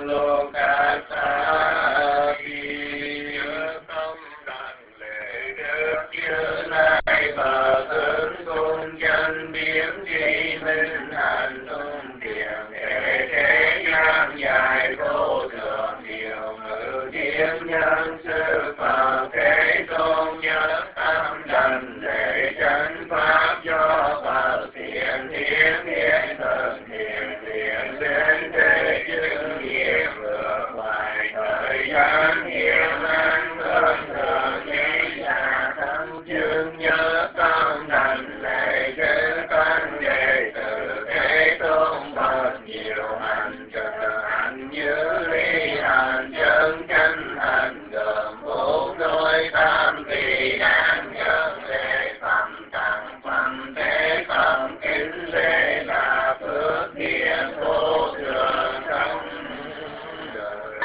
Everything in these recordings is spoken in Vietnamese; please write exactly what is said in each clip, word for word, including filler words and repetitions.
lô ca sa di tâm đảnh lễ đức Như Lai bờ tướng cung chân biến tri minh hành tung thiền thể thế gian dài vô thượng điều ngự thiên nhân sư Phật Thế Tôn nhất tâm đảnh lễ chánh pháp do Phật thiện thiên thiên thần thiện thiện đến thế chứng nghiệm ngược ngoài thời gian hiện an thân thường nghĩ là tâm chứng nhớ tâm đảnh lễ chư tăng đệ tử Thế Tôn bậc nhiều hành trợ hành như ly hành chân chánh hành gồm bốn đôi tam kỳ đáng nhân lễ phẩm tặng phẩm thế phẩm kính lễ là phước điển vô thường trong đời.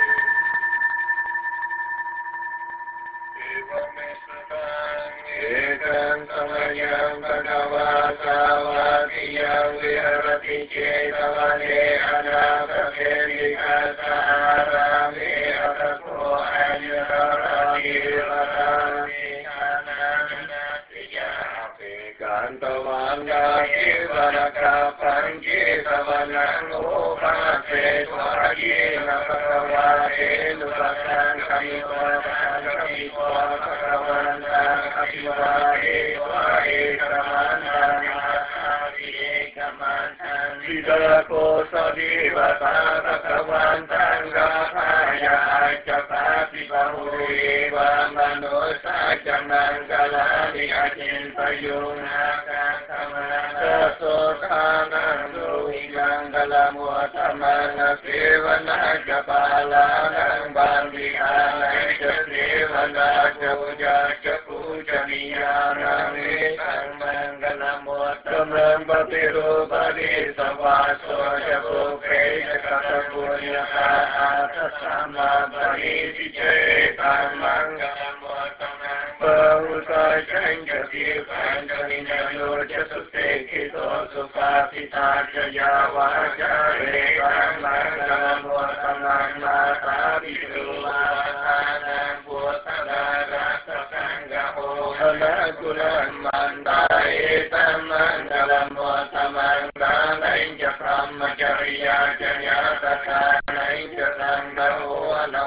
Ekam samayam bhagavasavadiyam virati cetavane anapake vikasarame atako anyarami varami ananasyapi kantamanga jivanaka panjitavanang upase swajina bhagavate nupatan kamivatan kamivatan bhagavantang Apivahe vahe kamantang asavihe kamantang Vidako sadivata bhagavantang gathaya acapati bahuye vamanosa jamangalani acintayunaka samana sotanang suhigangalamuatamana sevana japalanang bandhihanang jasevana japuja puja niyanang etang mangalamuatamang patirupadi savaso japuke jakatapunyaka atasama parisi cetang mangalamuatamang bahusai chanjati panjaninayo jasute kito supasita jaya vaja etang mangalamuatamang mata viduvasanang putanarasa Hanakulan mandai tamangalam watamangalain jakamacariya jaya tatanain jatandahu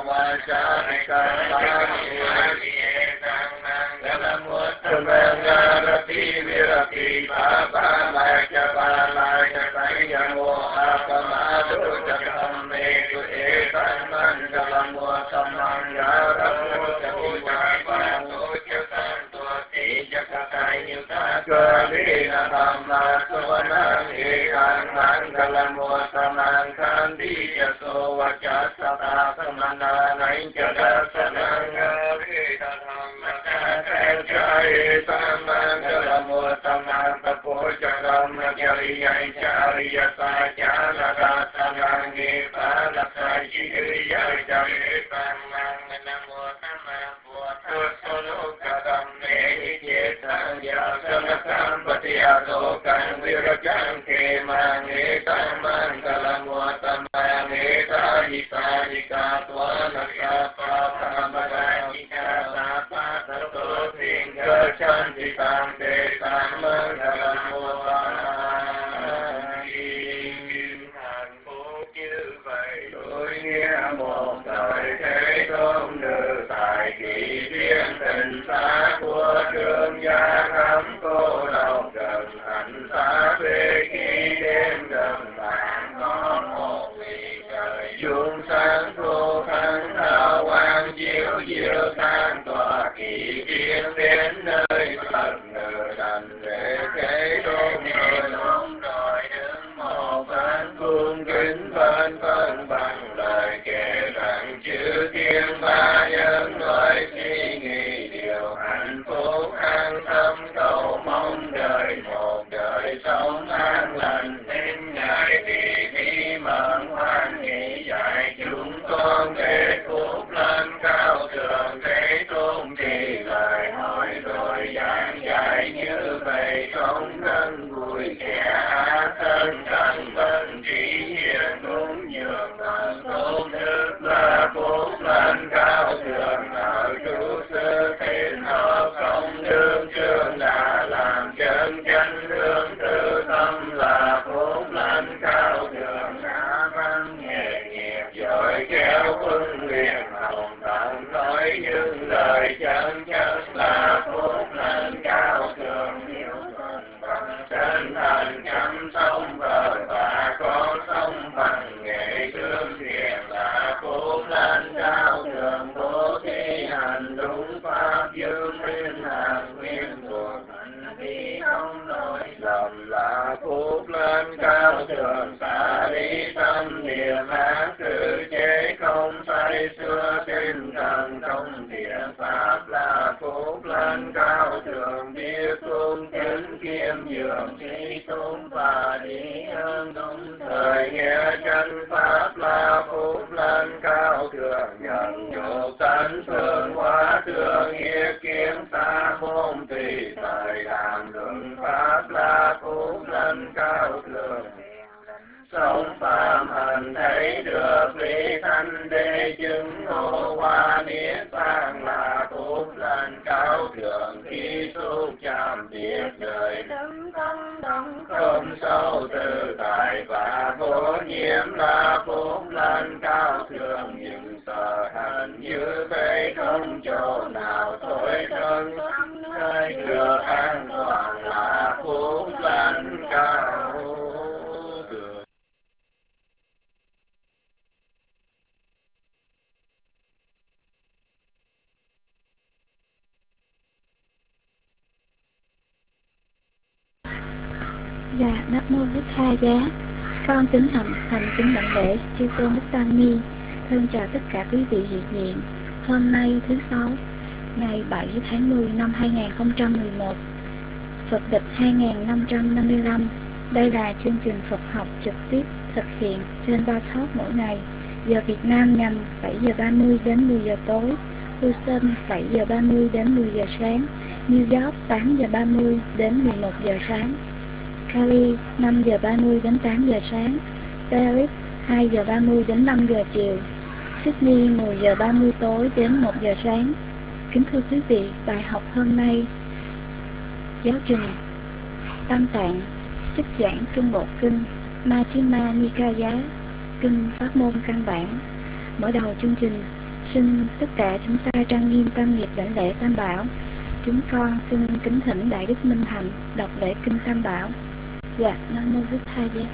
anawasarikanani tamangalam watamangarati virati baba macapala jatayamo apamadu jakameku etamangalam watamangaramu jatiwapamu Kalina Dhamma Savanang Ekang Mangalam Vasamang Kandi Yaso Vajasata Samananain Jadasanang Aveda Dhamma Kakajai Samangalam Vasamang Tapojaram Jariya Jariya Sajana Dasanang Ekalasa Jiriya Jariya Samangalam Vasamang Sologadam Eketang Yasanakam Patiadokan Virajang Kemang Etang Mangalam Vatamang Etahitadika Tvanakapa Pamadajika Sapa Tato Singha Chantikang Tetang Mangalam Vatamang Hàn Phúc như vậy đối nghĩa một đời thế tôn nữ tại kỳ thiên tình xá của trương gia cấm cô độc gần hạnh xá về khi đêm gần bạn có một vị trời chuông sáng thu thắng thao quang chiếu diệu tan tỏa kỳ thiên đến nơi Phật nữ đảnh lễ thế tôn người luôn đòi đứng một番cung kính văn phân bằng lời kể rằng chư thiên ba nhân nói suy nghĩ điều hạnh phúc an tâm cầu mong đời một đời sống an lành nên ngài thì khi mừng hoan nghĩ dạy chúng con để phúc lên cao thượng thế tôn thì lời hỏi rồi giảng dạy như vậy không ngân vui kẻ thân cần vân chỉ hiền đúng nhường quân nguyện hồng tận nói những lời chân chất là phúc lành cao thượng hiếu thuận bằng chân thành chăm sóc vợ và con sống bằng nghệ thương thiện là phúc lành cao thượng bố thí hành đúng pháp dương nguyên hạt nguyên thuộc hành vi không lỗi lầm là phúc lành cao thượng xả lý tâm niệm ác tự chế không say xưa tinh thần trong thiện pháp là phúc lành cao thượng biết cung kính kiêm nhường trí tôn và đi ơn đúng thời nghe chân pháp là phúc lành cao thượng nhận nhục tánh phương hóa thương nghĩa kiếm xa môn tùy thời làm luận pháp là phúc lành cao thượng sống phạm hành thấy được lý thanh đế chứng ngộ hoa niết bàn là phúc lành cao thượng khi xúc chạm biết đời đấng tâm đồng không sâu tự tại và vô nhiễm là phúc lành cao thượng những sở hành như vậy không chỗ nào thôi thân nơi được an toàn là phúc lành cao thượng. Dạ, Nam Mô Bích Tha Giá. Con kính hành thành kính đảnh lễ chư tôn Đức Tăng Ni. Thân chào tất cả quý vị hiện diện. Hôm nay thứ sáu, ngày bảy tháng mười năm hai nghìn không trăm mười một, Phật lịch hai nghìn năm trăm năm mươi lăm. Đây là chương trình Phật học trực tiếp thực hiện trên ba Talk mỗi ngày. Giờ Việt Nam nhằm bảy giờ ba mươi đến mười giờ tối, Houston bảy giờ ba mươi đến mười giờ sáng, New York tám giờ ba mươi đến mười một giờ sáng, Cali năm giờ ba mươi đến tám giờ sáng, Paris hai giờ ba mươi đến năm giờ chiều, Sydney mười giờ ba mươi tối đến một giờ sáng. Kính thưa quý vị, bài học hôm nay giáo trình Tam Tạng, trích giảng Trung Bộ Kinh, Majjhima Nikaya, Kinh Pháp môn căn bản. Mở đầu chương trình, xin tất cả chúng ta trang nghiêm tam nghiệp đảnh lễ Tam Bảo. Chúng con xin kính thỉnh Đại Đức Minh Hạnh đọc lễ Kinh Tam Bảo. Dạ, Nam Mô Bích Tha Giá.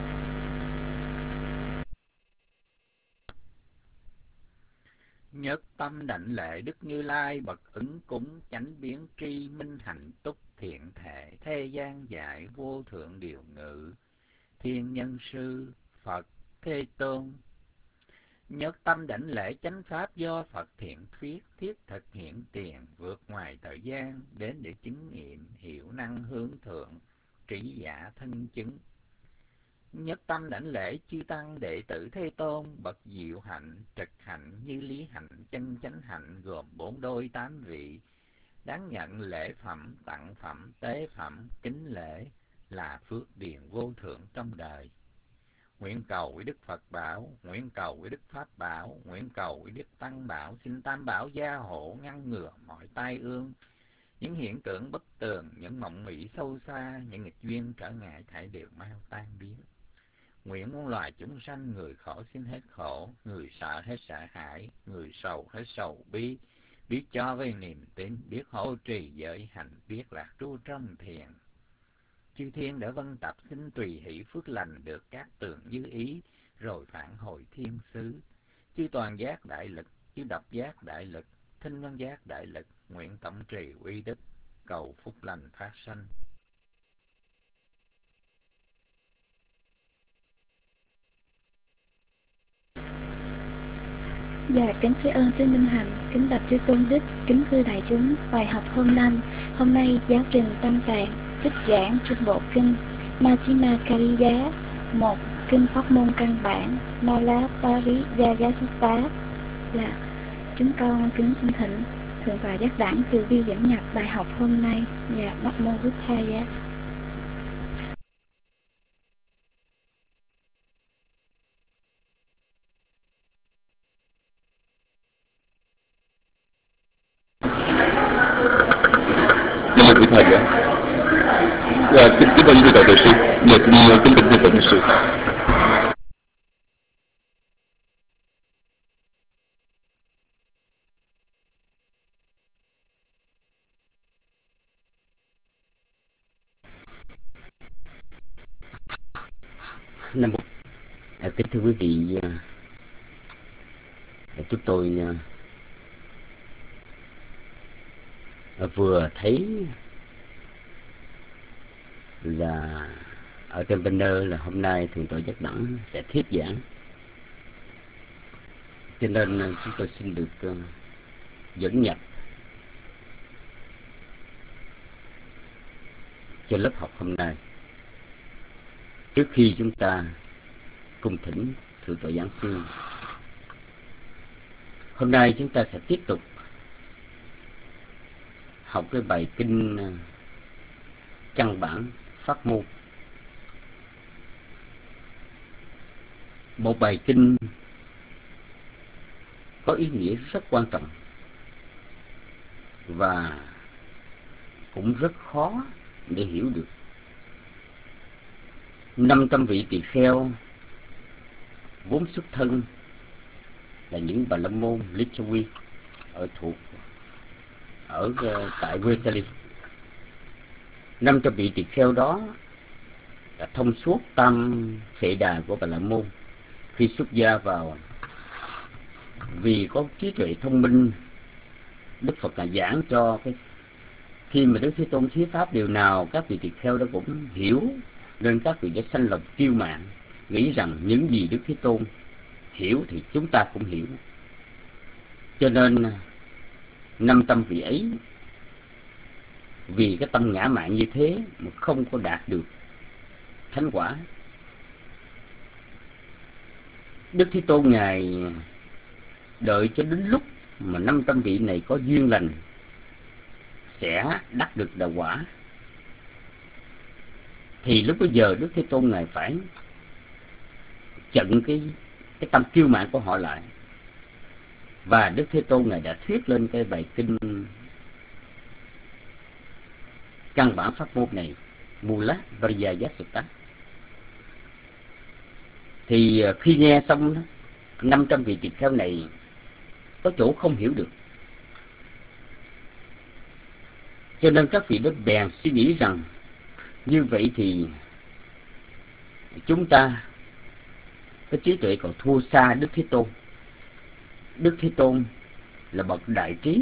Nhất tâm đảnh lễ Đức Như Lai bậc ứng cúng chánh biến tri minh hạnh túc thiện thể thế gian dạy vô thượng điều ngự thiên nhân sư Phật Thế Tôn. Nhất tâm đảnh lễ chánh pháp do Phật thiện thuyết thiết thực hiện tiền vượt ngoài thời gian đến để chứng nghiệm hiểu năng hướng thượng trí giả thân chứng. Nhất tâm đảnh lễ chư tăng đệ tử Thế Tôn bậc diệu hạnh trực hạnh như lý hạnh chân chánh hạnh gồm bốn đôi tám vị, đáng nhận lễ phẩm tặng phẩm tế phẩm kính lễ là phước điền vô thượng trong đời. Nguyện cầu với Đức Phật bảo, nguyện cầu với Đức Pháp bảo, nguyện cầu với Đức Tăng bảo, xin Tam bảo gia hộ ngăn ngừa mọi tai ương, những hiện tượng bất tường, những mộng mị sâu xa, những nghịch duyên trở ngại thảy đều mau tan biến. Nguyện muôn loài chúng sanh, người khổ xin hết khổ, người sợ hết sợ hãi, người sầu hết sầu bi, biết cho với niềm tin, biết hộ trì giới hạnh, biết lạc trú trong thiền. Chư thiên đã vân tập xin tùy hỷ phước lành được các tường như ý, rồi phản hồi thiên xứ. Chư toàn giác đại lực, chư độc giác đại lực, thinh văn giác đại lực, nguyện tổng trì uy đức, cầu phúc lành phát sanh. Dạ, kính tri ân sư Minh Hạnh, kính bạch chư tôn đức, kính thưa đại chúng. Bài học hôm nay, hôm nay giáo trình Tam Tạng, trích giảng Trung Bộ Kinh, Majjhima Nikaya, một kinh pháp môn căn bản, Mala Pariyayasutta. Là chúng con kính xin thỉnh thượng tọa giác đẳng từ bi dẫn nhập bài học hôm nay. Dạ, Nam Mô Bích Tha Giá. Nam Mô Bích Tha Giá. Và kính kính thưa đại sư, nhật kính kính thưa đại sư. Nam mô. À, kính thưa quý vị, à, chúng tôi à, vừa thấy là ở trên banner là hôm nay Thượng tọa Giác Đẳng sẽ thuyết giảng, cho nên chúng tôi xin được uh, dẫn nhập cho lớp học hôm nay. Trước khi chúng ta cung thỉnh Thượng tọa giảng sư, hôm nay chúng ta sẽ tiếp tục học cái bài kinh uh, căn bản pháp môn. Một bài kinh có ý nghĩa rất quan trọng và cũng rất khó để hiểu được. Năm trăm vị tỳ kheo vốn xuất thân là những Bà La Môn Lichawi ở thuộc ở uh, tại Wesley. Năm trăm vị tỳ kheo đó đã thông suốt tam phệ đà của Bà La Môn khi xuất gia vào, vì có trí tuệ thông minh. Đức Phật là giảng cho cái khi mà Đức Thế Tôn thuyết pháp điều nào các vị tỳ kheo đó cũng hiểu, nên các vị đã sanh lòng kiêu mạn, nghĩ rằng những gì Đức Thế Tôn hiểu thì chúng ta cũng hiểu. Cho nên năm trăm vị ấy vì cái tâm ngã mạn như thế mà không có đạt được thánh quả. Đức Thế Tôn Ngài đợi cho đến lúc mà năm trăm vị này có duyên lành sẽ đắc được đạo quả, thì lúc bây giờ Đức Thế Tôn Ngài phải chặn cái cái tâm kiêu mạn của họ lại, và Đức Thế Tôn Ngài đã thuyết lên cái bài kinh căn bản pháp môn này, Mula Pariyaya Sutta. Thì khi nghe xong đó, năm trăm vị tỳ kheo này có chỗ không hiểu được, cho nên các vị đó bèn suy nghĩ rằng như vậy thì chúng ta cái trí tuệ còn thua xa Đức Thế Tôn. Đức Thế Tôn là bậc đại trí,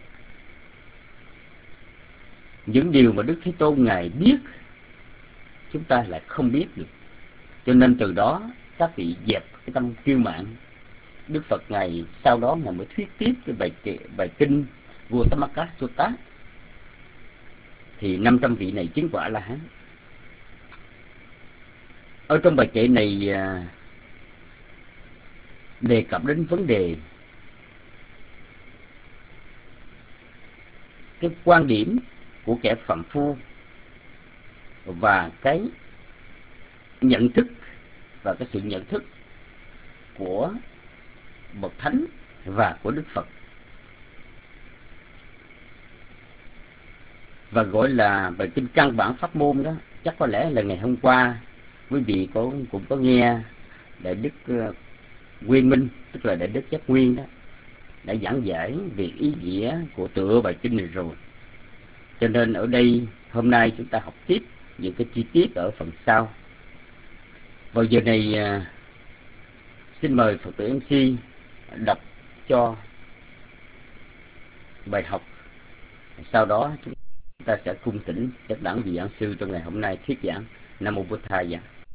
những điều mà Đức Thế Tôn Ngài biết chúng ta lại không biết được. Cho nên từ đó các vị dẹp cái tâm kiêu mạn. Đức Phật Ngài sau đó Ngài mới thuyết tiếp cái bài, bài kinh Gauttamaka Sutta. Thì năm trăm vị này chứng quả là hán. Ở trong bài kệ này đề cập đến vấn đề cái quan điểm của kẻ phàm phu và cái nhận thức và cái sự nhận thức của bậc thánh và của Đức Phật, và gọi là bài kinh căn bản pháp môn đó. Chắc có lẽ là ngày hôm qua quý vị có cũng có nghe Đại Đức uh, Nguyên Minh, tức là Đại Đức Giác Nguyên đó, đã giảng giải về ý nghĩa của tựa bài kinh này rồi. Cho nên ở đây hôm nay chúng ta học tiếp những cái chi tiết ở phần sau. Vào giờ này uh, xin mời Phật tử em xê đọc cho bài học, sau đó chúng ta sẽ cung thỉnh các đảng vị giảng sư trong ngày hôm nay thuyết giảng. Nam mô Bổn Thầy.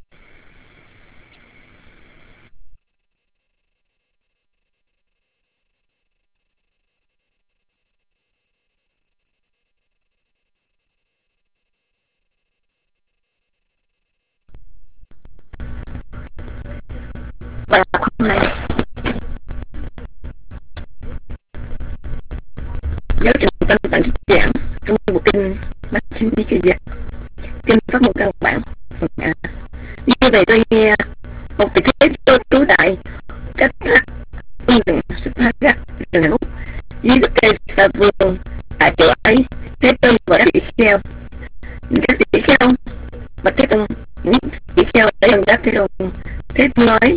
Bài học hôm nay giáo trình tâm tạng thuyết giảng trong bộ kinh Bhattinikaya, kinh pháp môn căn bản phần A. Như vậy tôi nghe một vị thế tôi trú tại cách thác quân rừng Suthaga rừng Úc dưới đất cây sa vương. Tại chỗ ấy Thế Tôn và các vị kheo các vị kheo và Thế Tôn những vị kheo đã gần đáp Thế Tôn. Thế Tôn nói: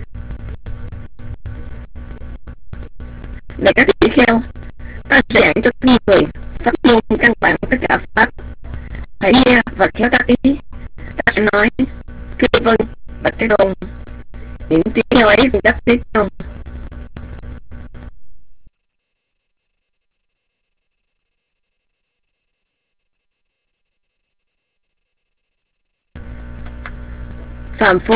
Này các vị kheo, ta sẽ giảng cho các người pháp môn căn bản tất cả pháp, hãy nghe và khéo tác ý. Ta sẽ nói: Thưa vâng, bạch Thế đồn, những tiếng heo ấy về đất Thế Tôn. Phàm phu.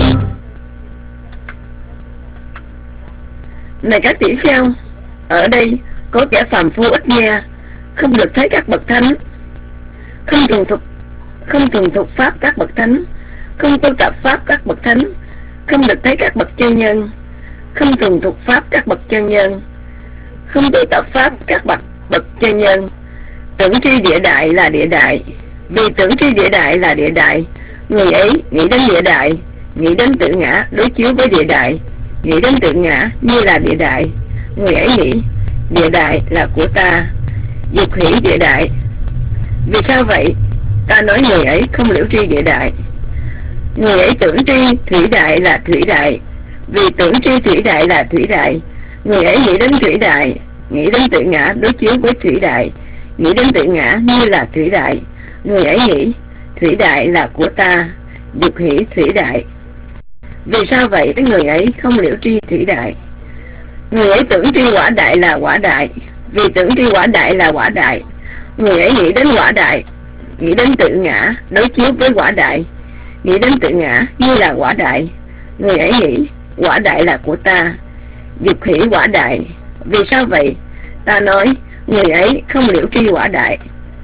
Này các tỷ kheo, ở đây có kẻ phàm phu ít nghe, không được thấy các bậc thánh, không thuần thục không thuần thục pháp các bậc thánh, không tu tập pháp các bậc thánh, không được thấy các bậc chân nhân, không thuần thục pháp các bậc chân nhân, không tu tập pháp các bậc bậc chân nhân. Tưởng tri địa đại là địa đại, vì tưởng tri địa đại là địa đại, người ấy nghĩ đến địa đại, nghĩ đến tự ngã đối chiếu với địa đại, nghĩ đến tự ngã như là địa đại, người ấy nghĩ địa đại là của ta, dục hỷ địa đại. Vì sao vậy? Ta nói người ấy không liễu tri địa đại. Người ấy tưởng tri thủy đại là thủy đại, vì tưởng tri thủy đại là thủy đại, người ấy nghĩ đến thủy đại, nghĩ đến tự ngã đối chiếu với thủy đại, nghĩ đến tự ngã như là thủy đại, người ấy nghĩ thủy đại là của ta, dục hỷ thủy đại. Vì sao vậy? Người ấy không liễu tri thủy đại. Người ấy tưởng tri quả đại là quả đại, vì tưởng tri quả đại là quả đại, người ấy nghĩ đến quả đại, nghĩ đến tự ngã đối chiếu với quả đại, nghĩ đến tự ngã như là quả đại, người ấy nghĩ quả đại là của ta, dục hỷ quả đại. Vì sao vậy? Ta nói người ấy không liễu tri quả đại.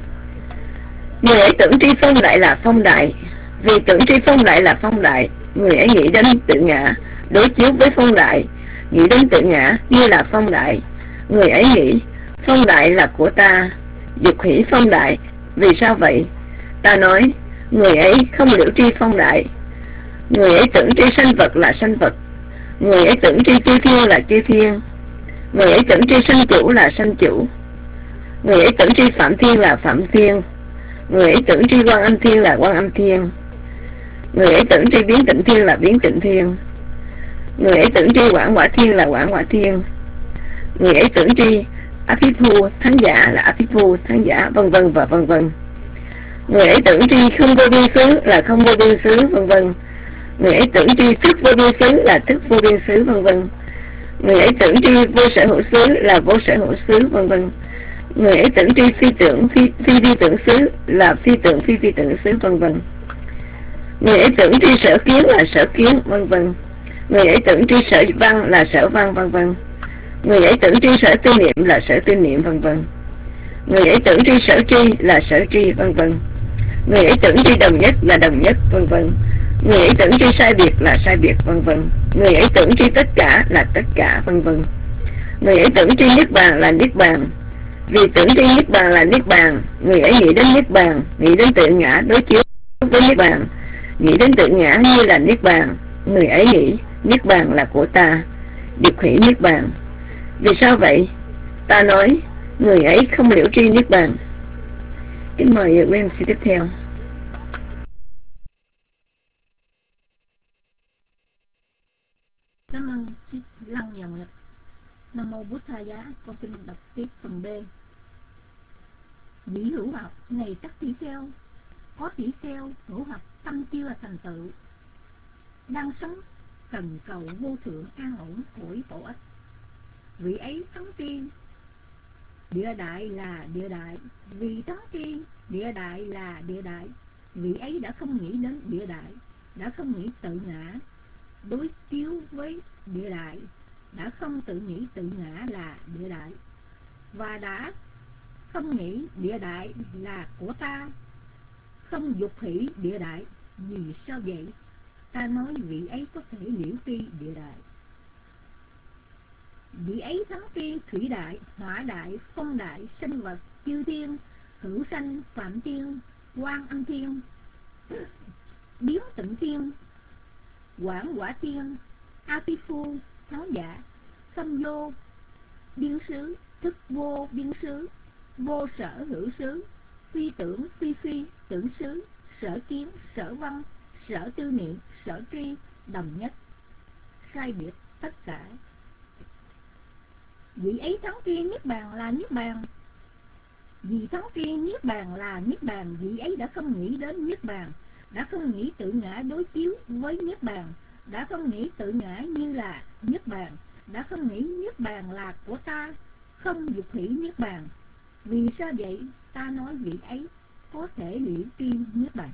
Người ấy tưởng tri phong đại là phong đại, vì tưởng tri phong đại là phong đại, người ấy nghĩ đến tự ngã đối chiếu với phong đại, nghĩ đến tự ngã như là phong đại, người ấy nghĩ phong đại là của ta, dục hỷ phong đại. Vì sao vậy? Ta nói người ấy không liễu tri phong đại. Người ấy tưởng tri sanh vật là sanh vật, người ấy tưởng tri chư thiên là chư thiên, người ấy tưởng tri sanh chủ là sanh chủ, người ấy tưởng tri phạm thiên là phạm thiên, người ấy tưởng tri quan âm thiên là quan âm thiên, người ấy tưởng tri biến tịnh thiên là biến tịnh thiên, người ấy tưởng tri quảng quả thiên là quảng quả thiên, người ấy tưởng tri á phi phu thánh giả là á phi phu thánh giả, vân vân và vân vân. Người ấy tưởng tri không vô biên xứ là không vô biên xứ, vân vân. Người ấy tưởng tri thức vô biên xứ là thức vô biên xứ, vân vân. Người ấy tưởng tri vô sở hữu xứ là vô sở hữu xứ, vân vân. Người ấy tưởng tri phi tưởng phi phi phi tưởng xứ là phi tưởng phi phi tưởng xứ, vân vân. Người ấy tưởng tri sở kiến là sở kiến, vân vân. Người ấy tưởng tri sở văn là sở văn, vân vân. Người ấy tưởng tri sở tư niệm là sở tư niệm, vân vân. Người ấy tưởng tri sở tri là sở tri, vân vân. Người ấy tưởng tri đồng nhất là đồng nhất, vân vân. Người ấy tưởng tri sai biệt là sai biệt, vân vân. Người ấy tưởng tri tất cả là tất cả, vân vân. Người ấy tưởng tri niết bàn là niết bàn, vì tưởng tri niết bàn là niết bàn, người ấy nghĩ đến niết bàn, nghĩ đến tự ngã đối chiếu với niết bàn, nghĩ đến tự ngã như là niết bàn, người ấy nghĩ niết bàn là của ta, dục hỷ niết bàn. Vì sao vậy? Ta nói người ấy không liễu tri niết bàn. Kính mời quý em sĩ tiếp theo. Cảm ơn Sư Lăng Nhà Nguyệt. Nam mô Bút Tha Giá. Con xin đọc tiếp phần B. Vị hữu học này các tỷ kheo, có tỷ kheo hữu học tâm chưa thành tựu, đang sống cần cầu vô thượng an ổn khỏi khổ ích. Vị ấy thắng tri địa đại là địa đại, vì thắng tri địa đại là địa đại, vị ấy đã không nghĩ đến địa đại, đã không nghĩ tự ngã đối chiếu với địa đại, đã không tự nghĩ tự ngã là địa đại, và đã không nghĩ địa đại là của ta, không dục hỷ địa đại. Vì sao vậy? Ta nói vị ấy có thể liễu tri địa đại. Vị ấy thắng tri thủy đại, hỏa đại, phong đại, sinh vật, chư thiên, hữu sanh, phạm thiên, quan âm thiên, biến tịnh thiên, quảng quả thiên, a phi phu thắng giả, không vô biên xứ, thức vô biên xứ, vô sở hữu xứ, phi tưởng phi phi tưởng xứ, sở kiến sở văn, sở tư niệm, sở tri, đồng nhất, sai biệt tất cả. Vị ấy thắng tri niết bàn là niết bàn, vì thắng tri niết bàn là niết bàn, vị ấy đã không nghĩ đến niết bàn, đã không nghĩ tự ngã đối chiếu với niết bàn, đã không nghĩ tự ngã như là niết bàn, đã không nghĩ niết bàn là của ta, không dục hỷ niết bàn. Vì sao vậy? Ta nói vị ấy có thể liễu tri niết bàn.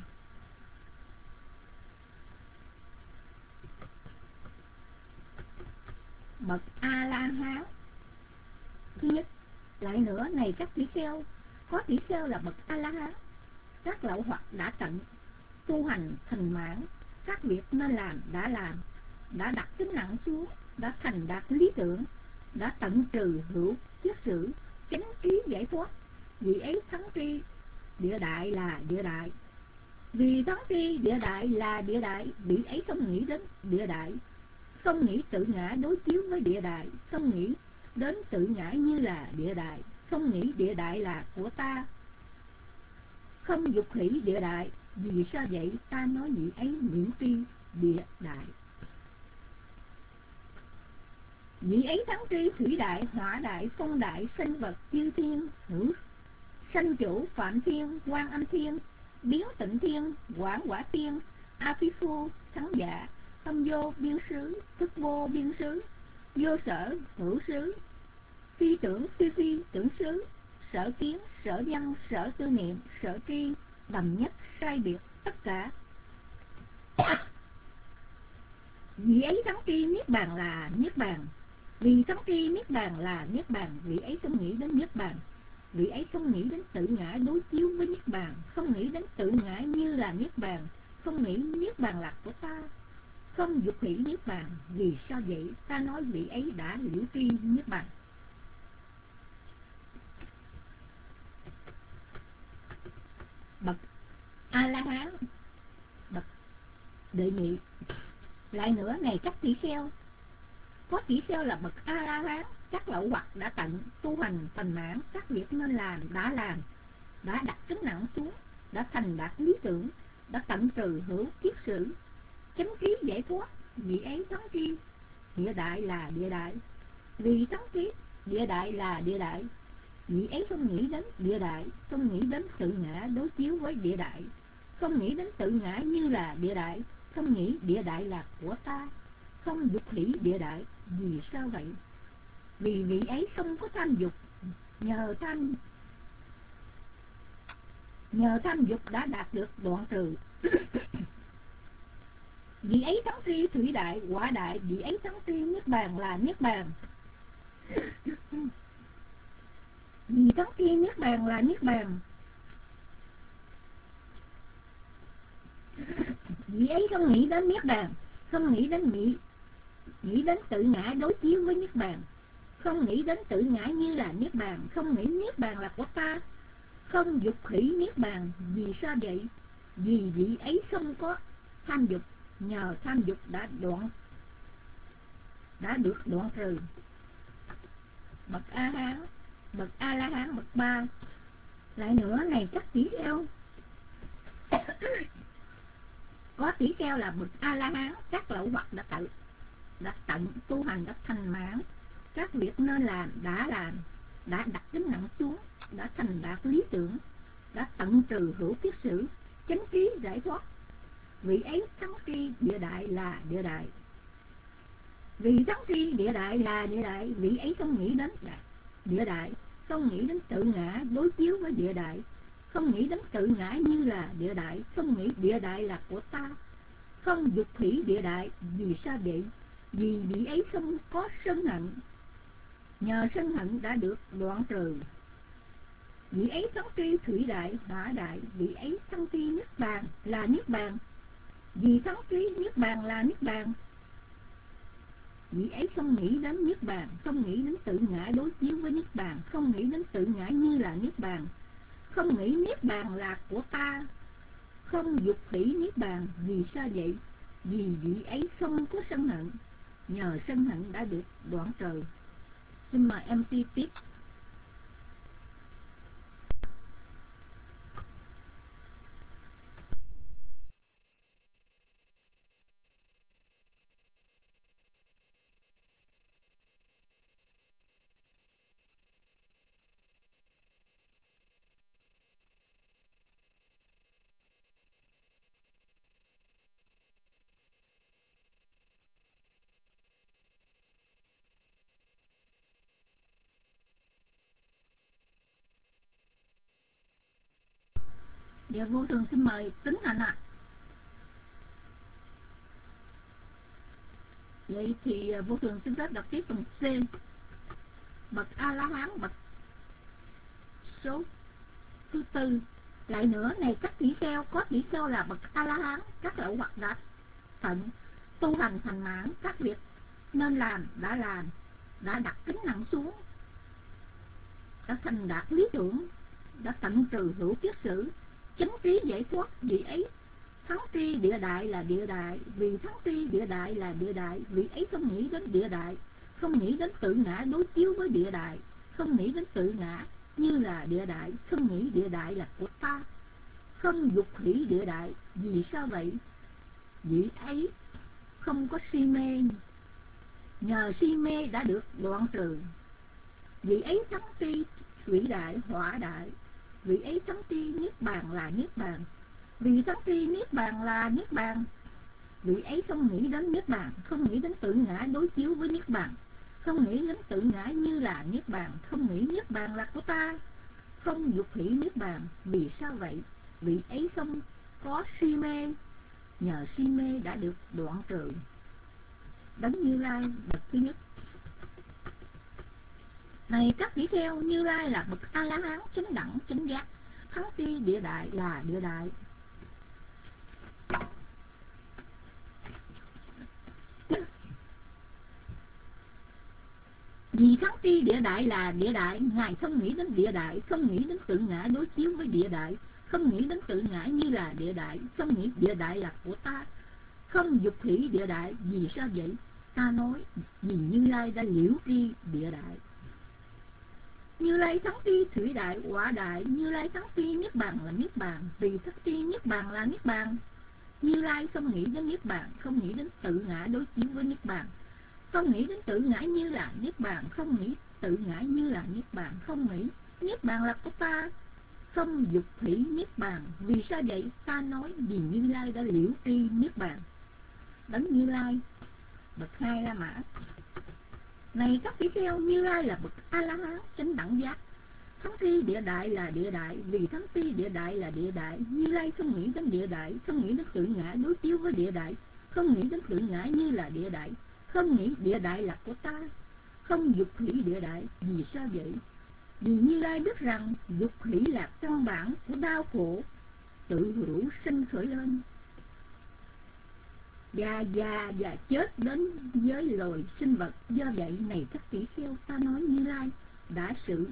Bậc A La Hán. Thứ nhất, lại nữa này các tỷ kheo, có tỷ kheo là bậc A La Hán, các lậu hoặc đã tận, tu hành thành mãn, các việc nên làm đã làm, đã đặt tính nặng xuống, đã thành đạt lý tưởng, đã tận trừ hữu kiết sử, chánh trí giải thoát. Vì ấy thắng tri địa đại là địa đại. Vì thắng tri địa đại là địa đại, vị ấy không nghĩ đến địa đại, không nghĩ tự ngã đối chiếu với địa đại, không nghĩ đến tự ngã như là địa đại, không nghĩ địa đại là của ta, không dục hỷ địa đại. Vì sao vậy? Ta nói vị ấy miễn tri địa đại. Vị ấy thắng tri thủy đại, hỏa đại, phong đại, sinh vật, chư thiên, hữu sanh chủ, phạm thiên, quan âm thiên, biến tịnh thiên, quảng quả thiên, a phi phu, thắng dạ, tâm vô biên xứ, thức vô biên xứ, vô sở hữu xứ, phi tưởng phi phi tưởng xứ, sở kiến sở văn sở tư niệm sở tri, đồng nhất sai biệt tất cả. Vị ấy thắng tri niết bàn là niết bàn. Vì thắng tri niết bàn là niết bàn, vị ấy không nghĩ đến niết bàn, vị ấy không nghĩ đến tự ngã đối chiếu với niết bàn, không nghĩ đến tự ngã như là niết bàn, không nghĩ niết bàn là của ta, không dục hỷ niết bàn. Vì sao vậy? Ta nói vị ấy đã liễu tri niết bàn. Bậc A La Hán. Bậc đệ nhị. Lại nữa này các tỷ kheo, có tỷ kheo là bậc A La Hán, các lậu hoặc đã tận, tu hành thành mãn, các việc nên làm đã làm, đã đặt tính nặng xuống, đã thành đạt lý tưởng, đã tận trừ hữu kiết sử, chánh trí giải thoát. Vị ấy thắng tri địa đại là địa đại. Vì thắng trí địa đại là địa đại, vị ấy không nghĩ đến địa đại, không nghĩ đến tự ngã đối chiếu với địa đại, không nghĩ đến tự ngã như là địa đại, không nghĩ địa đại là của ta, không dục hỷ địa đại. Vì sao vậy? Vì vị ấy không có tham dục, nhờ tham nhờ tham dục đã đạt được đoạn trừ. Vị ấy thắng tri thủy đại, quả đại, vị ấy thắng tri niết bàn là niết bàn. Vì thắng tri niết bàn là niết bàn, vị ấy không nghĩ đến niết bàn, không nghĩ đến nghĩ nghĩ đến tự ngã đối chiếu với niết bàn, không nghĩ đến tự ngã như là niết bàn, không nghĩ niết bàn là của ta, không dục hỷ niết bàn. Vì sao vậy? Vì vị ấy không có tham dục, nhờ tham dục đã đoạn đã được đoạn trừ. Bậc A Hán. Bậc A La Hán bậc ba. Lại nữa này các tỷ kheo, có tỷ kheo là bậc A La Hán, các lậu hoặc đã tự đã tận, tu hành đã thành mãn, các việc nên làm đã làm, đã đặt tính nặng xuống, đã thành đạt lý tưởng, đã tận trừ hữu kiết sử, chánh trí giải thoát. Vị ấy thắng tri địa đại là địa đại. Vì thắng tri địa đại là địa đại, vị ấy không nghĩ đến địa đại, không nghĩ đến tự ngã đối chiếu với địa đại, không nghĩ đến tự ngã như là địa đại, không nghĩ địa đại là của ta, không dục hỷ địa đại. Vì sao vậy? Vì vị ấy không có sân hận, nhờ sân hận đã được đoạn trừ. Vị ấy thắng tri thủy đại, hỏa đại, vị ấy thắng tri niết bàn là niết bàn. Vì thắng tri niết bàn là niết bàn, vị ấy không nghĩ đến niết bàn, không nghĩ đến tự ngã đối chiếu với niết bàn, không nghĩ đến tự ngã như là niết bàn, không nghĩ niết bàn là của ta, không dục hỷ niết bàn. Vì sao vậy? Vì vị ấy không có sân hận, nhờ sân hận đã được đoạn trừ. Xin mời em xê tiếp. Dạ vô thường xin mời Tính Hạnh ạ. Vậy thì vô thường xin phép đọc tiếp phần C. Bậc A-la-hán bậc số thứ tư. Lại nữa này các tỷ kheo, có tỷ kheo là bậc A-la-hán, các lậu hoặc đã tận tu hành thành mãn, các việc nên làm đã làm, đã đặt kính nặng xuống, đã thành đạt lý tưởng, đã tận trừ hữu kiết sử, chánh trí giải thoát. Vị ấy thắng tri địa đại là địa đại, vì thắng tri địa đại là địa đại, vị ấy không nghĩ đến địa đại, không nghĩ đến tự ngã đối chiếu với địa đại, không nghĩ đến tự ngã như là địa đại, không nghĩ địa đại là của ta, không dục hỷ địa đại. Vì sao vậy? Vị ấy không có si mê, nhờ si mê đã được đoạn trừ. Vị ấy thắng tri thủy đại hỏa đại, vị ấy thắng tri niết bàn là niết bàn, vì thắng tri niết bàn là niết bàn, vị ấy không nghĩ đến niết bàn, không nghĩ đến tự ngã đối chiếu với niết bàn, không nghĩ đến tự ngã như là niết bàn, không nghĩ niết bàn là của ta, không dục hỷ niết bàn. Vì sao vậy? Vị ấy không có si mê, nhờ si mê đã được đoạn trừ. Đấng Như Lai bậc thứ nhất. Này các tỷ kheo, Như Lai là bậc A-la-hán chánh đẳng chánh giác, thắng tri địa đại là địa đại. Vì thắng tri địa đại là địa đại, Ngài không nghĩ đến địa đại, không nghĩ đến tự ngã đối chiếu với địa đại, không nghĩ đến tự ngã như là địa đại, không nghĩ địa đại là của ta, không dục hỷ địa đại. Vì sao vậy? Ta nói vì Như Lai đã liễu tri địa đại. Như Lai thắng tri thủy đại hỏa đại, Như Lai thắng tri niết bàn là niết bàn, vì thắng tri niết bàn là niết bàn. Như Lai không nghĩ đến niết bàn, không nghĩ đến tự ngã đối chiếu với niết bàn, không nghĩ đến tự ngã như là niết bàn, không nghĩ tự ngã như là niết bàn, không nghĩ niết bàn là của ta, không dục hỷ niết bàn. Vì sao vậy? Ta nói vì Như Lai đã liễu tri niết bàn. Đấng Như Lai bậc hai La Mã. Này các tỷ kheo, Như Lai là bậc A-la-hán chánh đẳng giác, thắng tri địa đại là địa đại, vì thắng tri địa đại là địa đại. Như Lai không nghĩ đến địa đại, không nghĩ đến tự ngã đối chiếu với địa đại, không nghĩ đến tự ngã như là địa đại, không nghĩ địa đại là của ta, không dục hỷ địa đại. Vì sao vậy? Vì Như Lai biết rằng dục hỷ là căn bản của đau khổ tự hữu sinh khởi lên, và già và chết đến với loài sinh vật. Do vậy này các tỷ kheo, ta nói Như Lai đã sự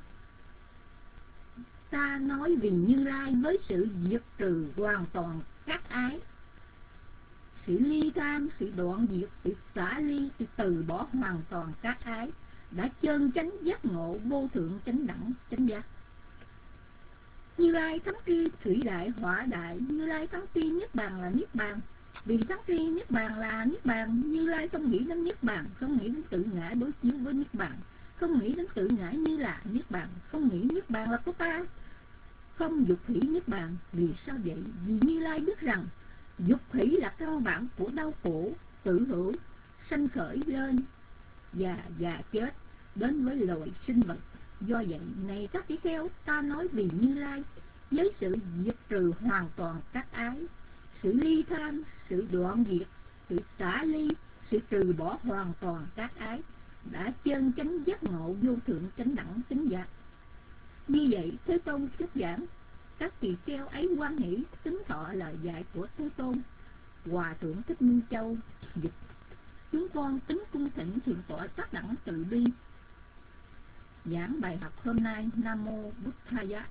ta nói vì Như Lai với sự diệt trừ hoàn toàn các ái, sự ly tham, sự đoạn diệt, sự xả ly, sự từ bỏ hoàn toàn các ái, đã chân chánh giác ngộ vô thượng chánh đẳng chánh giác. Như Lai thắng tri thủy đại hỏa đại, Như Lai thắng tri niết bàn là niết bàn, vì thắng tri niết bàn là niết bàn. Như Lai không nghĩ đến niết bàn, không nghĩ đến tự ngã đối chiếu với niết bàn, không nghĩ đến tự ngã như là niết bàn, không nghĩ niết bàn là của ta, không dục hỷ niết bàn. Vì sao vậy? Vì Như Lai biết rằng dục hỷ là căn bản của đau khổ tự hữu sanh khởi lên và già chết đến với loài sinh vật. Do vậy này các tỷ kheo, ta nói vì Như Lai với sự diệt trừ hoàn toàn các ái, sự ly tham, sự đoạn diệt, sự xả ly, sự trừ bỏ hoàn toàn các ái, đã chân chánh giác ngộ vô thượng chánh đẳng chánh giác. Như vậy Thế Tôn thuyết giảng, các tỳ kheo ấy hoan hỷ tín thọ lời dạy của Thế Tôn. Hòa thượng Thích Minh Châu dịch: chúng con kính cung thỉnh thượng tọa tác đẳng từ bi giảng bài học hôm nay. Nam mô Bụt Thaya.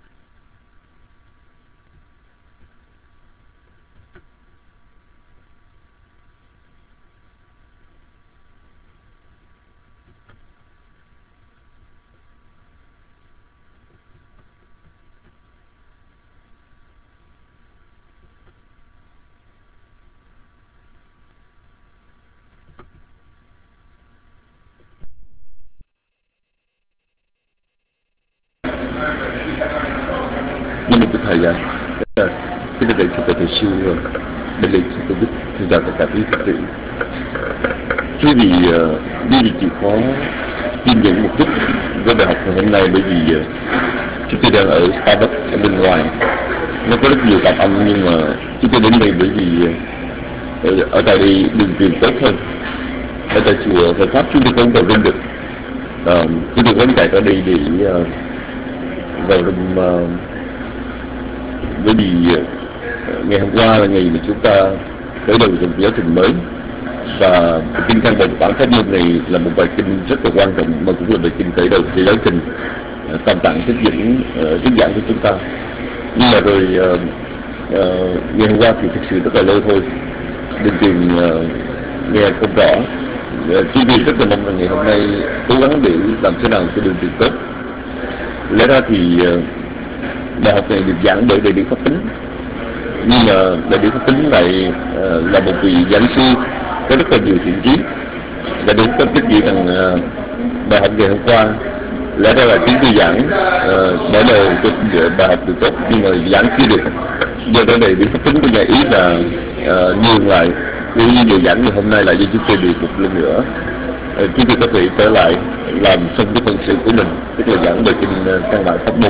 Nam mô Bụt Thầy ạ. Kính thưa thầy, thầy sư bên đây xin tôi biết xin chào tất cả quý Phật tử. Thưa vị quý vị chịu khó kiên nhẫn một chút với bài học ngày hôm nay, bởi vì chúng tôi đang ở Starbucks ở bên ngoài nó có rất nhiều tạp âm, nhưng mà chúng tôi đến đây bởi vì ở, ở tại đây đường truyền tốt hơn. Ở tại chùa Phật pháp chúng tôi không vào rung được, à, chúng tôi vẫn chạy ở đây để uh, vào rung, uh, bởi vì uh, ngày hôm qua là ngày mà chúng ta khởi đầu trong giáo trình mới, và kinh căn bản bản pháp môn này là một bài kinh rất là quan trọng, mà cũng là bài kinh khởi đầu cho giáo trình uh, tam tạng thuyết giảng uh, thuyết giảng của chúng ta. Nhưng mà rồi uh, uh, ngày hôm qua thì thực sự rất là lâu thôi, đường truyền uh, nghe không rõ. uh, Chúng tôi rất là mong là ngày hôm nay cố gắng để làm thế nào cho đường truyền tốt. Lẽ ra thì uh, bài học này được giảng bởi đại điển Pháp Tính, nhưng mà đại điển Pháp Tính này uh, là một vị giảng sư có rất là nhiều thiện chí. Đại điển có trách nhiệm rằng uh, bài học ngày hôm qua lẽ ra là chúng tôi giảng uh, mở đầu cho bài học được tốt, nhưng mà giảng chưa được. Do đó đại điển Pháp Tính của nhà ý là uh, nhường lại cái điều giảng ngày hôm nay là cho chúng tôi được một lần nữa uh, chúng tôi có thể trở lại làm xong cái phần sự của mình, tức là giảng bài kinh uh, căn bản pháp môn.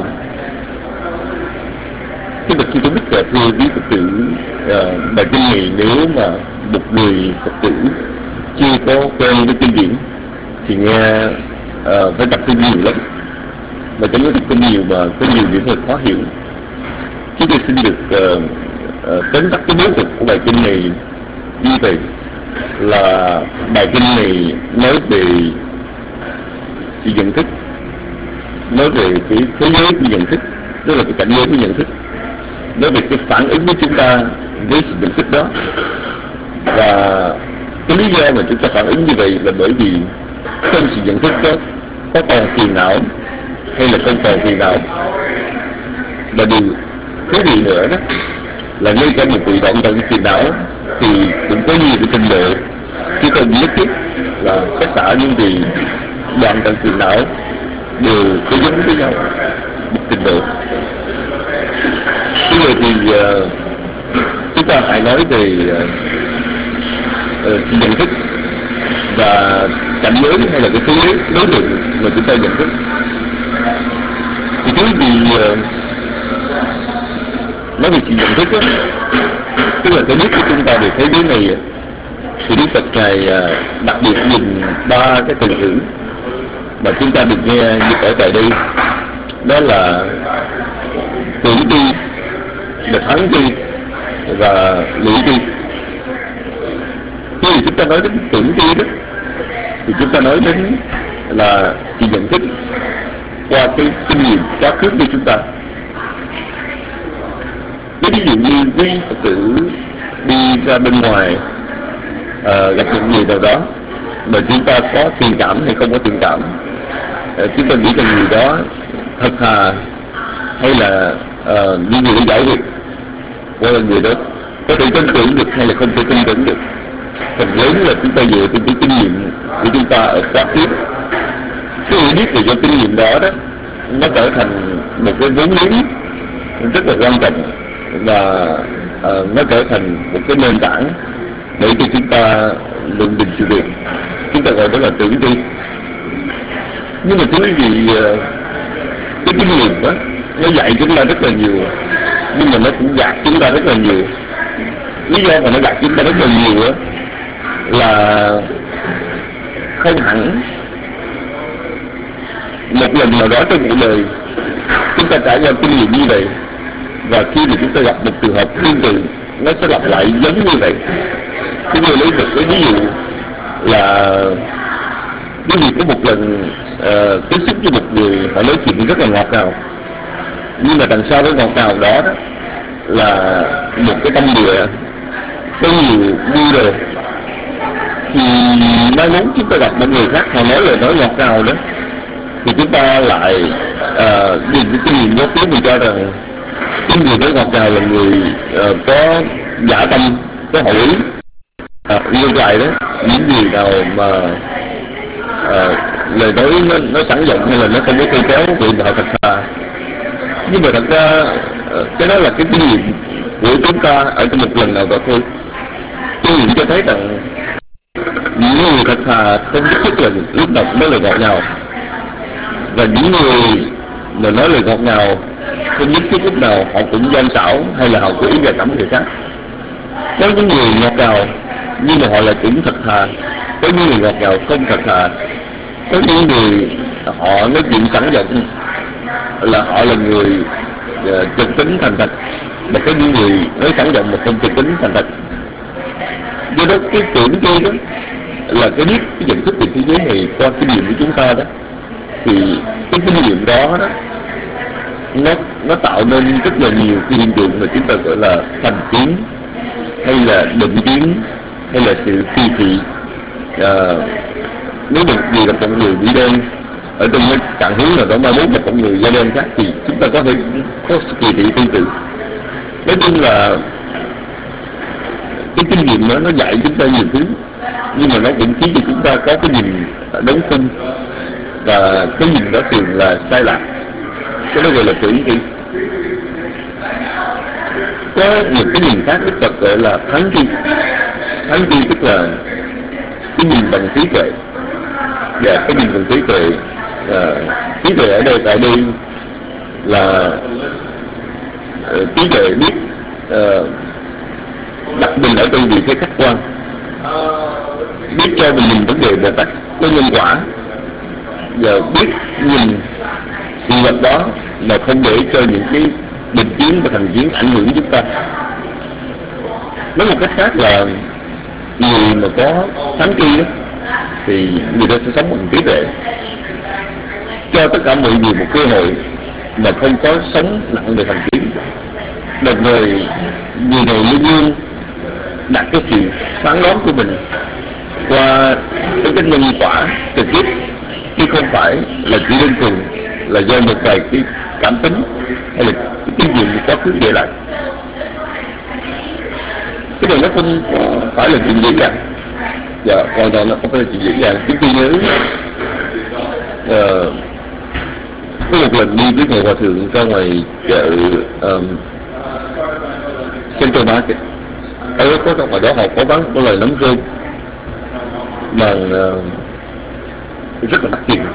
Cái bậc chư tôn đức thưa quý Phật tử, uh, bài kinh này nếu mà một người Phật tử chưa có quen với kinh điển thì nghe uh, phải tập trung nhiều lắm, mà chẳng có tập trung nhiều mà có nhiều điểm hơi khó hiểu. Chúng tôi xin được uh, uh, tóm tắt cái bố cục của bài kinh này như vậy, là bài kinh này nói về sự nhận thức, nói về cái thế giới của nhận thức, tức là cái cảnh giới của nhận thức, nói về cái phản ứng của chúng ta với sự nhận thức đó. Và cái lý do mà chúng ta phản ứng như vậy là bởi vì trong sự nhận thức đó có còn phiền não hay là không còn phiền não. Và điều thú vị nữa đó là ngay cả một vị đoạn tận phiền não thì cũng có nhiều cái trình độ, chứ không nhất thiết là tất cả những vị đoạn tận phiền não đều có giống với nhau một trình độ. Bây giờ thì uh, chúng ta hãy nói về uh, uh, sự nhận thức và cảnh giới hay là cái thế giới đối tượng mà chúng ta nhận thức. Thì cái gì uh, nói về sự nhận thức đó, tức là cái biết của chúng ta về thế giới này, thì Đức Phật Ngài uh, đặc biệt dùng ba cái từ ngữ mà chúng ta được nghe như ở tại đây, đó là tưởng tri, là thắng tri và lý tri. Khi chúng ta nói đến tưởng tri đó thì chúng ta nói đến là sự nhận thức qua cái kinh nghiệm quá khứ của chúng ta. Ví dụ như quý Phật tử đi ra bên ngoài uh, gặp những người nào đó mà chúng ta có thiện cảm hay không có thiện cảm, uh, chúng ta nghĩ rằng người đó thật thà hay là uh, những người đã giải quyết, hoặc là người đó có thể tin tưởng được hay là không thể tin tưởng được. Phần lớn là chúng ta dựa trên cái kinh nghiệm của chúng ta ở quá khứ. Cái hiểu biết về cái kinh nghiệm đó đó nó trở thành một cái vốn liếng rất là quan trọng, và uh, nó trở thành một cái nền tảng để cho chúng ta luận định sự việc. Chúng ta gọi đó là tưởng tri. Nhưng mà thưa quý vị, uh, cái kinh nghiệm đó nó dạy chúng ta rất là nhiều, nhưng mà nó cũng gạt chúng ta rất là nhiều. Lý do mà nó gạt chúng ta rất là nhiều đó là không hẳn một lần nào đó trong cuộc đời chúng ta trải qua kinh nghiệm như vậy, và khi mà chúng ta gặp một trường hợp tương tự nó sẽ lặp lại giống như vậy. Chúng tôi lấy một cái ví dụ là quý vị có một lần uh, tiếp xúc với một người, họ nói chuyện rất là ngọt ngào, nhưng mà đằng sau cái ngọt ngào đó, đó là một cái tâm địa có nhiều mưu đồ. Thì mai mốt chúng ta gặp một người khác họ nói lời nói ngọt ngào đó, thì chúng ta lại uh, nhìn cái kinh nghiệm đó tiếng mình cho rằng cái người nói ngọt ngào là người uh, có giả tâm, có hậu ý. Uh, ngược lại đó, những người nào mà uh, lời nói nó, nó sẵn giọng hay là nó không có cây kéo thì họ thật thà. Nhưng mà thật ra uh, cái đó là cái kinh nghiệm của chúng ta ở trong một lần nào đó thôi. Kinh nghiệm cho thấy rằng những người thật thà không nhất thiết là lúc nào cũng nói lời ngọt ngào, và những người mà nói lời ngọt ngào không nhất thiết lúc nào họ cũng gian xảo hay là họ cố ý gài cẫm người khác. Có những người ngọt ngào nhưng mà họ lại cũng thật thà, có những người ngọt ngào không thật thà, có những người họ nói chuyện sẵn giọng là họ là người uh, trực tính thành thật, mà có những người nói sẵn giọng mà không trực tính thành thật. Do đó cái tưởng kia đó là cái biết cái nhận thức về thế giới này qua kinh nghiệm của chúng ta đó, thì cái kinh nghiệm đó đó nó nó tạo nên rất là nhiều cái hiện tượng mà chúng ta gọi là thành kiến hay là định kiến hay là sự kỳ thị. À, nếu một gì gặp một người bị đen ở trong cái trạng hướng nào đó, mai mốt gặp một người da đen khác thì chúng ta có thể có sự kỳ thị tương tự. Nói chung là cái kinh nghiệm đó nó dạy chúng ta nhiều thứ, nhưng mà nó cũng khiến cho chúng ta có cái nhìn đóng khung, và cái nhìn đó thường là sai lạc. Cái đó gọi là tưởng kiến. Có một cái nhìn khác Đức Phật gọi là thắng tri. Thắng tri tức là cái nhìn bằng trí tuệ. Và cái nhìn bằng trí tuệ, à, trí tuệ ở đây tại đây là uh, trí tuệ biết uh, đặt mình ở trong vị thế khách quan, biết cho mình nhìn vấn đề một cách có nhân quả, và biết nhìn sự vật đó mà không để cho những cái định kiến và thành kiến ảnh hưởng chúng ta. Nói một cách khác là người mà có thắng tri đó thì người ta sẽ sống bằng trí tuệ, cho tất cả mọi người một cơ hội mà không có sống nặng về thành kiến. Đồng thời người này luôn luôn đặt cái sự phán đoán của mình qua cái cái nhân quả trực tiếp, chứ không phải là chỉ đơn thuần là do một vài cái cảm tính hay là cái kinh nghiệm quá khứ để lại. Cái này nó không phải là chuyện dễ dàng. Dạ, hoàn toàn nó không phải là chuyện dễ dàng. Chúng tôi nhớ uh, có một lần đi với Ngài Hòa Thượng ra ngoài chợ um, Central Market. Ở có trong ngoài đó họ có bán có lời nấm rơm mà uh, rất là đắt tiền.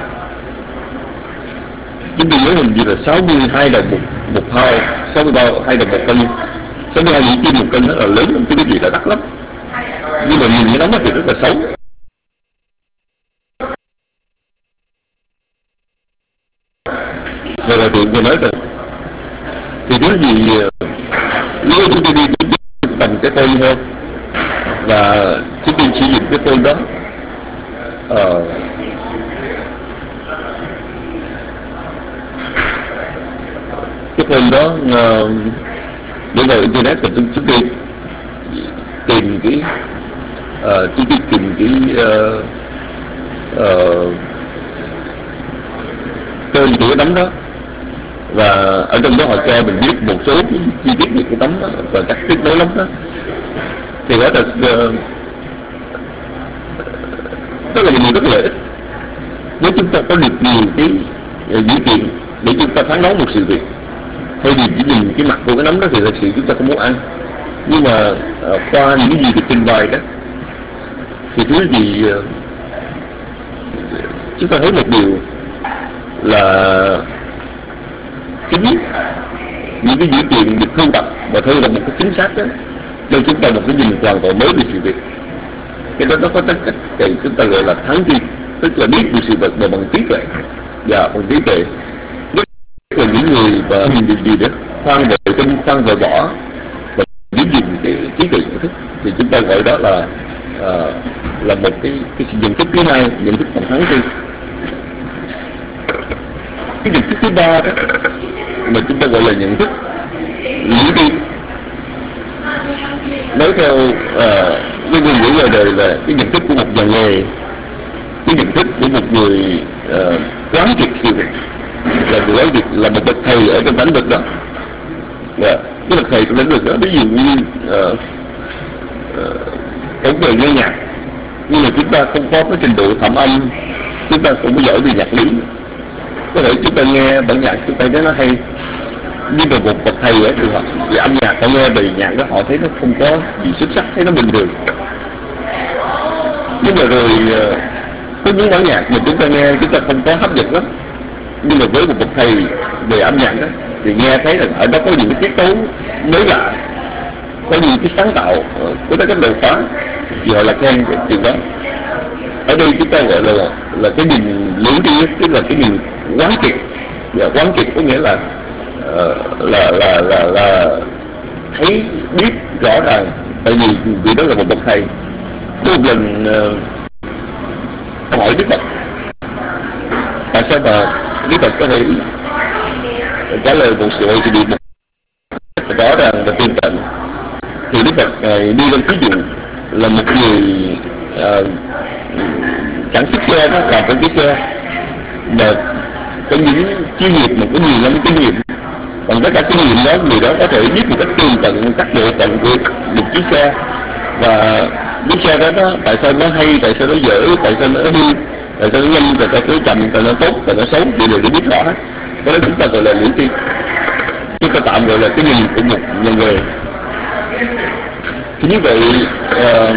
Chúng tôi nhớ hình như là sáu mươi hai đồng một, một pound, sáu mươi hai đồng một cân. sáu mươi hai Mỹ Kim một cân rất là lớn, chứ cái gì là đắt lắm. Nhưng mà nhìn cái nấm thì rất là xấu. Rồi là Thượng vừa nói rằng thì thứ gì nếu chúng tôi đi chúng tôi cầm cái phone thôi, và chúng tôi sử dụng cái phone đó uh, cái phone đó uh, để vào internet thì chúng, chúng tôi tìm cái uh, chúng tôi tìm cái uh, uh, tên của cái tấm đó, và ở trong đó họ cho mình biết một số cái chi tiết về cái tấm đó và cách kết nối lắm đó. Thì đó là uh, đó là một rất lợi ích nếu chúng ta có được nhiều cái uh, dữ kiện để chúng ta phán đoán một sự việc. Thay vì chỉ nhìn cái mặt của cái nấm đó thì thật sự chúng ta không muốn ăn. Nhưng mà uh, qua những gì được trình bày đó thì thứ gì uh, chúng ta thấy một điều là cái biết những cái dữ kiện được thu tập và thu là một cái chính xác đó, cho chúng ta một cái nhìn hoàn toàn mới về sự việc. Cái đó nó có tất cả thì chúng ta gọi là thắng tri, tức là biết được sự việc mà bằng trí tuệ. Và bằng trí tuệ nhất là những người và nhìn được gì đó khoan về tinh khoan về bỏ và giữ gìn cái trí tuệ nhận thức thì chúng ta gọi đó là uh, là một cái cái nhận thức thứ hai, nhận thức bằng thắng tri. Cái nhận thức thứ ba đó mà chúng ta gọi là nhận thức lý tri. Nói theo uh, cái ngôn ngữ ngoài đời là cái nhận thức của một nhà nghề, cái nhận thức của một người uh, quán triệt sự việc, là người quán triệt là một bậc thầy ở trong lĩnh vực đó. Yeah. Cái bậc thầy trong lĩnh vực đó, ví dụ như uh, uh, cũng về nghe nhạc, nhưng mà chúng ta không có cái trình độ thẩm âm, chúng ta không có giỏi về nhạc lý. Có thể chúng ta nghe bản nhạc chúng ta thấy nó hay, nhưng mà một bậc thầy ở trường học về âm nhạc họ nghe bài nhạc đó họ thấy nó không có gì xuất sắc, thấy nó bình thường. Nhưng mà rồi có những bản nhạc mà chúng ta nghe chúng ta không có hấp dẫn lắm, nhưng mà với một bậc thầy về âm nhạc đó thì nghe thấy rằng ở đó có những cái tiết tấu mới lạ, có những cái sáng tạo, có cái đột phá, thì họ là khen cái chuyện đó. Ở đây chúng ta gọi là là cái nhìn lưỡng tri, tức là cái nhìn quán triệt. Và quán triệt có nghĩa là uh, là, là là là thấy biết rõ ràng, tại vì vì đó là một bậc thầy. Có một lần uh, hỏi Đức Phật tại sao mà Đức Phật có thể trả lời một sự hội sự việc một rõ ràng và tiên tận, thì Đức Phật ngài đi lên ví dụ là một người uh, sản xuất xe đó, làm trong cái xe mà có những chuyên nghiệp mà có nhiều lắm kinh nghiệm, bằng tất cả kinh nghiệm đó người đó có thể biết một cách tường tận các bộ phận của một chiếc xe, và chiếc xe đó, đó tại sao nó hay, tại sao nó dở, tại sao nó hư, tại sao nó nhanh, tại sao nó chậm, tại sao nó tốt, tại sao nó xấu, thì đều để biết rõ hết. Đó chúng ta gọi là lưỡng tri, chúng ta tạm gọi là cái nhìn của một nhân người. Thì như vậy uh,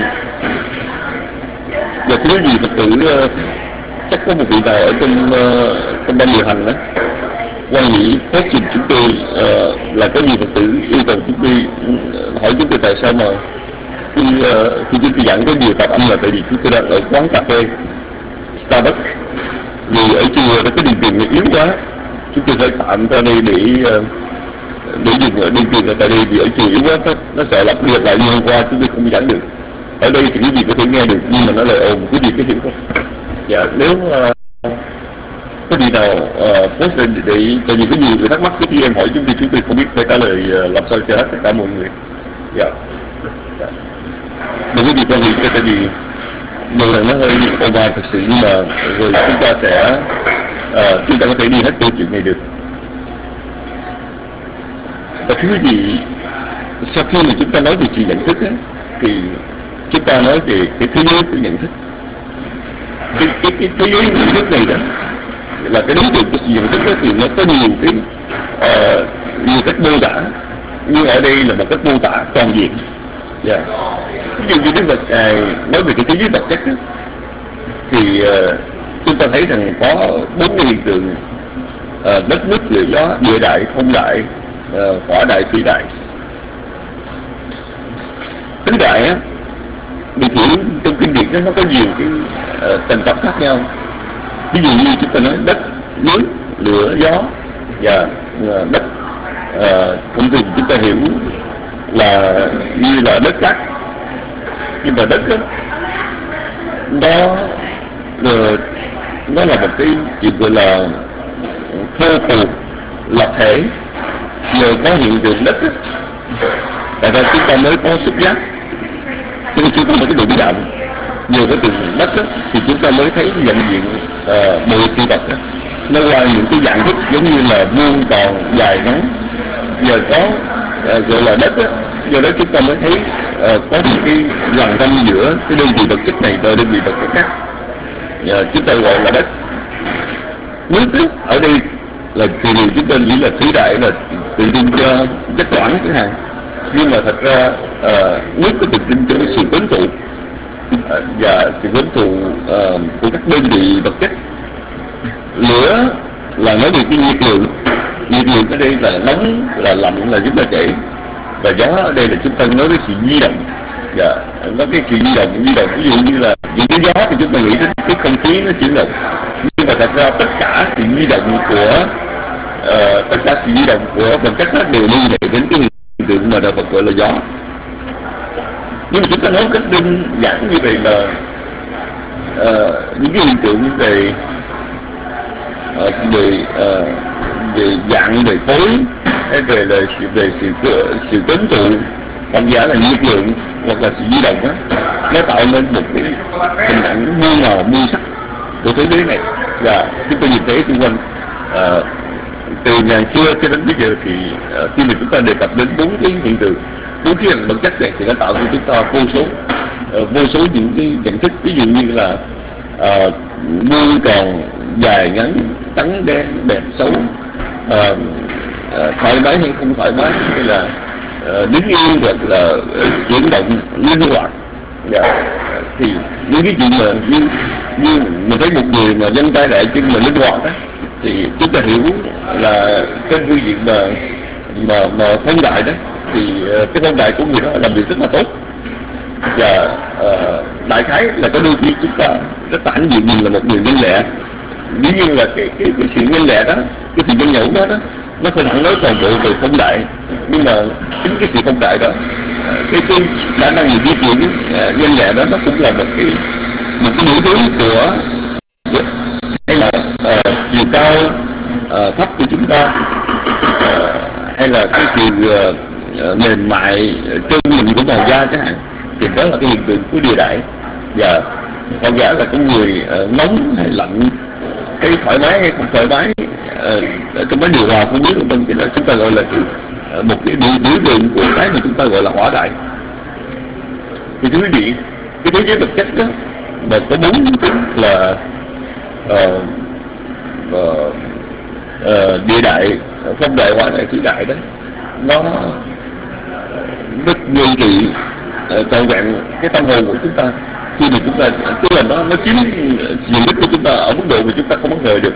và cái gì Phật tử uh, chắc có một vị nào ở trong uh, trong ban điều hành đó quan nghị phát trình chúng tôi uh, là có nhiều Phật tử yêu cầu chúng tôi uh, hỏi chúng tôi tại sao mà khi, uh, khi chúng tôi giảng có nhiều tạp âm là tại vì chúng tôi đang ở quán cà phê Starbucks, vì ở chùa nó có điều kiện yếu quá, chúng tôi phải tạm ra đây để uh, để dùng ở điều kiện ở tại đây, vì ở chùa yếu quá nó, nó sợ lặp đi lặp lại như hôm qua chúng tôi không giảng được. Ở đây thì cái gì có thể nghe được nhưng mà nó lại ồn, cái gì có hiểu không? Dạ, nếu uh, có gì nào uh, post lên để, tại vì có nhiều người thắc mắc, cái khi em hỏi chúng tôi chúng tôi không biết phải trả lời uh, làm sao cho hết tất cả mọi người. Dạ. Dạ. Đừng có gì cho vì tại vì điều này nó hơi over thật sự, nhưng mà rồi chúng ta sẽ uh, chúng ta có thể đi hết câu chuyện này được. Và thứ gì sau khi mà chúng ta nói về sự nhận thức ấy, thì chúng ta nói về cái thế giới của nhận thức. Cái, cái, cái thế giới nhận thức này đó là cái đối tượng của sự nhận thức đó, thì nó có nhiều cái uh, nhiều cách mô tả, nhưng ở đây là một cách mô tả toàn diện. Yeah. Ví dụ như Đức Phật uh, nói về cái thế giới vật chất đó, thì uh, chúng ta thấy rằng có bốn hiện tượng: uh, đất nước lửa gió, địa đại, không đại, uh, hỏa đại, thủy đại. Tứ đại á, được hiểu trong kinh điển đó, nó có nhiều cái uh, tầng cấp khác nhau. Ví dụ như chúng ta nói đất, nước, lửa, gió và uh, đất. Uh, thông thường chúng ta hiểu là như là đất cát, nhưng mà đất đó, nó uh, nó là một cái chuyện gọi là thô phù lập thể. Nhờ có hiện tượng đất đó, tại ra chúng ta mới có xúc giác, cho nên chúng ta mới có độ chạm. Nhờ cái tượng đất đó, thì chúng ta mới thấy nhận diện uh, mọi sự vật đó. Nó qua những cái dạng thức giống như là vuông, tròn, dài, ngắn. Giờ có uh, gọi là đất đó, do đó chúng ta mới thấy uh, có những cái lần ranh giữa cái đơn vị vật chất này và đơn vị vật chất khác. Uh, chúng ta gọi là đất. Nước đó, ở đây là từ điều chúng ta nghĩ là thủy đại là tự tin cho chất toản chẳng hạn, nhưng mà thật ra uh, nước có tự tin cho cái sự quyến tụ uh, và sự quyến tụ uh, của các đơn vị vật chất. Lửa là nói về cái nhiệt lượng, nhiệt lượng ở đây là nóng, là lạnh, là rất là chảy. Và gió ở đây là chúng ta nói cái sự di động, và nói cái sự di động, di động ví dụ như là những cái gió thì chúng ta nghĩ đến cái không khí nó chuyển động, nhưng mà thật ra tất cả sự di động của uh, tất cả sự di động của vật chất nó đều liên hệ đến cái hiện tượng mà đạo Phật gọi là gió. Nhưng mà chúng ta nói cách đơn giản như vậy là uh, những cái hiện tượng về uh, về uh, về dạng, về khối, hay về là sự về sự sự quyến tụ, hoặc giả là nhiệt lượng, hoặc là sự di động đó, nó tạo nên một cái hình ảnh muôn màu muôn sắc của thế giới này. Và chúng ta nhìn thấy xung quanh uh, từ ngàn xưa cho đến bây giờ thì uh, khi mà chúng ta đề cập đến bốn cái hiện tượng, bốn cái vật chất này, thì nó tạo cho chúng ta vô số uh, vô số những cái nhận thức. Ví dụ như là uh, vuông, tròn, dài, ngắn, trắng, đen, đẹp, xấu, uh, uh, thoải mái hay không thoải mái, hay là uh, đứng yên hoặc là uh, chuyển động linh hoạt. Yeah. Thì những cái chuyện mà như như mình thấy một người mà dân tay đại chân mà linh hoạt đó, thì chúng ta hiểu là trên phương diện mà mà mà phong đại đó, thì cái phong đại của người đó làm việc rất là tốt. Và uh, đại khái là có đôi khi chúng ta rất tản diện mình là một người nhân lẹ, dĩ nhiên là cái cái cái sự nhân lẹ đó, cái sự nhân nhậu đó đó, nó không hẳn nói toàn bộ về phong đại, nhưng mà chính cái sự phong đại đó, cái cái khả năng gì di chuyển uh, nhân lẹ đó, nó cũng là một cái một cái nỗi hướng của hay là uh, chiều cao uh, thấp của chúng ta, uh, hay là cái sự uh, mềm mại trơn mình của màu da chẳng hạn, thì đó là cái hiện tượng của địa đại. Và còn giả là con người uh, nóng hay lạnh, cái thoải mái hay không thoải mái uh, trong cái điều hòa không biết vân thì là chúng ta gọi là uh, một cái biểu biểu tượng của cái mà chúng ta gọi là hỏa đại. Thì thưa quý vị, cái thế giới vật chất đó mà có bốn tính là uh, uh, uh, địa đại, phong đại, hỏa đại, thủy đại đó, nó rất ngự trị uh, trọn vẹn cái tâm hồn của chúng ta, khi mà chúng ta tức là nó nó chiếm diện tích của chúng ta ở mức độ mà chúng ta không bất ngờ được.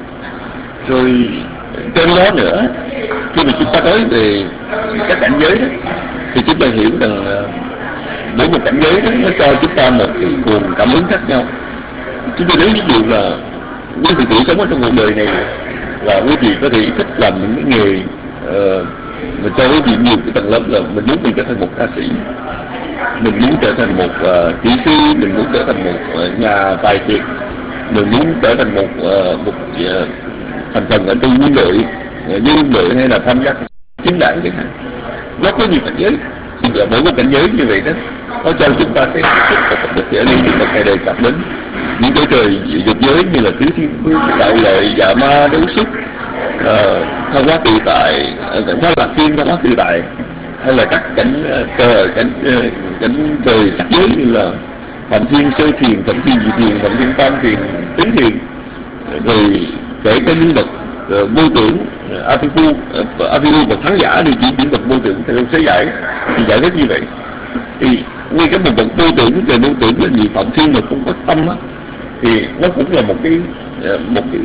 Rồi trên đó nữa, khi mà chúng ta nói về các cảnh giới đó, thì chúng ta hiểu rằng uh, mỗi một cảnh giới đó nó cho chúng ta một cái nguồn cảm hứng khác nhau. Chúng tôi lấy ví dụ là quý vị tự sống ở trong cuộc đời này là quý vị có thể thích làm những cái nghề uh, mà cho quý vị nhiều cái tầng lớp, là mình muốn mình trở thành một ca sĩ, mình muốn trở thành một uh, kỹ sư, mình muốn trở thành một uh, nhà tài phiệt, mình muốn trở thành một uh, một uh, thành phần ở trong quân đội, uh, như quân đội hay là tham gia chính đảng chẳng hạn. Nó có nhiều cảnh giới, và mỗi một cảnh giới như vậy đó, nó cho chúng ta cái sức và được trở nên một ngày đề cập đến những cái trời dục giới như là tứ thiên vương, đạo lợi, dạ ma, đấu sức, uh, thăng hóa tự tại, cảnh hóa lạc thiên, thăng hóa tự tại, hay là các cảnh trời uh, cảnh uh, cảnh trời sắc giới như là phạm thiên, sơ thiền, thậm thiên, dị thiền, phạm thiên, tam thiền, tứ thiền, rồi kể cả những bậc uh, vô tưởng, Apipu, uh, Apipu bậc thắng giả thì chỉ những bậc vô tưởng theo thế giải thì giải thích như vậy. Thì ngay cái một bậc vô tưởng, trời vô tưởng là gì, phạm thiên mà không có tâm á, thì nó cũng là một cái uh, một cái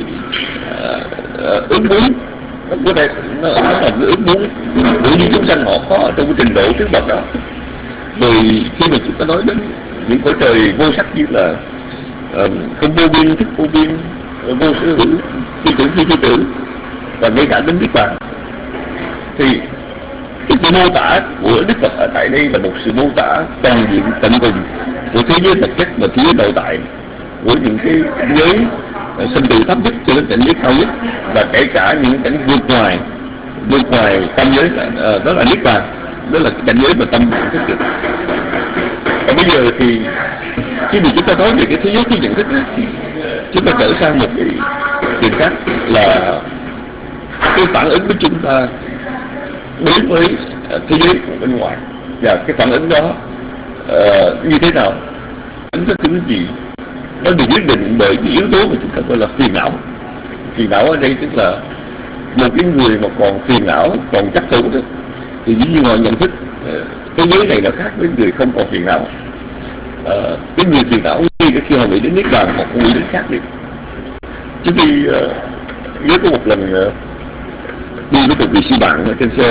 uh, uh, ước muốn. Nó có thể nó, nó là cái ước muốn của những chúng sanh họ có ở trong cái trình độ trước bậc đó. Rồi khi mà chúng ta nói đến những cõi trời vô sắc như là uh, không vô biên, thức vô biên, vô sở hữu, phi tưởng phi phi tưởng, và ngay cả đến Niết Bàn, thì cái sự mô tả của Đức Phật ở tại đây là một sự mô tả toàn diện tận cùng của thế giới vật chất và thế giới nội tại, của những cái cảnh giới sinh tử thấp nhất cho đến cảnh giới cao nhất, và kể cả những cảnh vượt ngoài vượt ngoài tâm giới, à, đó là Niết Bàn, đó là cái cảnh giới mà tâm nhận thức được. Và bây giờ thì khi mà chúng ta nói về cái thế giới phi nhận thức đó, chúng ta trở sang một cái chuyện khác là cái phản ứng của chúng ta đối với thế giới bên ngoài, và cái phản ứng đó uh, như thế nào, phản ứng cái gì, nó được quyết định bởi cái yếu tố mà chúng ta gọi là phiền não. Phiền não ở đây tức là một cái người mà còn phiền não, còn chấp thủ đó, thì dĩ nhiên họ nhận thức uh, cái giới này là khác với người không còn phiền não. Uh, cái người phiền não khi họ nghĩ đến Niết Bàn, họ không nghĩ đến khác được. Trước khi uh, nhớ có một lần uh, đi với một vị sư bạn ở trên xe,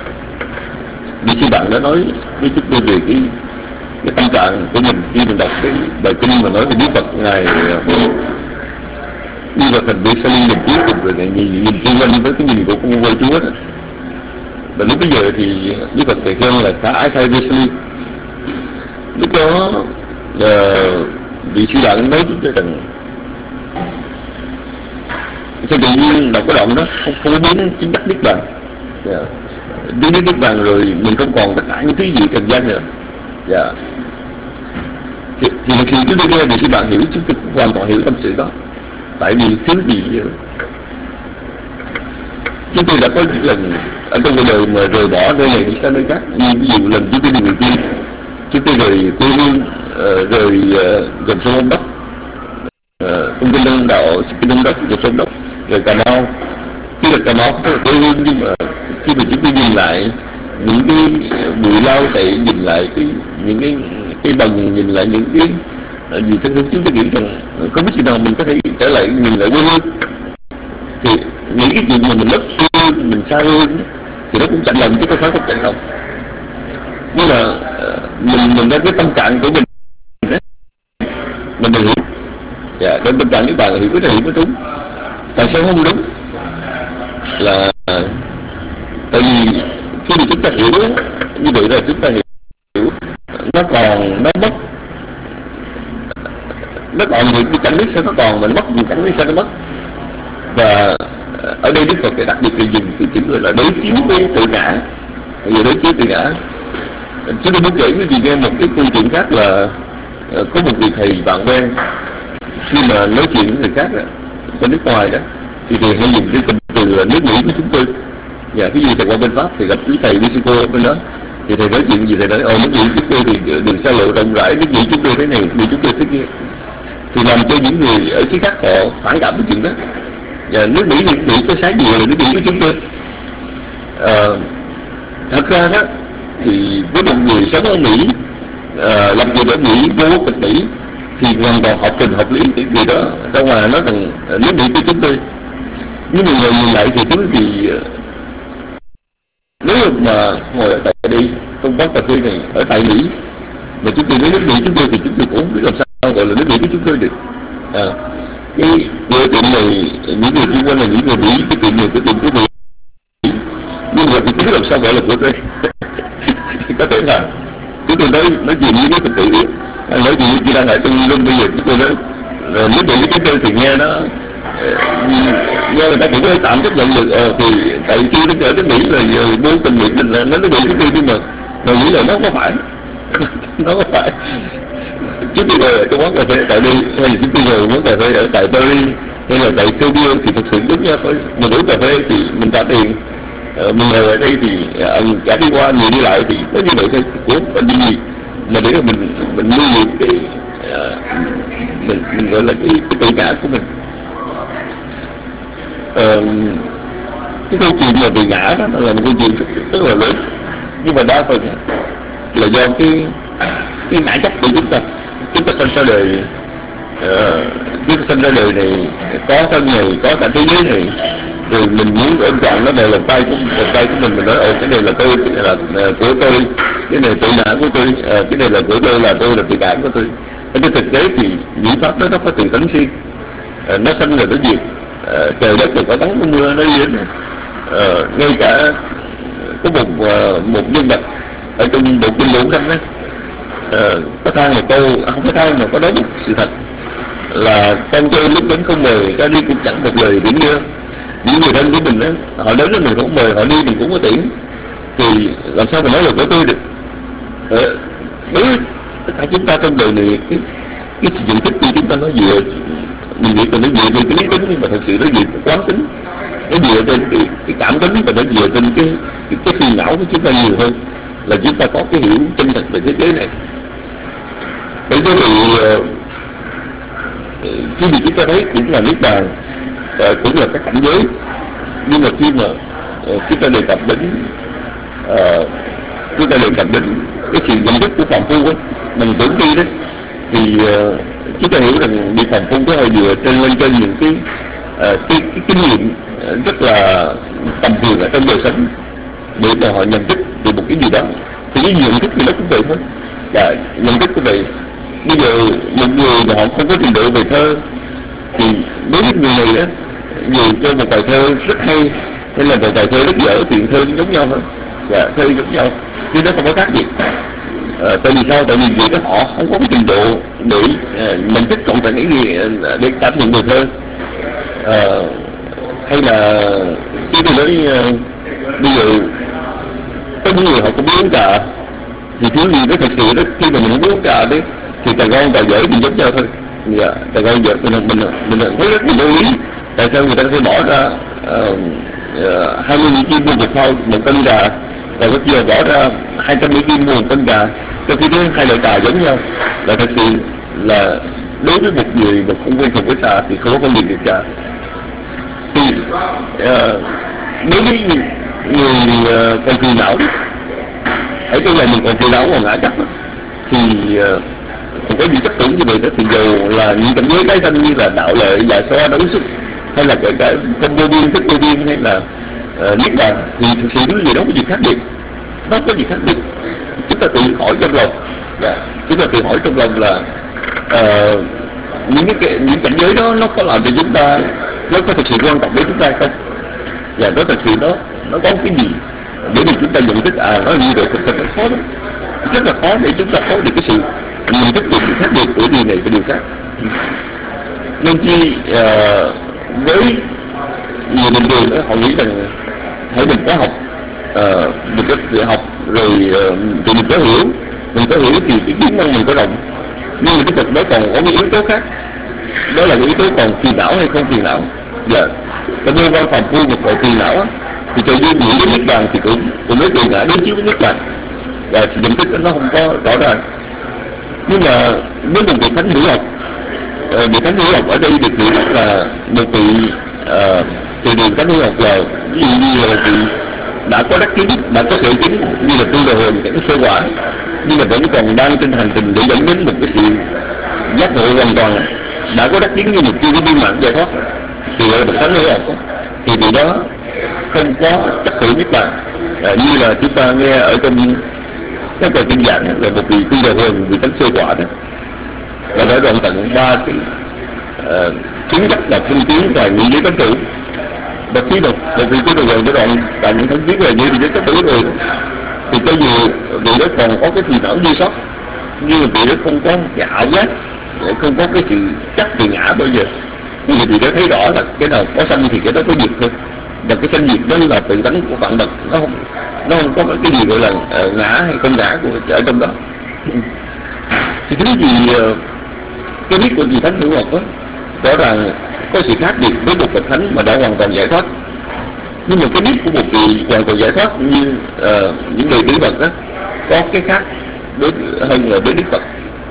vị sư bạn đã nói với chúng tôi về cái, cái tâm trạng của mình khi mình đọc cái bài kinh mà nói về Đức Phật ngài đi vào thành Vesali lần cuối cùng, rồi ngài nhìn nhìn xung quanh với cái nhìn của con voi Chúa đó. Và lúc bây giờ thì Đức Phật thầy khen là khá ái thay Vesali. Lúc đó là vị sư bạn nói chúng tôi rằng sao tự nhiên đọc cái đoạn đó không, không biến chính đắc Niết Bàn, yeah. Đến đến Niết Bàn rồi mình không còn tất cả những thứ gì trần gian nữa, yeah. thì, thì khi chúng tôi nghe vị sư bạn hiểu, chúng tôi cũng hoàn toàn hiểu tâm sự đó. Tại vì thứ gì chúng tôi đã có những lần ở trong cuộc đời mà rời bỏ nơi này đi sang nơi khác, như ví dụ lần chúng tôi đi người tiên, chúng tôi rời quê hương, uh, rời uh, dòng sông Ông Đốc, công ty Đông Đạo, Kinh Đông Đốc, dòng sông Đốc, rồi Cà Mau. Khi là Cà Mau có quê hương, nhưng mà khi mà chúng tôi nhìn lại những cái bụi lau tệ, nhìn lại cái những cái cái bần, nhìn lại những cái gì thân thương, chúng tôi nghĩ rằng không biết khi nào mình có thể trở lại nhìn lại quê hương. cái chuyện mà mình mất thương, mình xa hương thì nó cũng chạnh lòng chứ không phải không chạnh lòng. Nhưng mà mình mình ra cái tâm trạng của mình đó, mình đừng hiểu. Dạ, đến tâm trạng các bạn hiểu cái này hiểu mới đúng. Tại sao không đúng? Là tại vì khi mà chúng ta hiểu như vậy là chúng ta hiểu nó còn nó mất, nó còn những cái cảnh biết sao nó còn, mà nó mất những cảnh biết sao nó mất. Và ở đây Đức Phật cái đặc biệt là dùng cái chữ gọi là đối chiếu với tự ngã. Bây giờ đối chiếu tự ngã, chúng tôi muốn kể với chị nghe một cái câu chuyện khác là có một vị thầy bạn quen khi mà nói chuyện với người khác đó, bên nước ngoài đó, thì thầy hay dùng cái cụm từ là nước Mỹ của chúng tôi. Và cái gì thầy qua bên Pháp thì gặp quý thầy Mexico bên đó, thì thầy nói chuyện gì thầy nói ồ nước Mỹ chúng tôi thì đừng xa lộ rộng rãi, nước Mỹ chúng tôi thế này, nước Mỹ chúng tôi thế kia, thì làm cho những người ở xứ khác họ phản cảm với chuyện đó. Và nước Mỹ thì nước Mỹ có sáng gì là nước Mỹ của chúng tôi. À, thật ra đó thì với một người sống ở Mỹ, à, làm việc ở Mỹ, vô quốc tịch Mỹ, thì hoàn toàn hợp tình hợp lý cái gì đó ra ngoài nói rằng nước Mỹ của chúng tôi. Nhưng mà người nhìn lại thì chúng thì nếu mà ngồi ở tại đây trong quán cà phê này ở tại Mỹ mà chúng tôi nói nước Mỹ chúng tôi thì chúng tôi cũng không biết làm sao gọi là nước Mỹ của chúng tôi được. À, cái cửa tiệm này những người xung quanh là những người Mỹ, cái tiệm này cái tiệm của Mỹ, nhưng mà thì không biết làm sao gọi là của tôi. Có thể là chúng tôi nói nói chuyện với cái Phật tử, nói chuyện với đang ở trong luôn bây giờ chúng tôi nói nước Mỹ với chúng tôi thì nghe nó nghe người ta cũng có tạm chấp nhận được. Ờ, thì tại khi nó ở nước Mỹ là muốn tình nguyện mình là nó nước Mỹ chúng tôi, nhưng mà người nghĩ là nó không có phải. Nó không phải. Chúng tôi ngồi ở trong quán cà phê tại đây, hay là chúng tôi ngồi quán cà phê ở tại Paris hay là tại Seoul thì thực sự giống nhau thôi. Mình uống cà phê thì mình trả tiền, ờ, mình ngồi ở đây thì uh, cả đi qua người đi lại thì có như vậy thôi, cũng không có gì mà để mình mình lưu niệm cái uh, mình mình gọi là cái, cái tự ngã của mình. Uh, cái câu chuyện mà tự ngã đó là một câu chuyện rất, rất là lớn, nhưng mà đa phần là do cái cái ngã chấp của chúng ta. Chúng ta sinh ra đời, uh, chúng ta sinh ra đời này có thân này, có cả thế giới này, rồi mình muốn ôm trọn nó đều là tay của một tay của mình, mình nói ồ cái này là tôi, cái này là uh, của tôi, cái này tự ngã của tôi, uh, cái này là của tôi, là tôi là tự ngã của tôi. Trên thực tế thì những pháp đó nó có từ tánh riêng, uh, nó sinh rồi nó diệt, uh, trời đất rồi có nắng có mưa nó đến, uh, ngay cả có một uh, một nhân vật ở trong bộ kinh Lũng Khanh đó, uh, có than một câu, không có than mà có nói một sự thật là con tôi lúc đến không mời ra đi cũng chẳng một lời tiễn đưa. Những người thân của mình đó, họ đến đó mình cũng mời, họ đi mình cũng có tiễn, thì làm sao mà nói là của tôi được. Ờ, đối với tất cả chúng ta trong đời này, cái cái sự nhận thức của chúng ta nó dựa, mình nghĩ là nó dựa trên cái lý tính, nhưng mà thật sự nó dựa trên quán tính, nó dựa trên cái, cái cảm tính, và nó dựa trên cái cái, cái phiền não của chúng ta nhiều hơn là chúng ta có cái hiểu chân thật về thế giới này. Bởi thế thì uh, khi mà chúng ta thấy cũng là niết bàn, uh, cũng là các cảnh giới, nhưng mà khi mà uh, chúng ta đề cập đến uh, chúng ta đề cập đến cái sự nhận thức của phàm phu ấy, mình tưởng đi đấy, thì uh, chúng ta hiểu rằng đi phàm phu có hơi dựa trên lên trên những cái uh, cái, cái kinh nghiệm uh, rất là tầm thường ở trong đời sống để mà họ nhận thức về một cái gì đó. Thì cái nhận thức thì nó cũng vậy thôi. Và nhận thức của vậy, bây giờ một người mà họ không có trình độ về thơ thì đối với người này á, người cho một bài thơ rất hay hay là một bài thơ rất dở thì thơ cũng giống nhau thôi, và thơ giống nhau chứ nó không có khác gì. À, tại vì sao? Tại vì người đó họ không có cái trình độ để uh, nhận thức cộng thành cái gì uh, để cảm nhận bài thơ. Uh, hay là khi tôi nói uh, bây giờ có những người họ cũng biết uống trà, thì thiếu gì nó thật sự đó, khi mà mình không biết uống trà đấy thì trà ngon trà dở thì giống nhau thôi. Dạ, trà ngon dở mình mình mình thấy rất là vô lý. Tại sao người ta phải bỏ ra hai mươi Mỹ kim mua một thau một cân trà, và có giờ bỏ ra hai trăm Mỹ kim mua một cân trà, trong khi đó hai loại trà giống nhau? Là thật sự là đối với một người mà không quen thuộc với trà thì không có phân biệt được trà. Thì uh, đối với người uh, còn phiền não đó, ở trong này mình còn phiền não còn ngã chấp đó, thì uh, còn có những chấp tưởng như vậy đó, thì dù là những cảnh giới cái danh như là đạo lợi, dạ xoa, đấu xúc, hay là kể cả không vô biên, thức vô biên, hay là uh, niết bàn, thì thực sự những gì đó có gì khác biệt, nó có gì khác biệt. Chúng ta tự hỏi trong lòng, yeah. chúng ta tự hỏi trong lòng là uh, những cái những cảnh giới đó nó có làm cho chúng ta, nó có thực sự quan trọng với chúng ta hay không, và nó thực sự nó nó có cái gì để để chúng ta nhận thức à nó như vậy. Thực sự nó khó lắm, rất là khó để chúng ta có được cái sự nhận thức được sự khác biệt của điều này và điều khác. Nên chi uh, với nhiều bình thường đó, họ nghĩ rằng hãy mình có học, uh, mình có tự học rồi uh, thì mình có hiểu, mình có hiểu thì cái kiến năng mình có rộng. Nhưng mà cái thực đó còn có cái yếu tố khác, đó là cái yếu tố còn phiền não hay không phiền não. Dạ, cho nên văn phòng phu một cội phiền não á, thì tự nhiên nghĩ đến niết bàn thì cũng cũng mới tự ngã đến chiếu với niết bàn, và thì nhận thức nó không có rõ ràng. Nhưng mà nếu một vị thánh hữu học, uh, vị thánh hữu học ở đây được hiểu là một vị uh, từ đường thánh hữu học là ví dụ như là vị đã có đắc kiến, đã có tuệ kiến như là tu đồ hồn, cái sơ quả, nhưng mà vẫn còn đang trên hành trình để dẫn đến một cái sự giác ngộ hoàn toàn, đã có đắc kiến như một chưa có viên mãn giải thoát, thì gọi là bậc thánh hữu học. Thì điều đó không có chấp thủ niết bàn, à, như là chúng ta nghe ở trong các bài kinh giảng là một vị tu đồ hồn, vị thánh sơ quả đó, và đã đoạn tận ba cái uh, chứng chấp là phương tiến và nghị giới tánh tử. Và khi một một vị tu đồ hồn đã đoạn tận những thánh tiến về như thì giới tánh tử rồi, thì cho dù vị đó còn có cái phiền não dư sót, nhưng mà vị đó không có cái ảo giác, không có cái sự chấp về ngã bao giờ. Nhưng mà vị đó thấy rõ là cái nào có sanh thì cái đó có diệt thôi, và cái sanh diệt đó là tự tánh của vạn vật, nó không nó không có cái gì gọi là uh, ngã hay không ngã của ở trong đó. Thì thứ gì uh, cái biết của vị thánh hữu học đó rõ ràng có sự khác biệt với một bậc thánh mà đã hoàn toàn giải thoát. Nhưng mà cái biết của một vị hoàn toàn giải thoát như uh, những người tử vật đó có cái khác đối hơn là với Đức Phật.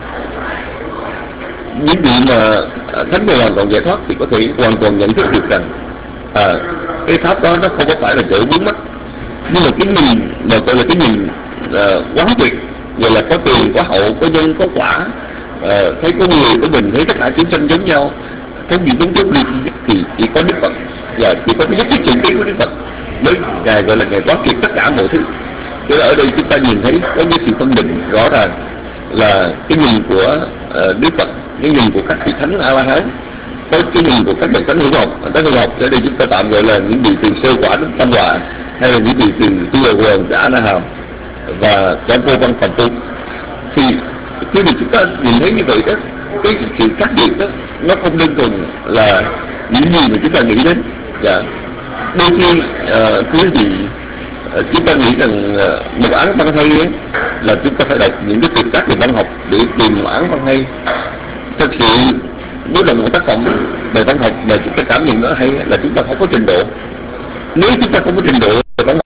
Những vị mà thánh mà hoàn toàn giải thoát thì có thể hoàn toàn nhận thức được rằng à, cái pháp đó nó không có phải là chỗ vướng mắc, nhưng mà cái nhìn mà gọi là cái nhìn uh, quá tuyệt, gọi là có tiền, có hậu, có nhân, có quả, uh, thấy có người, có mình, thấy tất cả chúng sanh giống nhau, không gì giống giống liền thì chỉ có Đức Phật, và chỉ có cái nhất thiết sự trí của Đức Phật mới ngài gọi là ngài quán triệt tất cả mọi thứ. Cho nên ở đây chúng ta nhìn thấy có những sự phân định rõ ràng là cái nhìn của uh, Đức Phật, cái nhìn của các vị thánh A La Hán, có cái nhìn của các bậc thánh hữu học. Thánh hữu học ở đây chúng ta tạm gọi là những vị từ sơ quả đến tam quả, hay là những vị từ tu đồ hồn, A La Hàm và cả vô văn phàm phu. Thì khi mà chúng ta nhìn thấy như vậy đó, cái sự khác biệt đó nó không đơn thuần là những gì mà chúng ta nghĩ đến. Dạ. Đôi khi uh, quý vị uh, chúng ta nghĩ rằng uh, một án văn hay ấy, là chúng ta phải đọc những cái tuyệt tác về văn học để tìm một án văn hay. Thật sự nếu là một tác phẩm về văn học mà chúng ta cảm nhận nó hay là chúng ta không có trình độ. Nếu chúng ta không có trình độ về văn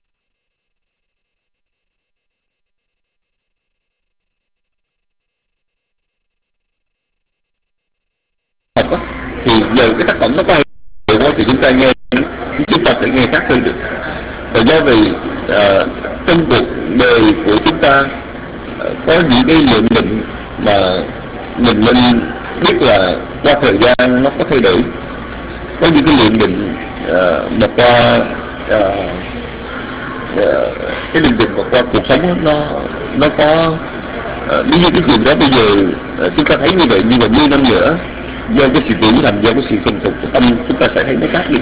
học đó, thì giờ cái tác phẩm nó có hay thì chúng ta nghe chúng ta sẽ nghe khác hơn được. Và do vì uh, trong cuộc đời của chúng ta uh, có những cái nhận định mà mình nên biết là qua thời gian nó có thay đổi. Có những cái nhận định uh, mà qua uh, uh, cái nhận định mà qua cuộc sống đó, nó nó có uh, như cái chuyện đó bây giờ uh, chúng ta thấy như vậy, nhưng mà mười năm nữa do cái sự trưởng thành, do cái sự thành thục của tâm chúng ta sẽ thấy nó khác đi.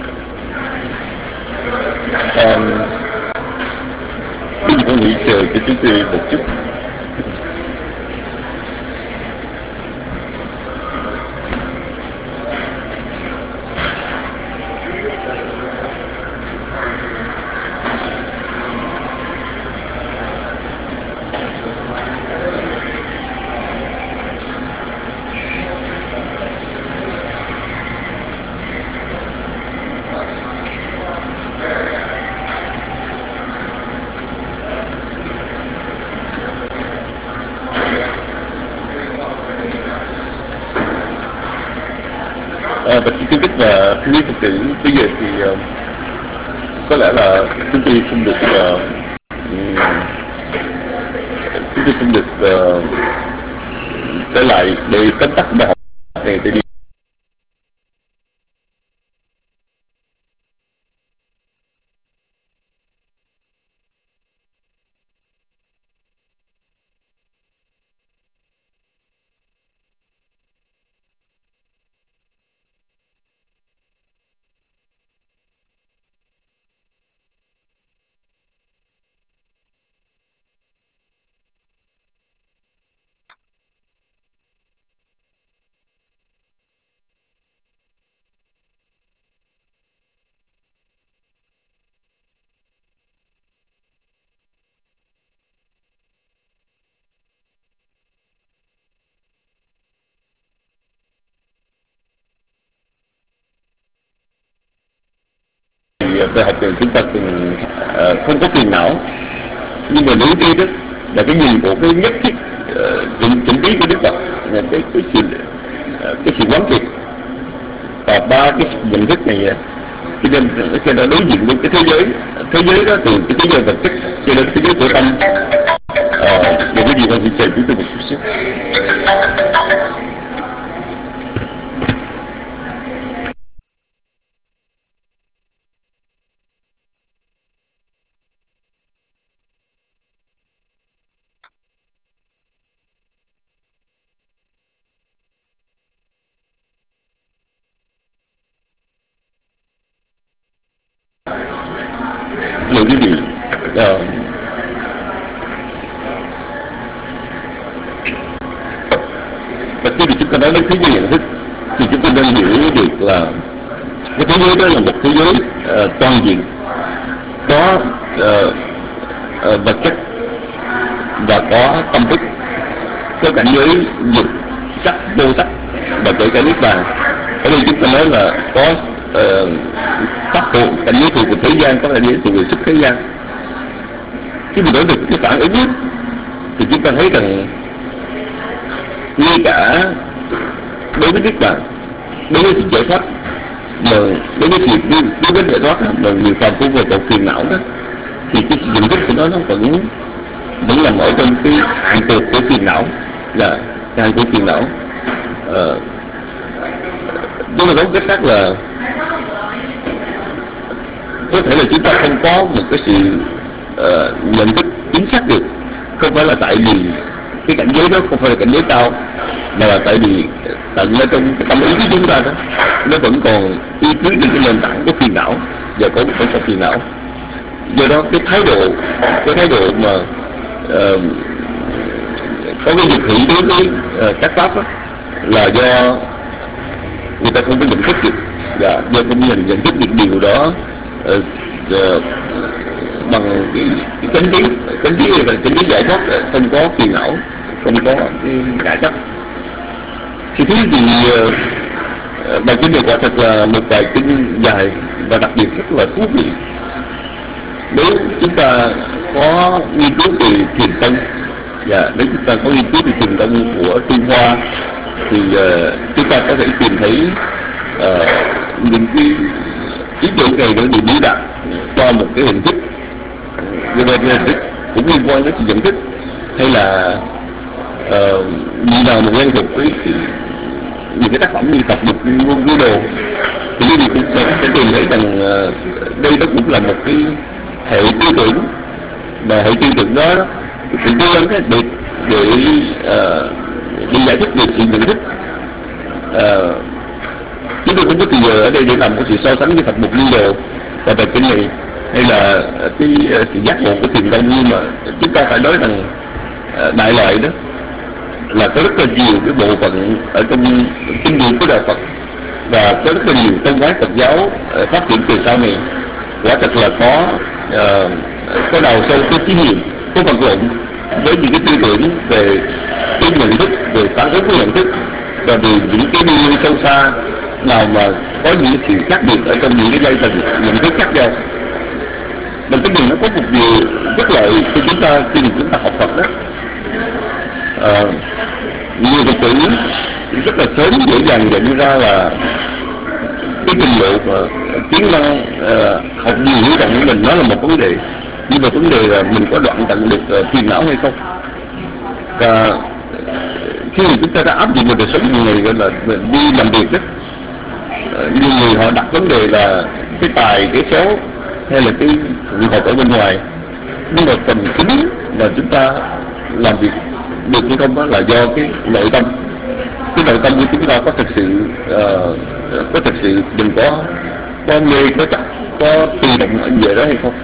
Um, bây giờ con nghĩ chờ cho chúng tôi một chút. À, và xin kính và quý Phật tử, bây giờ thì uh, có lẽ là chúng tôi không được uh, chúng tôi không được uh, trở lại để tóm tắt bài học này để đi về học đường chúng ta từng uh, không có phiền não, nhưng mà đối kia đó là cái nhìn của cái nhất thiết chỉnh uh, lý của Đức Phật, cái cái sự uh, cái sự quán triệt và ba cái nhận thức này, cho nên khi ta đối diện với cái thế giới thế giới đó, từ cái thế giới vật chất cho đến thế giới của tâm. Uh, để cái gì con sẽ chạy chúng tôi một chút xíu. Nhiều quý vị, uh, và khi chúng ta nói đến thế giới nhận thức thì chúng ta nên hiểu được là cái thế giới đó là một thế giới uh, toàn diện, có uh, uh, vật chất và có tâm thức, có cảnh giới dục sắc vô sắc và kể cả niết bàn. Ở đây chúng ta nói là có uh, pháp phụ, cảnh giới phụ của thế gian, có cảnh giới phụ của xuất thế gian. Khi mình nói được cái phản ứng thì chúng ta thấy rằng ngay cả đối với niết bàn, đối với sự giải thoát, mà đối với sự đối với giải thoát mà nhiều phàm phu về còn phiền não đó, thì cái nhận thức của nó nó vẫn vẫn nằm ở trong cái hạn cuộc của phiền não, là cái hạn của phiền não. Ờ, chúng ta nói cách khác là có thể là chúng ta không có một cái sự uh, nhận thức chính xác được, không phải là tại vì cái cảnh giới đó không phải là cảnh giới cao, mà là tại vì tận ở trong cái tâm ý của chúng ta đó nó vẫn còn y cứ trên cái nền tảng của phiền não và có vẫn có phiền não. Do đó cái thái độ cái thái độ mà uh, có cái dục hỷ đối với uh, các pháp đó, là do người ta không có nhận thức được, và do không nhận nhận thức được điều đó uh, uh, bằng cái, cái chánh lý chánh lý là chánh lý giải thoát, không có phiền não, không có cái ngã chấp. Thì thứ gì uh, bài kinh này quả thật là một bài kinh dài và đặc biệt rất là thú vị. Nếu chúng ta có nghiên cứu về thiền tông, và nếu chúng ta có nghiên cứu về thiền tông của Trung Hoa, thì uh, chúng ta có thể tìm thấy uh, những cái ý tưởng này nó được biểu đạt qua một cái hình thức, như vậy hình thức cũng liên quan đến sự nhận thức, hay là uh, như nào một quen thuộc với những cái tác phẩm như Phật Dục Ngôn Ngữ Đồ, thì quý vị cũng sẽ, sẽ tìm thấy rằng uh, đây đó cũng là một cái hệ tư tưởng, và hệ tư tưởng đó cũng cố gắng để để uh, để giải thích được sự nhận thức. Uh, chúng tôi không có từ giờ ở đây để làm một sự so sánh với Phật Mục Liên Đồ và bài kinh này, hay là cái uh, sự giác ngộ của thiền tông, nhưng mà chúng ta phải nói rằng uh, đại loại đó là có rất là nhiều cái bộ phận ở trong kinh điển của đạo Phật, và có rất là nhiều tông phái Phật giáo uh, phát triển từ sau này quả thật là có uh, có đào sâu, có chí niệm, có vật lộn với những cái tư tưởng về cái nhận thức, về phản ứng của nhận thức, và về những cái điều sâu xa nào mà có những sự khác biệt ở trong những cái giai tầng nhận thức khác nhau. Và cái điều nó có một điều rất lợi khi chúng ta khi chúng ta học Phật đó, à, nhiều Phật tử rất là sớm dễ dàng nhận ra là cái trình độ mà tiếng năng uh, học nhiều hiểu rộng của mình nó là một vấn đề, nhưng mà vấn đề là mình có đoạn tận được uh, phiền não hay không. Và khi mà chúng ta đã áp dụng vào đời sống nhiều ngày, gọi là đi làm việc đó, uh, nhiều người họ đặt vấn đề là cái tài, cái khéo hay là cái việc học ở bên ngoài, nhưng mà phần chính mà chúng ta làm việc được hay không đó là do cái nội tâm. Cái nội tâm của chúng ta có thực sự uh, có thực sự đừng có có mê, có chặt, có tự động về đó hay không.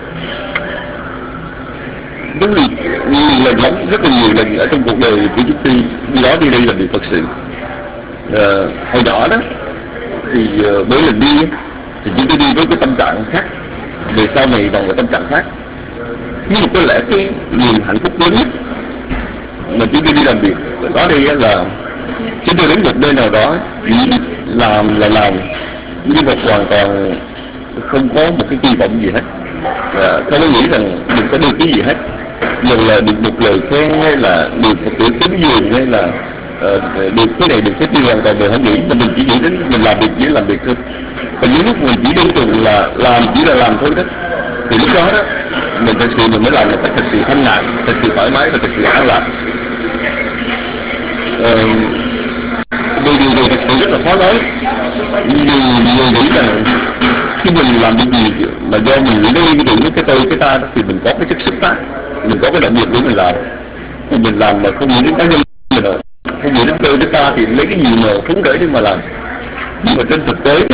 Rất là nhiều lần lắm, rất là nhiều lần ở trong cuộc đời của chúng tôi đi đó đi đây làm việc Phật sự. Uh, hồi nhỏ đó thì uh, mỗi lần đi thì chúng tôi đi với cái tâm trạng khác, về sau này bằng một tâm trạng khác. Nhưng mà có lẽ cái niềm hạnh phúc lớn nhất mà chúng tôi đi làm việc đó đây là chúng tôi đến một nơi nào đó chỉ làm là làm, nhưng mà hoàn toàn không có một cái kỳ vọng gì hết, à, không có nghĩ rằng mình có được cái gì hết, dù là được một lời khen hay là được một bữa cúng dường hay là uh, được cái này được cái kia, hoàn toàn mình không nghĩ, mà mình chỉ nghĩ đến mình làm việc chỉ làm việc thôi. Và những lúc mình chỉ đơn thuần là làm chỉ là làm thôi đó, thì lúc đó đó mình thật sự mình mới làm một cách thật sự thanh nhàn, thật sự thoải mái và thật sự an lạc. Uh, Điều điều này thật sự rất là khó nói. Nhiều người nghĩ rằng khi mình làm cái gì mà do mình nghĩ đến cái cái tôi cái ta đó, thì mình có cái sức xuất phát, mình có cái động lực để mình làm. Thì mình làm mà không nghĩ đến cá nhân mình rồi, không nghĩ đến tôi cái ta thì lấy cái gì mà phấn khởi để mà làm. Nhưng mà trên thực tế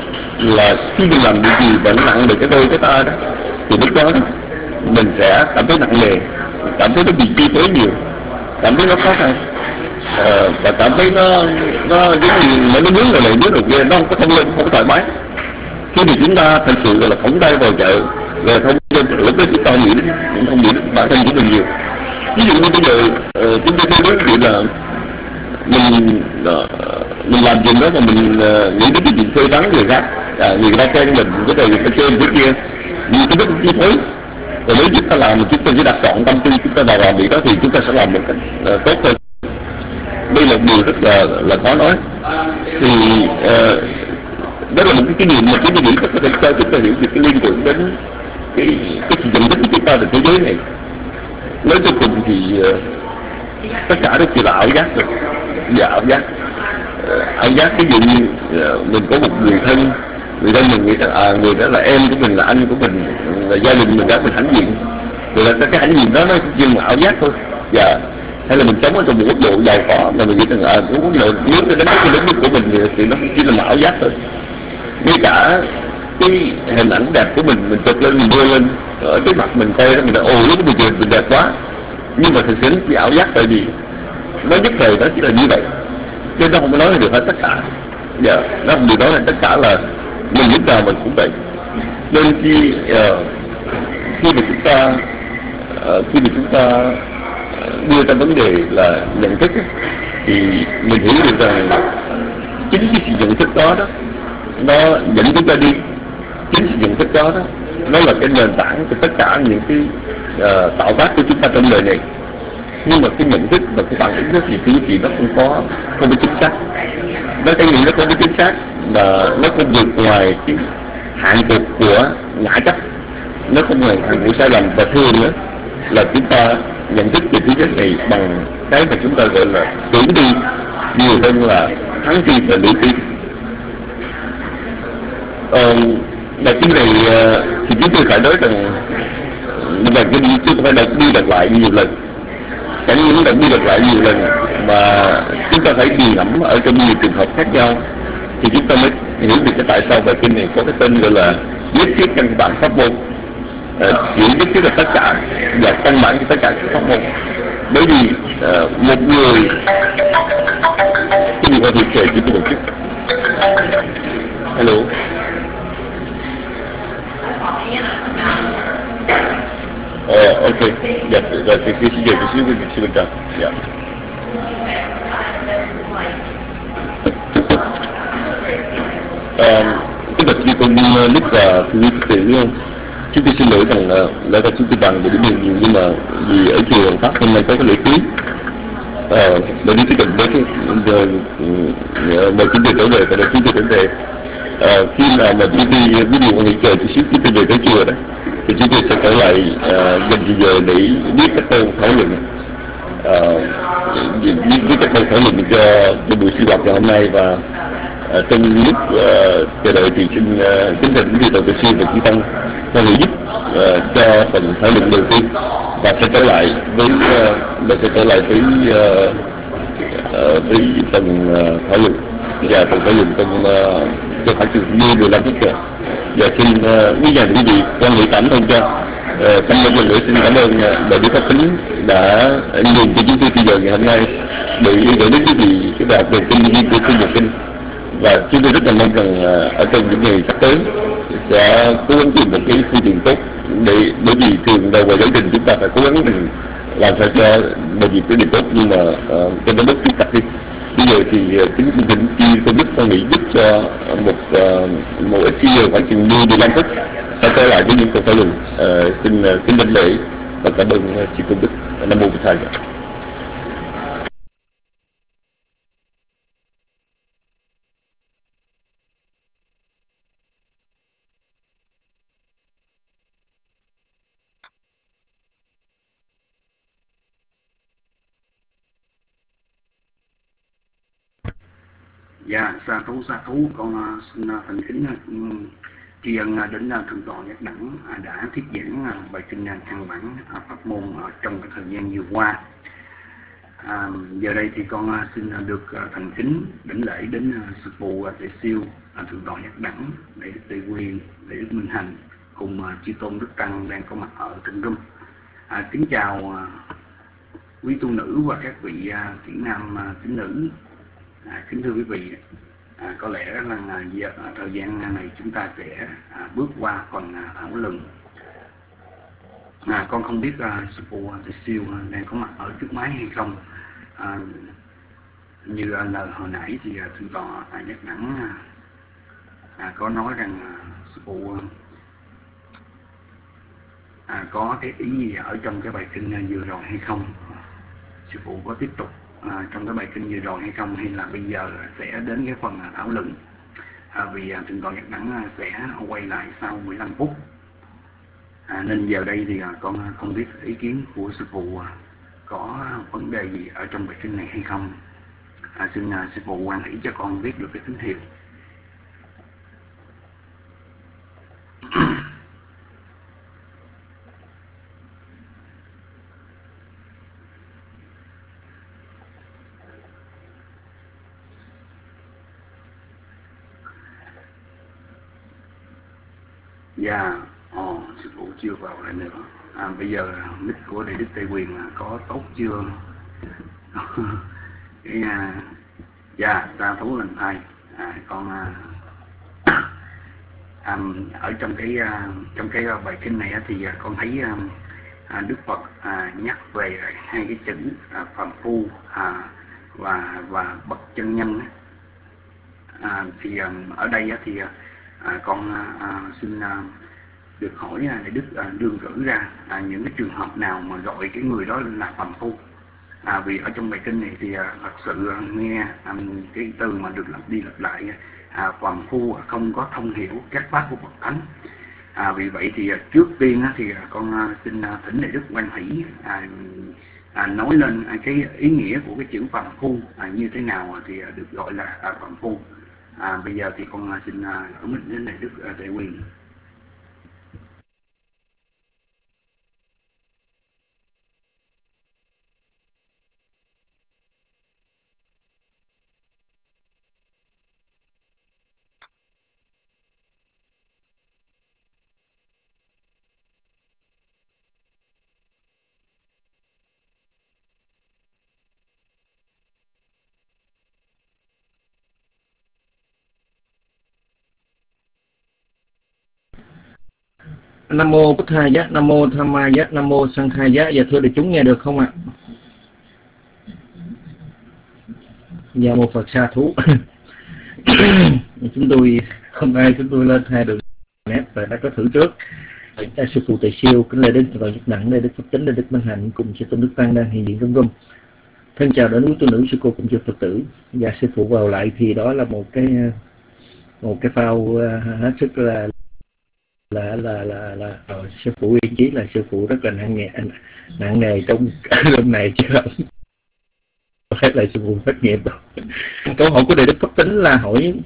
là khi mình làm cái gì vẫn nặng về cái tôi cái ta đó, thì lúc đó mình sẽ cảm thấy nặng nề, cảm thấy nó bị chi phối nhiều, cảm thấy nó khó khăn. Ờ, và cảm thấy nó nó giống như nó nướng rồi lại nướng rồi kia, nó không có thông lên, không có thoải mái. Khi mà chúng ta thật sự là phóng tay vào chợ rồi thông lên, lúc đó chúng ta nghĩ đến cũng không nghĩ đến bản thân của mình nhiều. Ví dụ như bây giờ uh, chúng ta thấy đến chuyện là mình uh, mình làm chuyện đó mà mình uh, nghĩ đến cái chuyện phê phán người khác, à, người ta khen mình cái này cái trên cái kia, nhưng cái đó cũng chi phối. Và nếu chúng ta làm mà chúng ta chỉ đặt trọn tâm tư chúng ta vào làm việc đó thì chúng ta sẽ làm một cách uh, tốt hơn. Đây là một điều rất là là khó nói. Thì uh, đó là một cái, cái điều mà chúng ta nghĩ có thể cho chúng ta hiểu được cái liên tưởng đến cái cái sự nhận thức của chúng ta về thế giới này. Nói cho cùng thì uh, tất cả đó chỉ là ảo giác rồi, và ảo giác uh, ảo giác ví dụ như uh, mình có một người thân, người thân mình nghĩ rằng à người đó là em của mình, là anh của mình, là gia đình mình đó, mình hãnh diện, rồi là cái hãnh diện đó nó chỉ là ảo giác thôi. Và hay là mình sống ở trong một mức độ giàu có mà mình nghĩ rằng à cũng có nếu cái đánh cái đánh của mình thì, thì nó chỉ là một ảo giác thôi. Ngay cả cái hình ảnh đẹp của mình mình chụp lên, mình đưa lên ở trước mặt mình coi đó, mình nói ồ lúc bây giờ mình đẹp quá, nhưng mà thực sự nó chỉ ảo giác, tại vì nó nhất thời nó chỉ là như vậy, chứ nó không có nói được hết tất cả. Dạ, nó không được nói là tất cả là mình lúc nào mình cũng vậy. Nên khi uh, khi mà chúng ta uh, khi mà chúng ta đưa ra vấn đề là nhận thức thì mình hiểu được rằng chính cái sự nhận thức đó đó nó dẫn chúng ta đi, chính sự nhận thức đó đó nó là cái nền tảng của tất cả những cái uh, tạo tác của chúng ta trong đời này. Nhưng mà cái nhận thức và cái phản ứng đó thì thứ gì nó không có không có chính xác, nó cái gì nó không có chính xác mà nó không vượt ngoài cái hạn cục của ngã chấp, nó không ngoài hạn của sai lầm. Và thường nữa là chúng ta nhận thức về thế giới này bằng cái mà chúng ta gọi là tưởng đi nhiều hơn là thắng đi và lý trí. Ờ, bài kinh này uh, thì chúng tôi phải nói rằng bài kinh chúng tôi phải đọc đi đọc lại nhiều lần, chẳng những đọc đi đọc lại nhiều lần mà chúng ta phải nghiền ngẫm ở trong nhiều trường hợp khác nhau thì chúng ta mới hiểu được cái tại sao bài kinh này có cái tên gọi là nhất thiết căn bản pháp môn. Chỉ nhất thiết là tất cả và căn bản của tất cả các pháp môn. Bởi vì uh, một người cái gì có việc kể chỉ có một chút. Hello. Ờ, uh, ok. Dạ, dạ, thì xin chào, xin chào, xin chào. Dạ. Cái bậc như con Nick và Thư Quý Tử đúng không? Chúng tôi xin lỗi rằng uh, lẽ ra chúng tôi bằng về điểm nhiều nhiều, nhưng mà vì ở chùa Pháp hôm nay có cái lễ cưới, ờ, để đi tới gần với cái giờ mời chúng tôi trở về, và để chúng tôi trở về uh, khi nào mà chúng tôi ví dụ nghỉ chờ chút xíu chúng tôi về tới chùa đó thì chúng tôi sẽ trở lại uh, dành thời giờ để viết các câu thảo luận, uh, viết, viết các câu thảo luận cho, cho buổi sinh hoạt ngày hôm nay. Và uh, trong lúc uh, chờ đợi thì xin uh, kính thỉnh quý vị tổ sư và chư tăng cho người giúp uh, cho phần thảo luận đầu tiên, và sẽ trở lại với uh, và sẽ trở lại với uh, uh, với phần uh, thảo luận và phần thảo luận trong uh, cho khoảng chừng mười lăm phút. Và xin quý nhà quý vị con nghĩ cảm ơn cho uh, cảm ơn lần nữa, xin cảm ơn uh, đại biểu Pháp Tính đã nhìn cho chúng tôi bây giờ ngày hôm nay để gửi đến quý vị cái bài học về kinh nghiên của kinh nhật kinh. Và chúng tôi rất là mong rằng uh, ở trong những ngày sắp tới sẽ cố gắng tìm một cái phương tiện tốt, để bởi vì thường đầu vào giáo trình chúng ta phải cố gắng mình làm sao cho mọi việc cái điều tốt, nhưng mà uh, cho nó bớt phức tạp đi. Bây giờ thì kính kính chi tôi biết con nghĩ giúp cho một một ít khi giờ khoảng chừng mười lăm phút sẽ trở lại với những câu trả lời. Uh, xin kính đảnh lễ và cảm ơn chị Công Đức. Nam mô Bổn Thầy. Dạ, sa thú sa thú con xin thành kính tri ân đến thượng tọa Giác Đẳng đã thuyết giảng bài kinh căn bản pháp môn trong cái thời gian vừa qua. À, giờ đây thì con xin được thành kính đảnh lễ đến sư phụ Tề Siêu thượng tọa Giác Đẳng, để Đức Tề Quyền, để Đức Minh Hành cùng chư tôn Đức Tăng đang có mặt ở trong room. À, kính chào quý tu nữ và các vị thiện nam tín nữ. À, kính thưa quý vị, à, có lẽ là giờ, à, thời gian này chúng ta sẽ à, bước qua phần à, thảo luận. À, con không biết à, sư phụ Tề Siêu đang có mặt ở trước máy hay không. À, như à, lời hồi nãy thì à, thượng tọa à, Giác Đẳng à, à, có nói rằng à, sư phụ à, có cái ý gì ở trong cái bài kinh à, vừa rồi hay không. Sư phụ có tiếp tục À, trong cái bài kinh vừa rồi hay không, hay là bây giờ sẽ đến cái phần thảo luận. À, vì à, thượng tọa Giác Đẳng sẽ quay lại sau mười lăm phút. À, nên giờ đây thì à, con không biết ý kiến của sư phụ à, có vấn đề gì ở trong bài kinh này hay không. À, xin à, sư phụ quan hỷ cho con biết được cái tín hiệu. Dạ, ồ, sư phụ chưa vào lại nữa. À, bây giờ mic của Đại Đức Tề Quyền có tốt chưa? Cái, à, dạ, sa thú lành thai. À, con à, à, ở trong cái à, trong cái bài kinh này thì à, con thấy à, Đức Phật à, nhắc về hai cái chữ à, phàm phu à, và và bậc chân nhân. À, thì à, ở đây thì À, con à, xin à, được hỏi à, để Đức à, đương cử ra à, những cái trường hợp nào mà gọi cái người đó là phàm phu. À, vì ở trong bài kinh này thì à, thật sự à, nghe à, cái từ mà được lặp đi lặp lại à, phàm phu không có thông hiểu các pháp của Phật Thánh. À, vì vậy thì à, trước tiên à, thì à, con à, xin à, thỉnh Đại Đức Quan Hỷ à, à, nói lên à, cái ý nghĩa của cái chữ phàm phu à, như thế nào thì à, được gọi là à, phàm phu. À, bây giờ thì con xin ở mình đến Đại Đức Tề Quyền. Nam mô Bổn Thầy Giác, Nam mô Tham Ma Giác, Nam mô Sang Khai Giác. Dạ thưa đại chúng nghe được không ạ? Dạ một Phật sa thú. Chúng tôi hôm nay chúng tôi lên hai đường nét và đã có thử trước. Đại sư phụ Tề Siêu kính lễ đến toàn Giác Đẳng, Đại Đức Pháp Tính, Đại Đức Minh Hạnh cùng chư tôn Đức Tăng đang hiện diện trong room. Thân chào đến quý tu nữ sư cô cùng chư Phật tử. Và sư phụ vào lại thì đó là một cái một cái phao hết sức là là là là là ờ, sư phụ Yên Chí là sư phụ rất là nặng nghề nặng nề trong lần này chứ không phải là sư phụ trách nhiệm đâu. Câu hỏi của Đại Đức Pháp Tính là hỏi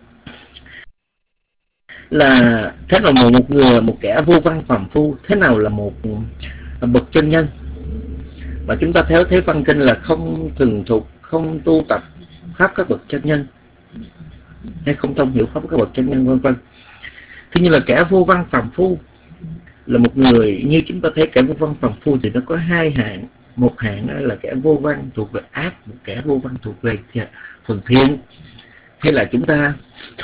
là thế nào một, một người một kẻ vô văn phàm phu, thế nào là một bậc chân nhân, mà chúng ta theo thế văn kinh là không thường thuộc, không tu tập pháp các bậc chân nhân hay không thông hiểu pháp các bậc chân nhân vân vân. Thứ như là kẻ vô văn phàm phu là một người, như chúng ta thấy kẻ vô văn phàm phu thì nó có hai hạng. Một hạng là kẻ vô văn thuộc về ác, một kẻ vô văn thuộc về phần thiện. Hay là chúng ta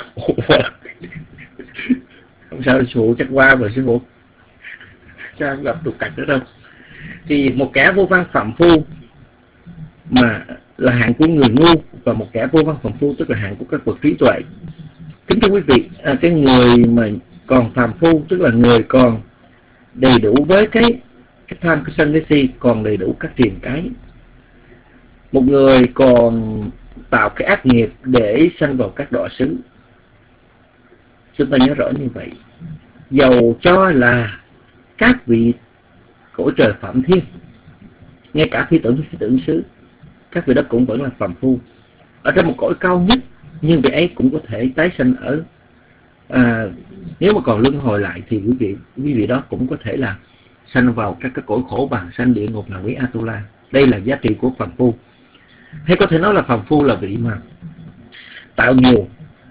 không sao, sư phụ chắc qua rồi sư phụ, sao không gặp trục trặc nữa đâu. Thì một kẻ vô văn phàm phu mà là hạng của người ngu, và một kẻ vô văn phàm phu tức là hạng của các bậc trí tuệ. Kính thưa quý vị, à, cái người mà còn phàm phu tức là người còn đầy đủ với cái cái tham, cái sân, cái si, còn đầy đủ các triền cái. Một người còn tạo cái ác nghiệp để sanh vào các đọa xứ. Chúng ta nhớ rõ như vậy. Dầu cho là các vị cõi trời phạm thiên, ngay cả phi tưởng phi tưởng xứ, các vị đó cũng vẫn là phàm phu ở trong một cõi cao nhất, nhưng vị ấy cũng có thể tái sanh ở à, nếu mà còn luân hồi lại thì quý vị quý vị đó cũng có thể là sanh vào các cái cõi khổ bằng sanh địa ngục, là quý Atula. Đây là giá trị của phàm phu. Hay có thể nói là phàm phu là vị mà tạo nhiều.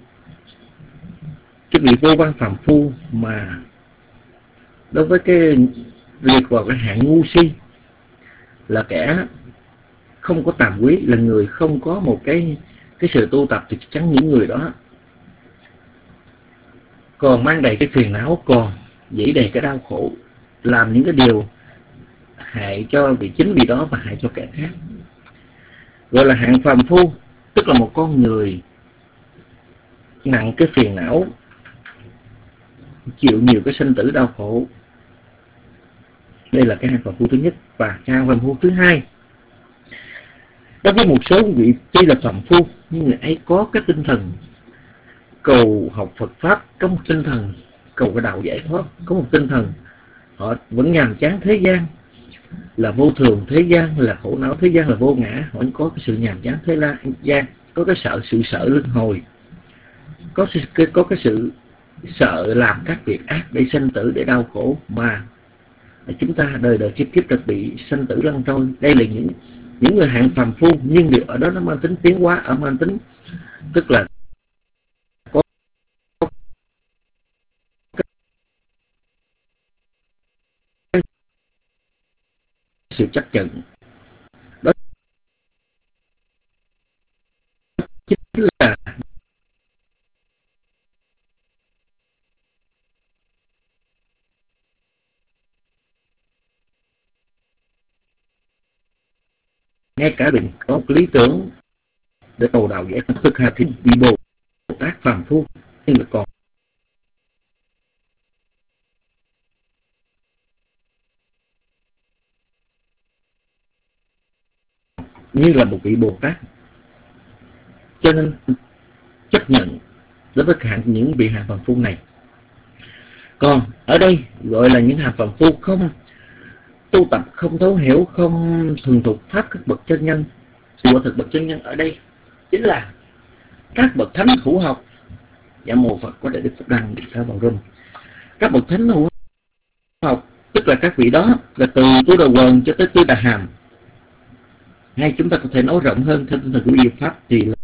Cái vị vô văn phàm phu mà đối với cái liệt vào cái hạng ngu si, là kẻ không có tàm quý, là người không có một cái cái sự tu tập, thì chắc chắn những người đó còn mang đầy cái phiền não, còn dĩ đầy cái đau khổ, làm những cái điều hại cho vị chính vị đó và hại cho kẻ khác. Gọi là hạng phàm phu, tức là một con người nặng cái phiền não, chịu nhiều cái sinh tử đau khổ. Đây là cái hạng phàm phu thứ nhất. Và hạng phàm phu thứ hai, đối với một số vị tuy là phàm phu nhưng người ấy có cái tinh thần cầu học Phật pháp, có một tinh thần cầu cái đạo giải thoát, có một tinh thần họ vẫn nhàm chán thế gian, là vô thường thế gian, là khổ não thế gian, là vô ngã. Họ có cái sự nhàm chán thế gian, có cái sợ sự sợ luân hồi, có cái, có cái sự sợ làm các việc ác để sanh tử, để đau khổ, mà chúng ta đời đời kiếp kiếp được bị sanh tử lăn trôi. Đây là những những người hạng phàm phu, nhưng điều ở đó nó mang tính tiến hóa, ở mang tính tức là có sự chấp nhận. Đó chính là ngay cả mình có một lý tưởng để cầu đạo giải thoát, thực hành thì bị Bồ Tát phàm phu, nhưng mà còn như là một vị Bồ Tát, cho nên chấp nhận đối với hạng những vị hạng phàm phu này. Còn ở đây gọi là những hạng phàm phu không tu tập, không thấu hiểu, không thuần thục pháp các bậc chân nhân. Quả thực bậc chân nhân ở đây chính là các bậc thánh hữu học. Dạ mô Phật có đại đức Phật Đăng Địa Tha Bảo Râm. Các bậc thánh hữu học tức là các vị đó là từ Tu Đà Quần cho tới Tu Đà Hàm, hay chúng ta có thể nói rộng hơn theo tinh thần của Diệu Pháp thì là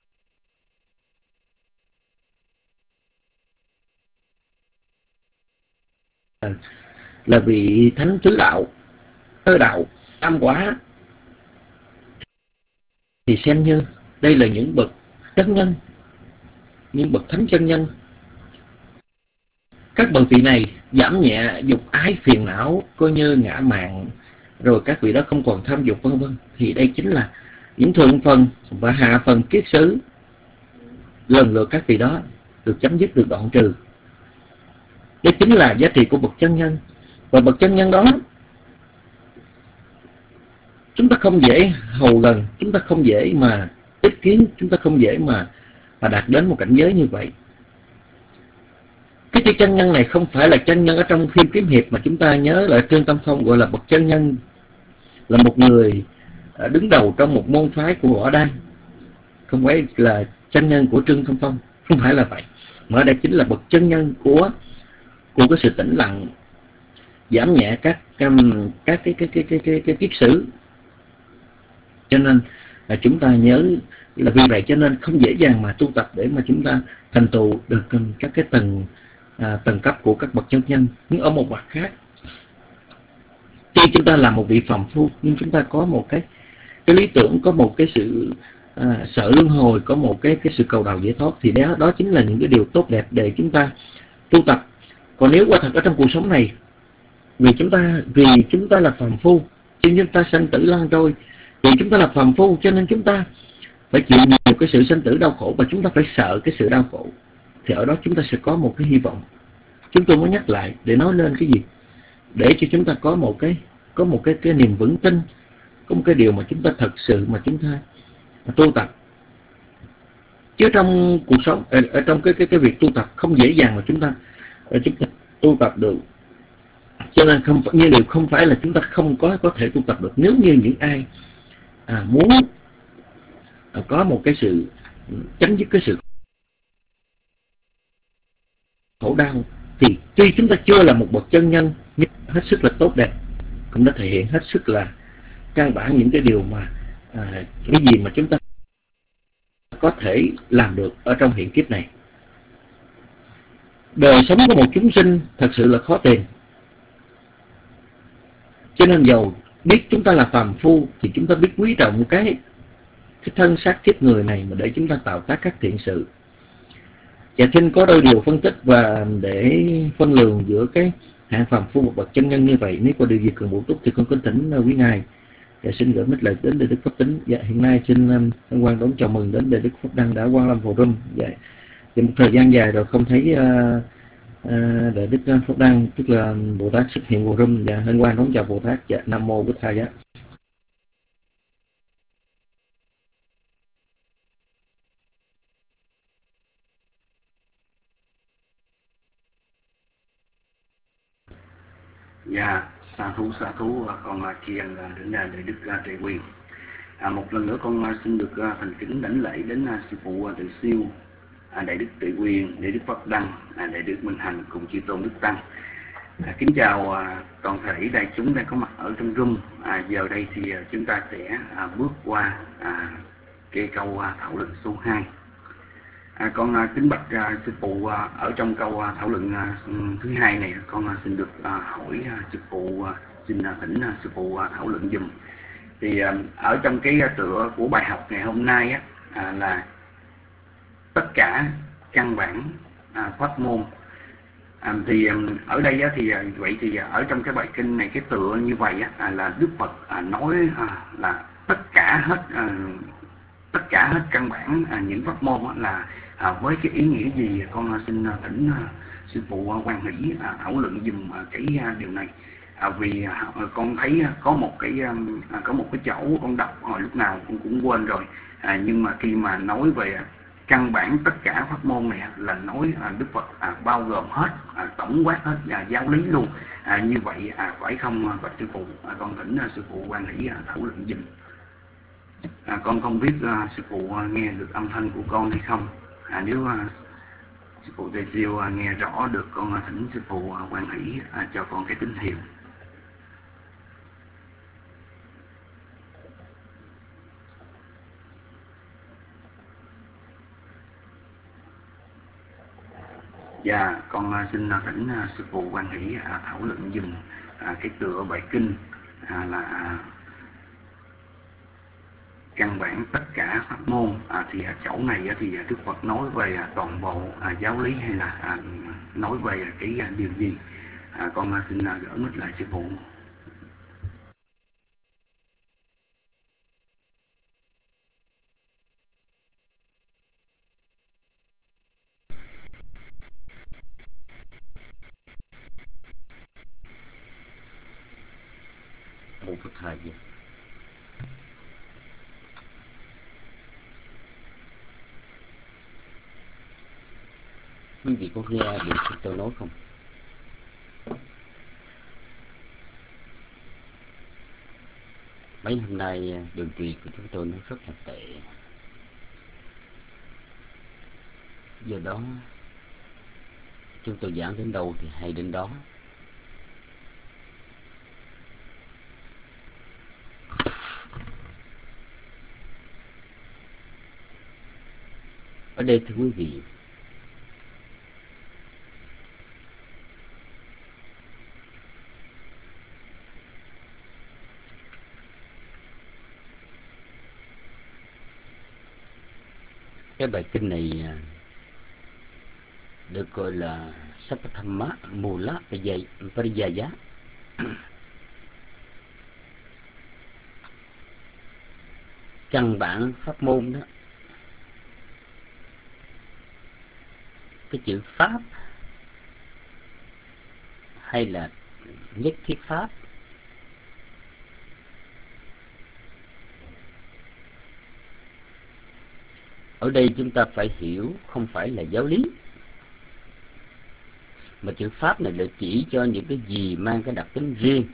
là vị thánh tứ đạo, tứ đạo, tam quả, thì xem như đây là những bậc chân nhân, những bậc thánh chân nhân. Các bậc vị này giảm nhẹ dục ái phiền não, coi như ngã mạn, rồi các vị đó không còn tham dục vân vân, thì đây chính là những thượng phần và hạ phần kiết xứ. Lần lượt các vị đó được chấm dứt, được đoạn trừ. Đây chính là giá trị của bậc chân nhân. Và bậc chân nhân đó chúng ta không dễ hầu gần, chúng ta không dễ mà tiếp kiến, chúng ta không dễ mà, mà đạt đến một cảnh giới như vậy. Cái chữ chân nhân này không phải là chân nhân ở trong phim kiếm hiệp, mà chúng ta nhớ là Trương Tâm Phong gọi là bậc chân nhân là một người đứng đầu trong một môn phái của Võ Đăng, không phải là chân nhân của Trương Tâm Phong, không phải là vậy, mà đây chính là bậc chân nhân của của cái sự tĩnh lặng, giảm nhẹ các um, các cái cái cái cái cái cái kiết sử. Cho nên là chúng ta nhớ là vì vậy cho nên không dễ dàng mà tu tập để mà chúng ta thành tựu được um, các cái tầng à, tầng cấp của các bậc chân nhân. Nhưng ở một mặt khác, khi chúng ta là một vị phàm phu nhưng chúng ta có một cái cái lý tưởng, có một cái sự à, sợ luân hồi, có một cái cái sự cầu đạo giải thoát, thì đó đó chính là những cái điều tốt đẹp để chúng ta tu tập. Còn nếu quả thật ở trong cuộc sống này, vì chúng ta vì chúng ta là phàm phu, khi chúng ta sanh tử lăn trôi, Vì chúng ta là phàm phu cho nên chúng ta phải chịu nhiều cái sự sinh tử đau khổ, và chúng ta phải sợ cái sự đau khổ, thì ở đó chúng ta sẽ có một cái hy vọng. Chúng tôi muốn nhắc lại để nói lên cái gì, để cho chúng ta có một cái có một cái cái niềm vững tin, có một cái điều mà chúng ta thật sự mà chúng ta tu tập. Chứ trong cuộc sống, ở, ở trong cái cái cái việc tu tập không dễ dàng mà chúng ta chúng ta tu tập được. Cho nên không như điều không phải là chúng ta không có có thể tu tập được. Nếu như những ai à, muốn à, có một cái sự chấm dứt cái sự khổ đau, thì tuy chúng ta chưa là một bậc chân nhân nhưng hết sức là tốt đẹp, cũng đã thể hiện hết sức là căn bản những cái điều mà à, cái gì mà chúng ta có thể làm được ở trong hiện kiếp này. Đời sống của một chúng sinh thật sự là khó tìm, cho nên dầu biết chúng ta là phàm phu thì chúng ta biết quý trọng cái cái thân xác kiếp người này mà để chúng ta tạo tác các thiện sự. Và xin có đôi điều phân tích và để phân lường giữa cái hạng phàm phu và bậc chân nhân như vậy. Nếu có điều gì cần bổ túc thì con kính thỉnh quý ngài. Và xin gửi mít lời đến Đại Đức Pháp Tính. Dạ, hiện nay xin um, Ân Quang đón chào mừng đến Đại Đức Pháp Đăng đã quan lâm Phổ Rum. Dạ, thì một thời gian dài rồi không thấy uh, uh, Đại Đức Pháp Đăng, tức là Bồ Tát xuất hiện Phổ Rum. Dạ, Ân Quang đón chào Bồ Tát. Dạ, Nam Mô Bích Tha Giá. Dạ, sa thú sa thú con chiên đến Đại Đức Trì Quyền. À, một lần nữa con xin được thành kính đảnh lễ đến sư phụ Từ Siêu, à, Đại Đức Trì Quyền, Đại Đức Pháp Đăng, à, Đại Đức Minh Hạnh cùng chư tôn đức tăng. À, kính chào à, toàn thể đại chúng đang có mặt ở trong room. À, giờ đây thì chúng ta sẽ à, bước qua à, cái câu à, thảo luận số hai. À, con à, kính bạch à, sư phụ à, ở trong câu à, thảo luận à, thứ hai này con à, xin được à, hỏi à, sư phụ à, xin à, thỉnh à, sư phụ à, thảo luận dùm. Thì à, ở trong cái à, tựa của bài học ngày hôm nay á, à, là tất cả căn bản à, pháp môn. À, thì à, ở đây á, thì à, vậy thì à, ở trong cái bài kinh này cái tựa như vậy á, à, là Đức Phật à, nói à, là tất cả hết à, tất cả hết căn bản à, những pháp môn á, là à, với cái ý nghĩa gì. Con xin à, thỉnh à, sư phụ Quan Hỷ à, thảo luận dùm à, cái à, điều này. À, vì à, con thấy à, có một cái à, có một cái chỗ con đọc hồi lúc nào con cũng quên rồi. À, nhưng mà khi mà nói về à, căn bản tất cả pháp môn này là nói à, Đức Phật à, bao gồm hết, à, tổng quát hết à, giáo lý luôn. À, như vậy à, phải không à, bạch sư phụ? À, con thỉnh à, sư phụ Quan Hỷ à, thảo luận dùm. À, con không biết à, sư phụ à, nghe được âm thanh của con hay không. À, nếu à, sư phụ Tề Siêu à, nghe rõ được, con à, thỉnh sư phụ à, Quan Hỷ à, cho con cái tín hiệu. Dạ, con à, xin à, thỉnh à, sư phụ Quan Hỷ à, thảo luận dùm à, cái tựa bài kinh à, là à, căn bản tất cả pháp môn. À, thì à, chỗ này à, thì à, Đức Phật nói về à, toàn bộ à, giáo lý hay là à, nói về à, cái à, điều gì? À, con à, xin à, gửi mít lại sư phụ. Một phút thời gian. Quý vị có nghe được chúng tôi nói không? Mấy hôm nay đường truyền của chúng tôi nó rất là tệ. Do đó chúng tôi giảng đến đâu thì hay đến đó. Ở đây thưa quý vị, cái bài kinh này được gọi là Sappathamma Mula Pariyaya. căn bản pháp môn đó, cái chữ pháp hay là nhất thiết pháp ở đây chúng ta phải hiểu không phải là giáo lý, mà chữ pháp này để chỉ cho những cái gì mang cái đặc tính riêng.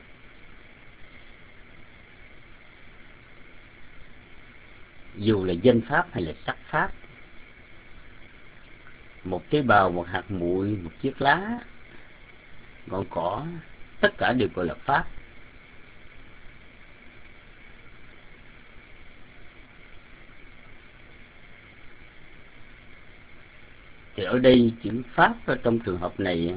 Dù là danh pháp hay là sắc pháp, một tế bào, một hạt bụi, một chiếc lá, ngọn cỏ, tất cả đều gọi là pháp. Thì ở đây chữ pháp ở trong trường hợp này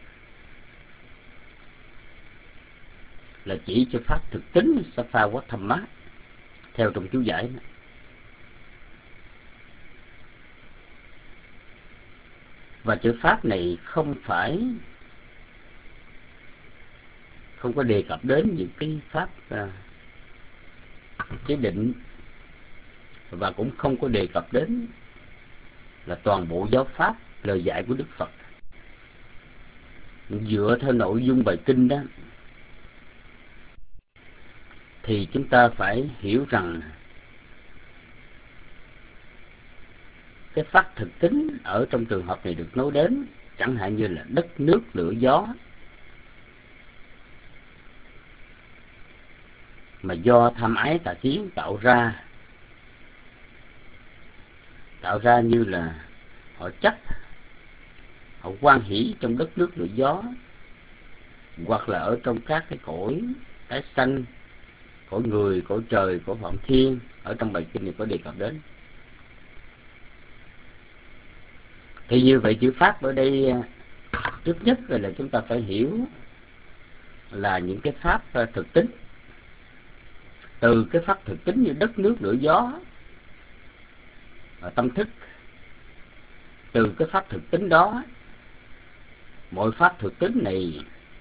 là chỉ cho pháp thực tính Sattva-Vatthamma theo trong chú giải đó. Và chữ pháp này không phải không có đề cập đến những cái pháp uh, chế định, và cũng không có đề cập đến là toàn bộ giáo pháp lời dạy của Đức Phật. Dựa theo nội dung bài kinh đó thì chúng ta phải hiểu rằng cái pháp thực tính ở trong trường hợp này được nói đến chẳng hạn như là đất, nước, lửa, gió, mà do tham ái tà kiến tạo ra tạo ra như là họ chấp, họ hoan hỷ trong đất, nước, lửa, gió, hoặc là ở trong các cái cõi tái sanh, cõi người, cõi trời, cõi phạm thiên, ở trong bài kinh này có đề cập đến. Thì như vậy chữ pháp ở đây trước nhất là chúng ta phải hiểu là những cái pháp thực tính. Từ cái pháp thực tính như đất, nước, lửa, gió và tâm thức, từ cái pháp thực tính đó, mọi pháp thực tính này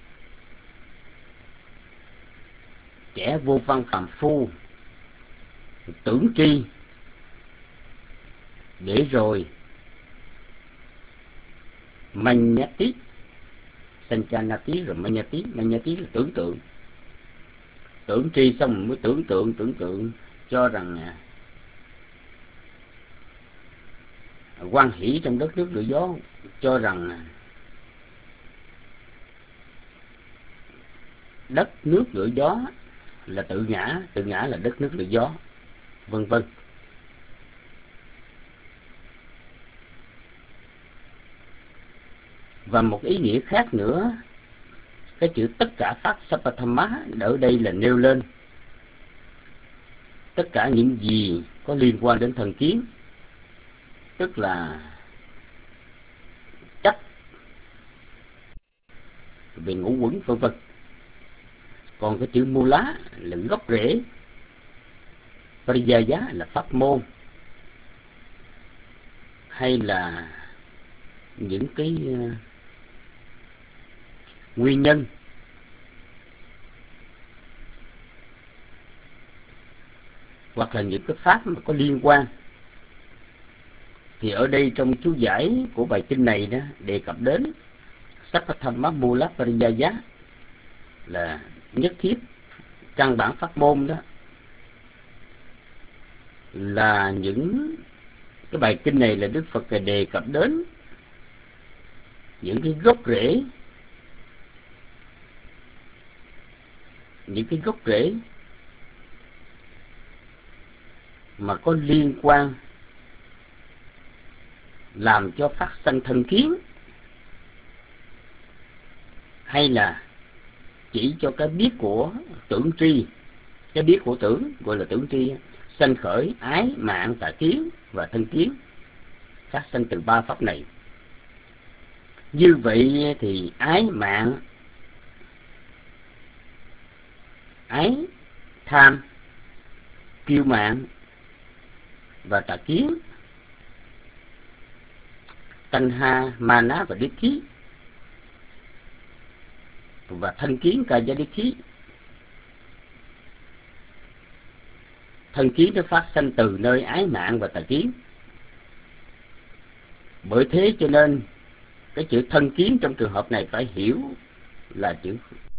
kẻ vô văn phàm phu tưởng tri, để rồi Manyati, Sanchanati rồi Manyati. Manyati là tưởng tượng, tưởng tri xong mình mới tưởng tượng, tưởng tượng cho rằng hoan hỷ trong đất, nước, lửa, gió, cho rằng đất, nước, lửa, gió là tự ngã, tự ngã là đất, nước, lửa, gió, vân vân. Và một ý nghĩa khác nữa, cái chữ tất cả pháp Sappathamma ở đây là nêu lên tất cả những gì có liên quan đến thần kiến, tức là chấp về ngũ quẩn vân vân. Còn cái chữ Mula là gốc rễ, Pariyaya là pháp môn, hay là những cái uh, nguyên nhân. Hoặc là những cái pháp mà có liên quan. Thì ở đây trong chú giải của bài kinh này đó đề cập đến Sappathamma Mula Pariyaya là nhất thiết căn bản pháp môn đó, là những cái bài kinh này là Đức Phật đề cập đến những cái gốc rễ, những cái gốc rễ mà có liên quan làm cho phát sanh thân kiến, hay là chỉ cho cái biết của tưởng tri. Cái biết của tưởng gọi là tưởng tri, sanh khởi ái, mạng, tà kiến và thân kiến, phát sanh từ ba pháp này. Như vậy thì ái, mạng, ái, tham, kiêu mạn và tà kiến, Tanha, Mana và Ditthi, và thân kiến Kaya Ditthi, thân kiến nó phát sanh từ nơi ái mạng và tà kiến. Bởi thế cho nên cái chữ thân kiến trong trường hợp này phải hiểu là chữ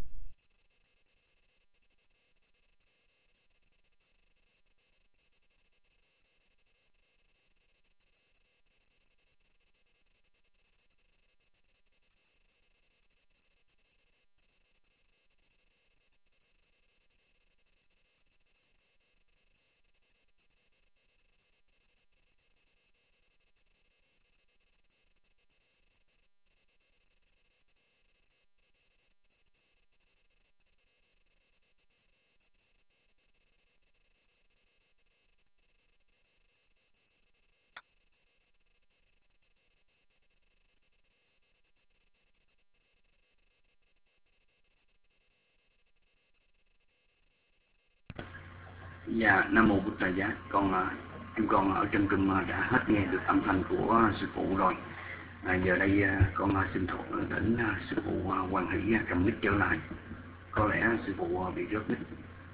Dạ, Nam Mô Bụt Tà Giá. Con uh, chúng con ở trong rừng uh, đã hết nghe được âm thanh của uh, sư phụ rồi. À, giờ đây uh, con uh, xin thọ đến uh, sư phụ uh, Hoàng Hỷ uh, cầm mic trở lại. Có lẽ sư phụ uh, bị rớt mic.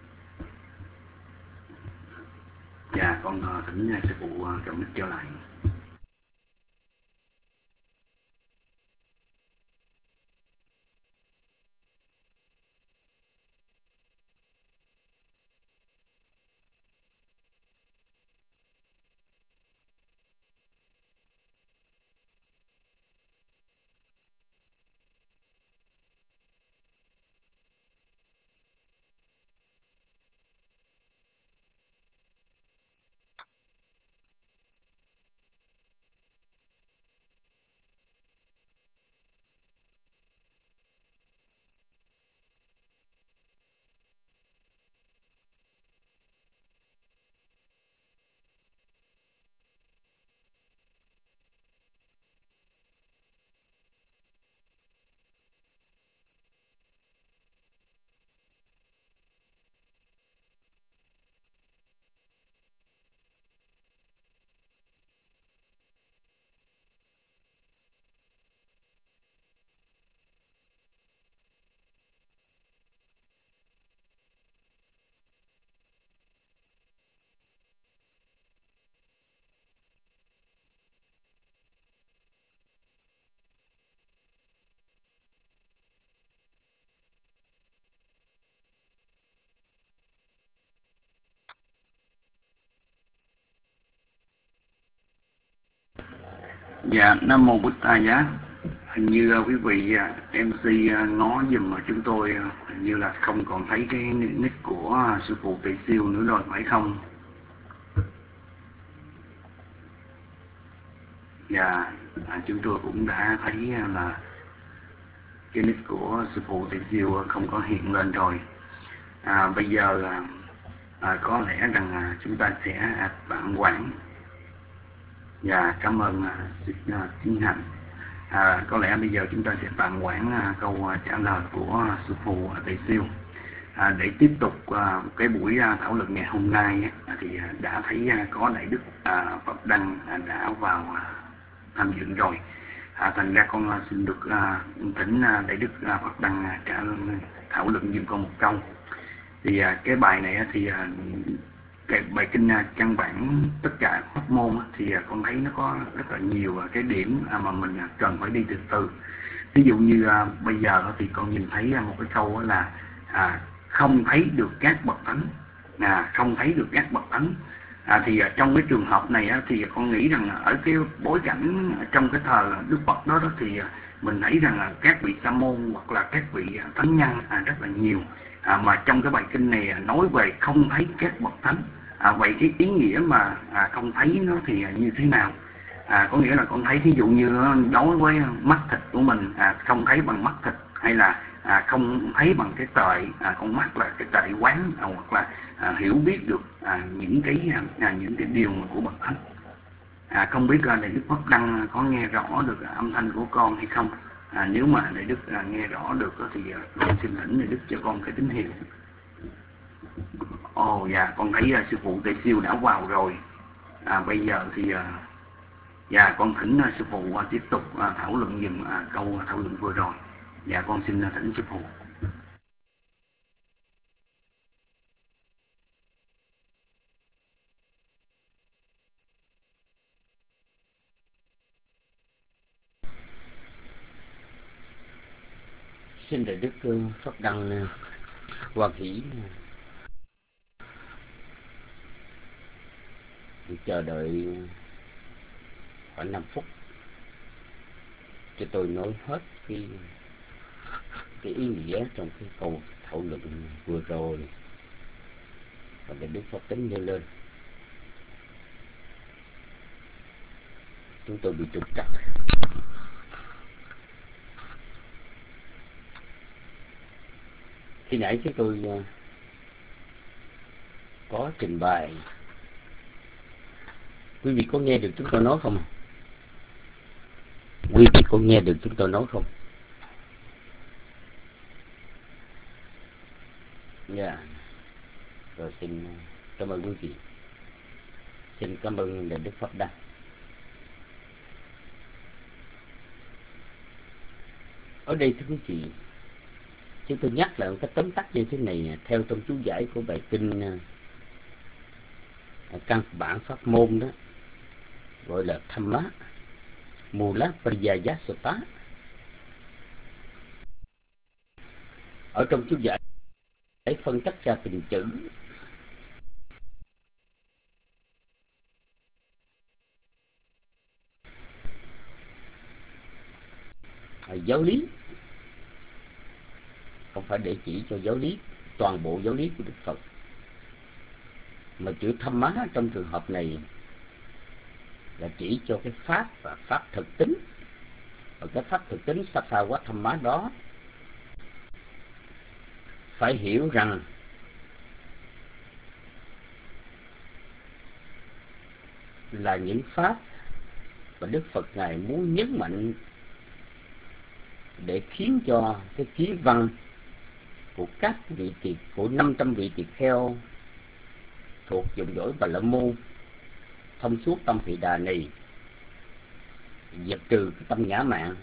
Dạ, con uh, thỉnh uh, sư phụ uh, cầm mic trở lại. Dạ, Nam Mô Bụt Tà Giá. Hình như uh, quý vị uh, em xê uh, ngó dùm mà chúng tôi uh, hình như là không còn thấy cái nick của uh, sư phụ Tỳ Siêu nữa rồi, phải không? Dạ, à, chúng tôi cũng đã thấy uh, là cái nick của sư phụ Tỳ Siêu uh, không có hiện lên rồi. À, bây giờ uh, à, có lẽ rằng uh, chúng ta sẽ uh, tạm quản. Dạ, cảm ơn uh, Thiên Hạnh. À, có lẽ bây giờ chúng ta sẽ tạm quản uh, câu uh, trả lời của uh, sư phụ uh, Tỳ Siêu. À, để tiếp tục uh, cái buổi uh, thảo luận ngày hôm nay uh, thì uh, đã thấy uh, có Đại Đức uh, Phật Đăng uh, đã vào uh, tham dự rồi. À, thành ra con uh, xin được uh, thỉnh uh, Đại Đức uh, Phật Đăng uh, trả thảo luận giùm con một câu. Thì uh, cái bài này uh, thì uh, cái bài kinh uh, căn bản tất cả pháp môn uh, thì uh, con thấy nó có rất là nhiều uh, cái điểm uh, mà mình uh, cần phải đi từ từ. Ví dụ như uh, bây giờ uh, thì con nhìn thấy uh, một cái câu uh, là uh, không thấy được các bậc thánh, à, không thấy được các bậc thánh. À, thì uh, trong cái trường hợp này uh, thì con nghĩ rằng uh, ở cái bối cảnh uh, trong cái thời Đức Phật đó, đó thì uh, mình thấy rằng uh, các vị sa môn hoặc là các vị uh, thánh nhân uh, rất là nhiều. À, mà trong cái bài kinh này uh, nói về không thấy các bậc thánh. À, vậy cái ý nghĩa mà à, không thấy nó thì uh, như thế nào? À, có nghĩa là con thấy ví dụ như uh, đối với mắt thịt của mình à, không thấy bằng mắt thịt, hay là à, không thấy bằng cái tệ à, con mắt là cái tệ quán, à, hoặc là à, hiểu biết được à, những cái à, những cái điều mà của bậc thánh. À, không biết là Đại Đức Phật Đăng có nghe rõ được âm thanh của con hay không? À, nếu mà Đại Đức à, nghe rõ được thì con xin thỉnh Đại Đức cho con cái tín hiệu. Ồ dạ, con thấy uh, sư phụ Tỳ Siêu đã vào rồi. À, bây giờ thì uh, dạ con thỉnh uh, sư phụ uh, tiếp tục uh, thảo luận dùm uh, câu uh, thảo luận vừa rồi. Dạ con xin uh, thỉnh sư phụ. Xin đại đức Pháp Đăng Hoan Hỷ chờ đợi khoảng năm phút cho tôi nói hết cái cái ý nghĩa trong cái câu thảo luận vừa rồi và đại đức Pháp Tính nêu lên. Chúng tôi bị trục trặc. Khi nãy chúng tôi có trình bày, quý vị có nghe được chúng tôi nói không? Quý vị có nghe được chúng tôi nói không? Dạ. Yeah. Rồi xin cảm ơn quý vị. Xin cảm ơn đại đức Pháp Đăng. Ở đây thưa quý vị, chúng tôi nhắc lại một cái tóm tắt như thế này theo trong chú giải của bài kinh căn bản pháp môn đó, gọi là Thamma Mula Pariyayasutta. Ở trong chú giải để phân tách ra từng chữ giáo lý, không phải để chỉ cho giáo lý, toàn bộ giáo lý của Đức Phật, mà chữ Thamma trong trường hợp này là chỉ cho cái pháp và pháp thực tính. Và cái pháp thực tính Sattva Thamma đó phải hiểu rằng là những pháp và Đức Phật Ngài muốn nhấn mạnh để khiến cho cái kiến văn của các vị tỳ của năm trăm vị tỳ kheo thuộc dòng dõi Bà La Môn thông suốt tâm Phệ Đà này diệt trừ cái tâm ngã mạn.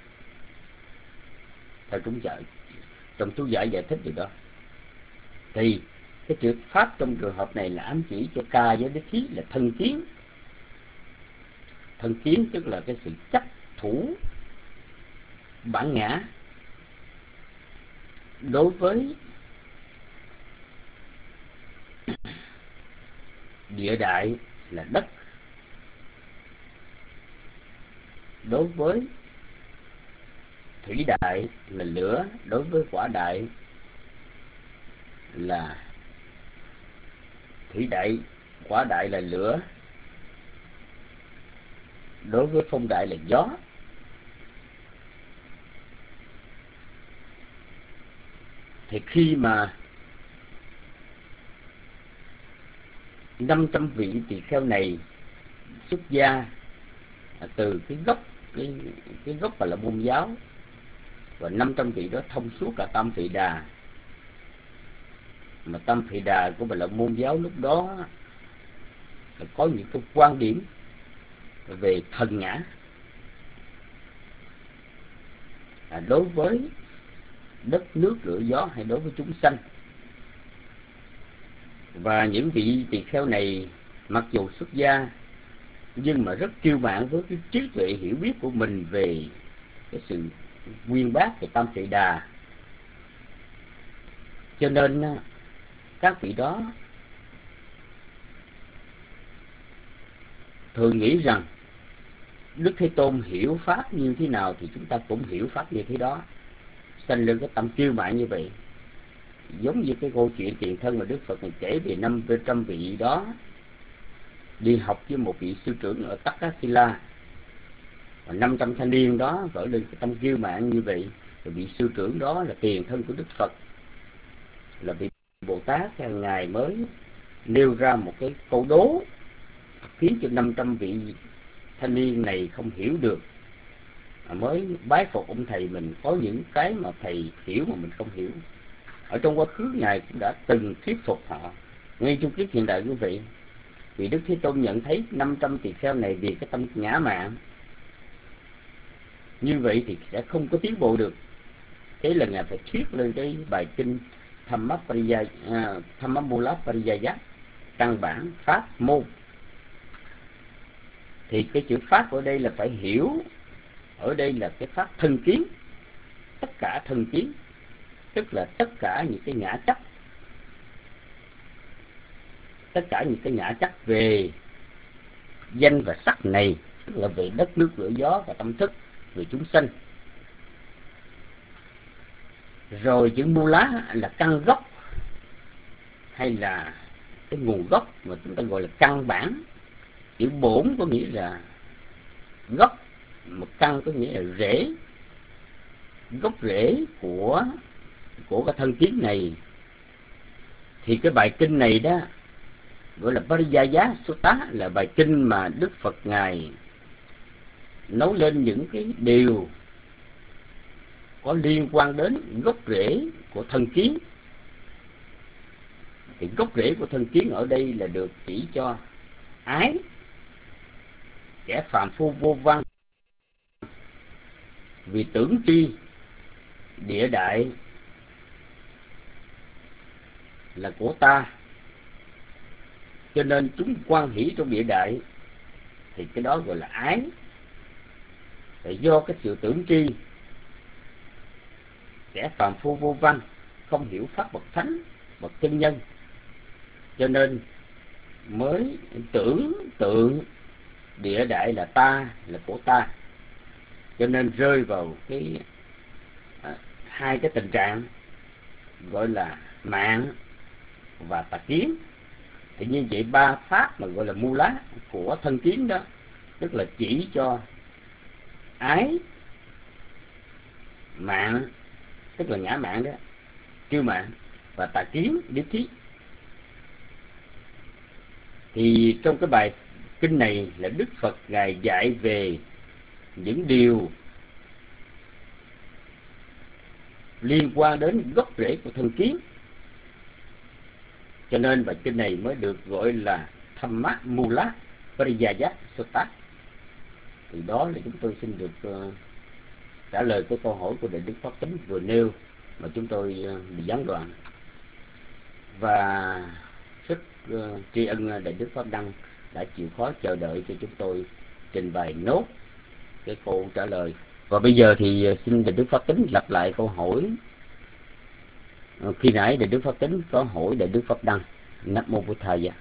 Theo chúng giải trong chú giải giải thích điều đó, thì cái chữ pháp trong trường hợp này là ám chỉ cho ca với đích thí là thân kiến. Thân kiến tức là cái sự chấp thủ bản ngã đối với địa đại là đất, đối với thủy đại là lửa, đối với hỏa đại là thủy đại, hỏa đại là lửa, đối với phong đại là gió. Thì khi mà năm trăm vị tỳ kheo này xuất gia từ cái gốc cái, cái gốc Bà La Môn giáo, và năm trăm vị đó thông suốt cả tâm Phệ Đà, mà tâm Phệ Đà của Bà La Môn giáo lúc đó là có những cái quan điểm về thần ngã à, đối với đất nước lửa gió hay đối với chúng sanh. Và những vị tỳ kheo này mặc dù xuất gia nhưng mà rất kiêu mạn với cái trí tuệ hiểu biết của mình về cái sự uyên bác về tâm Phệ Đà, cho nên các vị đó thường nghĩ rằng Đức Thế Tôn hiểu pháp như thế nào thì chúng ta cũng hiểu pháp như thế đó, sanh lên cái tâm kiêu mạn như vậy. Giống như cái câu chuyện tiền thân mà Đức Phật này kể về năm trăm vị đó đi học với một vị sư trưởng ở Takkasila, và năm trăm thanh niên đó vỡ lên cái tâm kiêu mạn như vậy. Rồi vị sư trưởng đó là tiền thân của Đức Phật, là vị Bồ Tát, Ngài mới nêu ra một cái câu đố khiến cho năm trăm vị thanh niên này không hiểu được, mới bái phục ông thầy mình. Có những cái mà thầy hiểu mà mình không hiểu. Ở trong quá khứ Ngài cũng đã từng thuyết phục họ. Ngay trong kiếp hiện đại quý vị, vì Đức Thế Tôn nhận thấy năm trăm tỳ kheo này vì cái tâm ngã mạn như vậy thì sẽ không có tiến bộ được. Thế là Ngài phải thuyết lên cái bài kinh Thamma Pariyaya, uh, Thamma Mula Pariyaya, căn bản pháp môn. Thì cái chữ pháp ở đây là phải hiểu, ở đây là cái pháp thân kiến. tất cả thân kiến, tức là tất cả những cái ngã chấp, tất cả những cái ngã chấp về danh và sắc này, tức là về đất nước lửa gió và tâm thức, về chúng sanh. Rồi chữ Mula là căn gốc, hay là cái nguồn gốc mà chúng ta gọi là căn bản. Chữ bổn có nghĩa là gốc, một căn có nghĩa là rễ, gốc rễ của của cái thân kiến này. Thì cái bài kinh này đó gọi là Pariyaya Sutta, là bài kinh mà Đức Phật Ngài nói lên những cái điều có liên quan đến gốc rễ của thân kiến. Thì gốc rễ của thân kiến ở đây là được chỉ cho ái, kẻ phàm phu vô văn, vì tưởng tri địa đại là của ta, cho nên chúng quan hỷ trong địa đại, thì cái đó gọi là ái. Thì do cái sự tưởng tri, kẻ phàm phu vô văn không hiểu pháp bậc thánh, bậc chân nhân, cho nên mới tưởng tượng địa đại là ta, là của ta, cho nên rơi vào cái à, hai cái tình trạng gọi là mạng và tà kiến. Thì như vậy ba pháp mà gọi là Mula của thân kiến đó, tức là chỉ cho ái, mạng, tức là ngã mạng đó, kiêu mạng, và tà kiến, điếp thí. Thì trong cái bài kinh này là Đức Phật Ngài dạy về những điều liên quan đến gốc rễ của thân kiến, cho nên bài kinh này mới được gọi là Thamma Mula Pariyaya Sutta. Thì đó là chúng tôi xin được uh, trả lời cái câu hỏi của Đại Đức Pháp Tánh vừa nêu mà chúng tôi uh, bị gián đoạn. Và rất uh, tri ân Đại Đức Pháp Đăng đã chịu khó chờ đợi cho chúng tôi trình bày nốt cái câu trả lời. Và bây giờ thì xin Đại Đức Pháp Tính lặp lại câu hỏi khi nãy Đại Đức Pháp Tính có hỏi Đại Đức Pháp Đăng. Nam mô Bụt Thầy.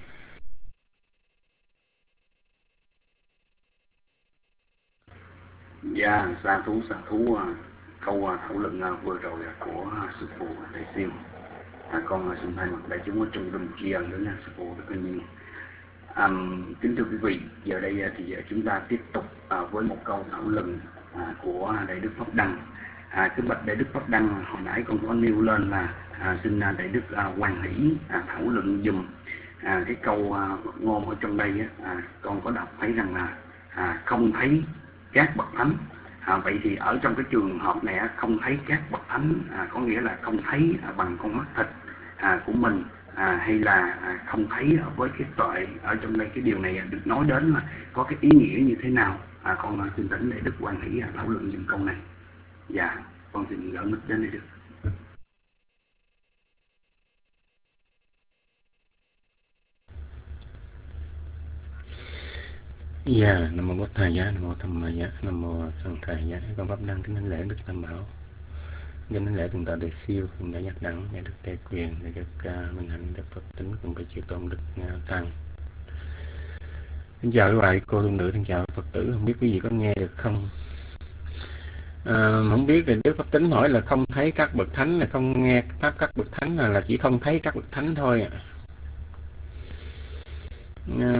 Dạ, sa thú sa thú câu thảo luận vừa rồi của sư phụ Đại Siêu. À, con xin thay mặt đại chúng ở trong rừng tri ân đến sư phụ rất là nhiều. À, kính thưa quý vị, giờ đây thì chúng ta tiếp tục à, với một câu thảo luận à, của Đại Đức Pháp Đăng. À, cái bạch Đại Đức Pháp Đăng hồi nãy con có nêu lên là à, xin Đại Đức à, Hoan hỷ à, thảo luận dùm à, cái câu à, ngôn ở trong đây à, con có đọc thấy rằng là à, không thấy các bậc thánh. À, vậy thì ở trong cái trường hợp này không thấy các bậc thánh à, có nghĩa là không thấy à, bằng con mắt thịt à, của mình à, hay là à, không thấy với cái tuệ. Ở trong đây cái điều này được nói đến là có cái ý nghĩa như thế nào? À, con xin tỉnh Đại Đức Hoan hỷ thảo luận dùm câu này. Dạ, con xin gỡ mic đến đây được. Dạ, Nam mô Bổn Thầy Giá, Nam mô Tham Ma Giá, Nam mô Sanh Thầy Giá. Con pháp đăng kính thánh lễ Đức Tam Bảo, kính thánh lễ Thượng tọa Đại Siêu, cùng đại giác đẳng, đại đức Tề Quyền, đại đức uh, Minh Hạnh, đại Phật Tính, cùng các chư tôn đức uh, tăng. Xin chào quý vị cô tu nữ, xin chào Phật tử. Không biết quý vị có nghe được không? À, không biết thì Đức Pháp Tính hỏi là không thấy các bậc thánh, là không nghe pháp các bậc thánh, là, là chỉ không thấy các bậc thánh thôi. À,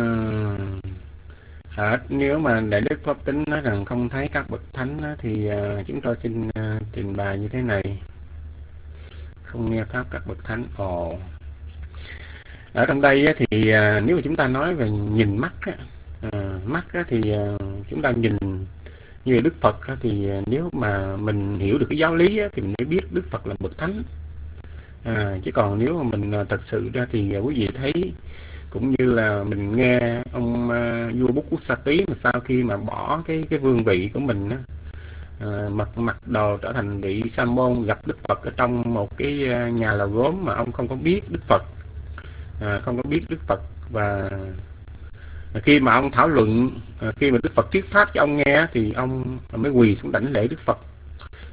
à, nếu mà Đại Đức Pháp Tính nói rằng không thấy các bậc thánh đó, thì uh, chúng tôi xin uh, trình bày như thế này: không nghe pháp các bậc thánh. Ồ, ở trong đây á, thì uh, nếu mà chúng ta nói về nhìn mắt á, uh, mắt á, thì uh, chúng ta nhìn như Đức Phật á, thì nếu mà mình hiểu được cái giáo lý á, thì mình mới biết Đức Phật là bậc thánh. À, chứ còn nếu mà mình thật sự ra thì quý vị thấy cũng như là mình nghe ông uh, vua Bukkusati mà sau khi mà bỏ cái cái vương vị của mình á, uh, mặc mặc đồ trở thành vị sa môn, gặp Đức Phật ở trong một cái uh, nhà lò gốm mà ông không có biết Đức Phật, uh, không có biết Đức Phật. Và khi mà ông thảo luận, uh, khi mà Đức Phật thuyết pháp cho ông nghe thì ông mới quỳ xuống đảnh lễ Đức Phật.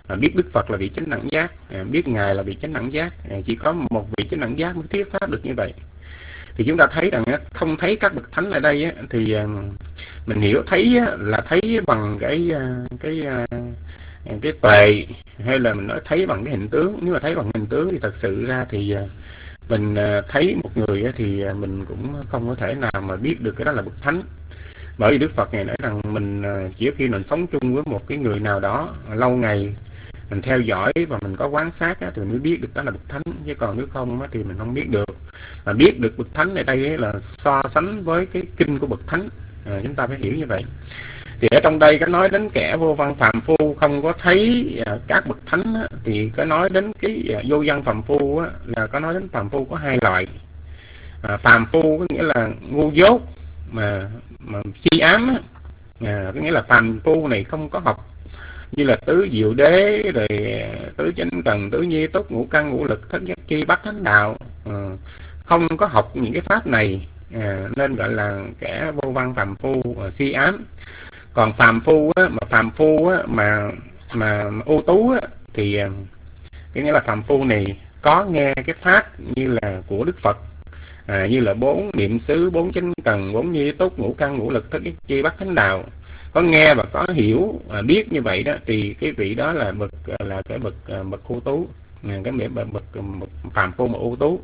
À, biết Đức Phật là vị chánh đẳng giác, à, biết Ngài là vị chánh đẳng giác, à, chỉ có một vị chánh đẳng giác mới thuyết pháp được như vậy. Thì chúng ta thấy rằng á, không thấy các bậc thánh ở đây á, thì à, mình hiểu thấy á, là thấy bằng cái cái cái, cái tuệ, hay là mình nói thấy bằng cái hình tướng. Nếu mà thấy bằng hình tướng thì thật sự ra thì à, mình à, thấy một người á, thì à, mình cũng không có thể nào mà biết được cái đó là bậc thánh. Bởi vì Đức Phật Ngài nói rằng mình à, chỉ khi mình sống chung với một cái người nào đó lâu ngày, mình theo dõi và mình có quan sát á, thì mình mới biết được đó là bậc thánh, chứ còn nếu không á, thì mình không biết được. Mà biết được bậc thánh ở đây ấy là so sánh với cái kinh của bậc thánh, à, chúng ta phải hiểu như vậy. Thì ở trong đây có nói đến kẻ vô văn phàm phu không có thấy à, các bậc thánh á, thì có nói đến cái à, vô văn phàm phu á, là có nói đến phàm phu có hai loại. À, phàm phu có nghĩa là ngu dốt mà mà si ám á, à, có nghĩa là phàm phu này không có học như là tứ diệu đế, rồi tứ chánh cần, tứ nhi túc, ngũ căn ngũ lực, thất giác chi, bát thánh đạo, à, không có học những cái pháp này, à, nên gọi là kẻ vô văn phàm phu, à, si ám. Còn phàm phu á, mà phàm phu á, mà mà ưu tú á, thì cái nghĩa là phàm phu này có nghe cái pháp như là của Đức Phật, à, như là bốn niệm xứ, bốn chánh cần, bốn nhi túc, ngũ căn ngũ lực, thất giác chi, bát thánh đạo, có nghe và có hiểu, à, biết như vậy đó, thì cái vị đó là bậc là cái bậc bậc ưu tú, cái nghĩa bậc, bậc, bậc phàm phu mà ưu tú.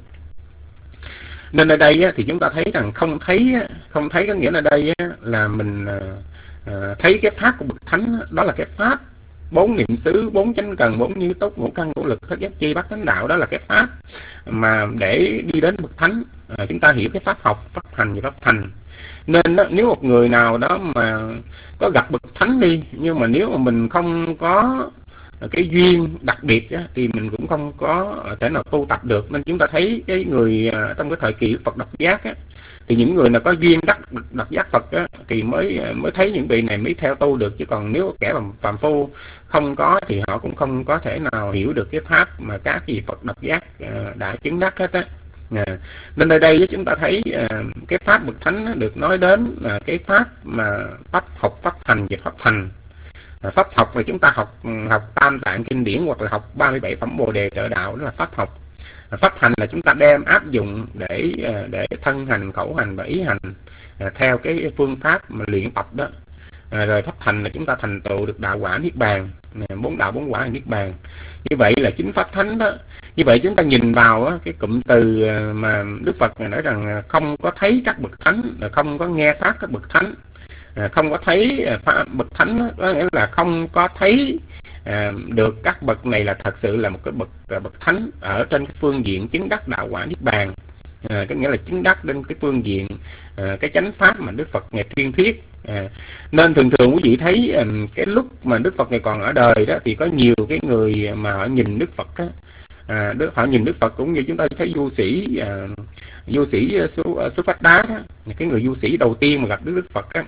Nên ở đây á, thì chúng ta thấy rằng không thấy không thấy có nghĩa là đây á, là mình à, thấy cái pháp của bậc thánh đó là cái pháp bốn niệm xứ, bốn chánh cần, bốn nhi túc, ngũ căn ngũ lực, thất giác chi, bát thánh đạo, đó là cái pháp mà để đi đến bậc thánh. À, chúng ta hiểu cái pháp học, pháp hành và pháp thành. Nên đó, nếu một người nào đó mà có gặp bậc thánh đi, nhưng mà nếu mà mình không có cái duyên đặc biệt á, thì mình cũng không có thể nào tu tập được. Nên chúng ta thấy cái người trong cái thời kỳ Phật độc giác á, thì những người nào có duyên đắc độc giác Phật á, thì mới mới thấy những vị này mới theo tu được, chứ còn nếu kẻ phàm phu không có thì họ cũng không có thể nào hiểu được cái pháp mà các vị Phật độc giác đã chứng đắc hết á. À, nên ở đây chúng ta thấy à, cái pháp bậc thánh được nói đến là cái pháp mà pháp học, pháp hành và pháp thành. À, pháp học là chúng ta học học tam tạng kinh điển hoặc là học ba mươi bảy phẩm bồ đề trợ đạo, đó là pháp học. À, pháp hành là chúng ta đem áp dụng để để thân hành, khẩu hành và ý hành, à, theo cái phương pháp mà luyện tập đó. À, rồi pháp thành là chúng ta thành tựu được đạo quả niết bàn, bốn đạo bốn quả niết bàn. Như vậy là chính pháp thánh đó. Như vậy chúng ta nhìn vào á, cái cụm từ mà Đức Phật nói rằng không có thấy các bậc thánh, không có nghe pháp các bậc thánh, không có thấy pháp bậc thánh đó, có nghĩa là không có thấy à, được các bậc này là thật sự là một cái bậc bậc thánh ở trên cái phương diện chứng đắc đạo quả niết bàn. À, có nghĩa là chứng đắc trên cái phương diện à, cái chánh pháp mà Đức Phật Ngài tuyên thuyết. À, nên thường thường quý vị thấy à, cái lúc mà Đức Phật Ngài còn ở đời đó, thì có nhiều cái người mà họ nhìn Đức Phật đó, à, Đức họ nhìn Đức Phật cũng như chúng ta thấy du sĩ à, du sĩ Xuất Phát Đá đó, cái người du sĩ đầu tiên mà gặp Đức Đức Phật đó,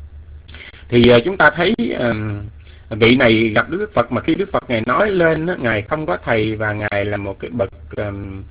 thì à, chúng ta thấy à, vị này gặp Đức Phật mà khi Đức Phật Ngài nói lên đó, Ngài không có thầy và Ngài là một cái bậc à,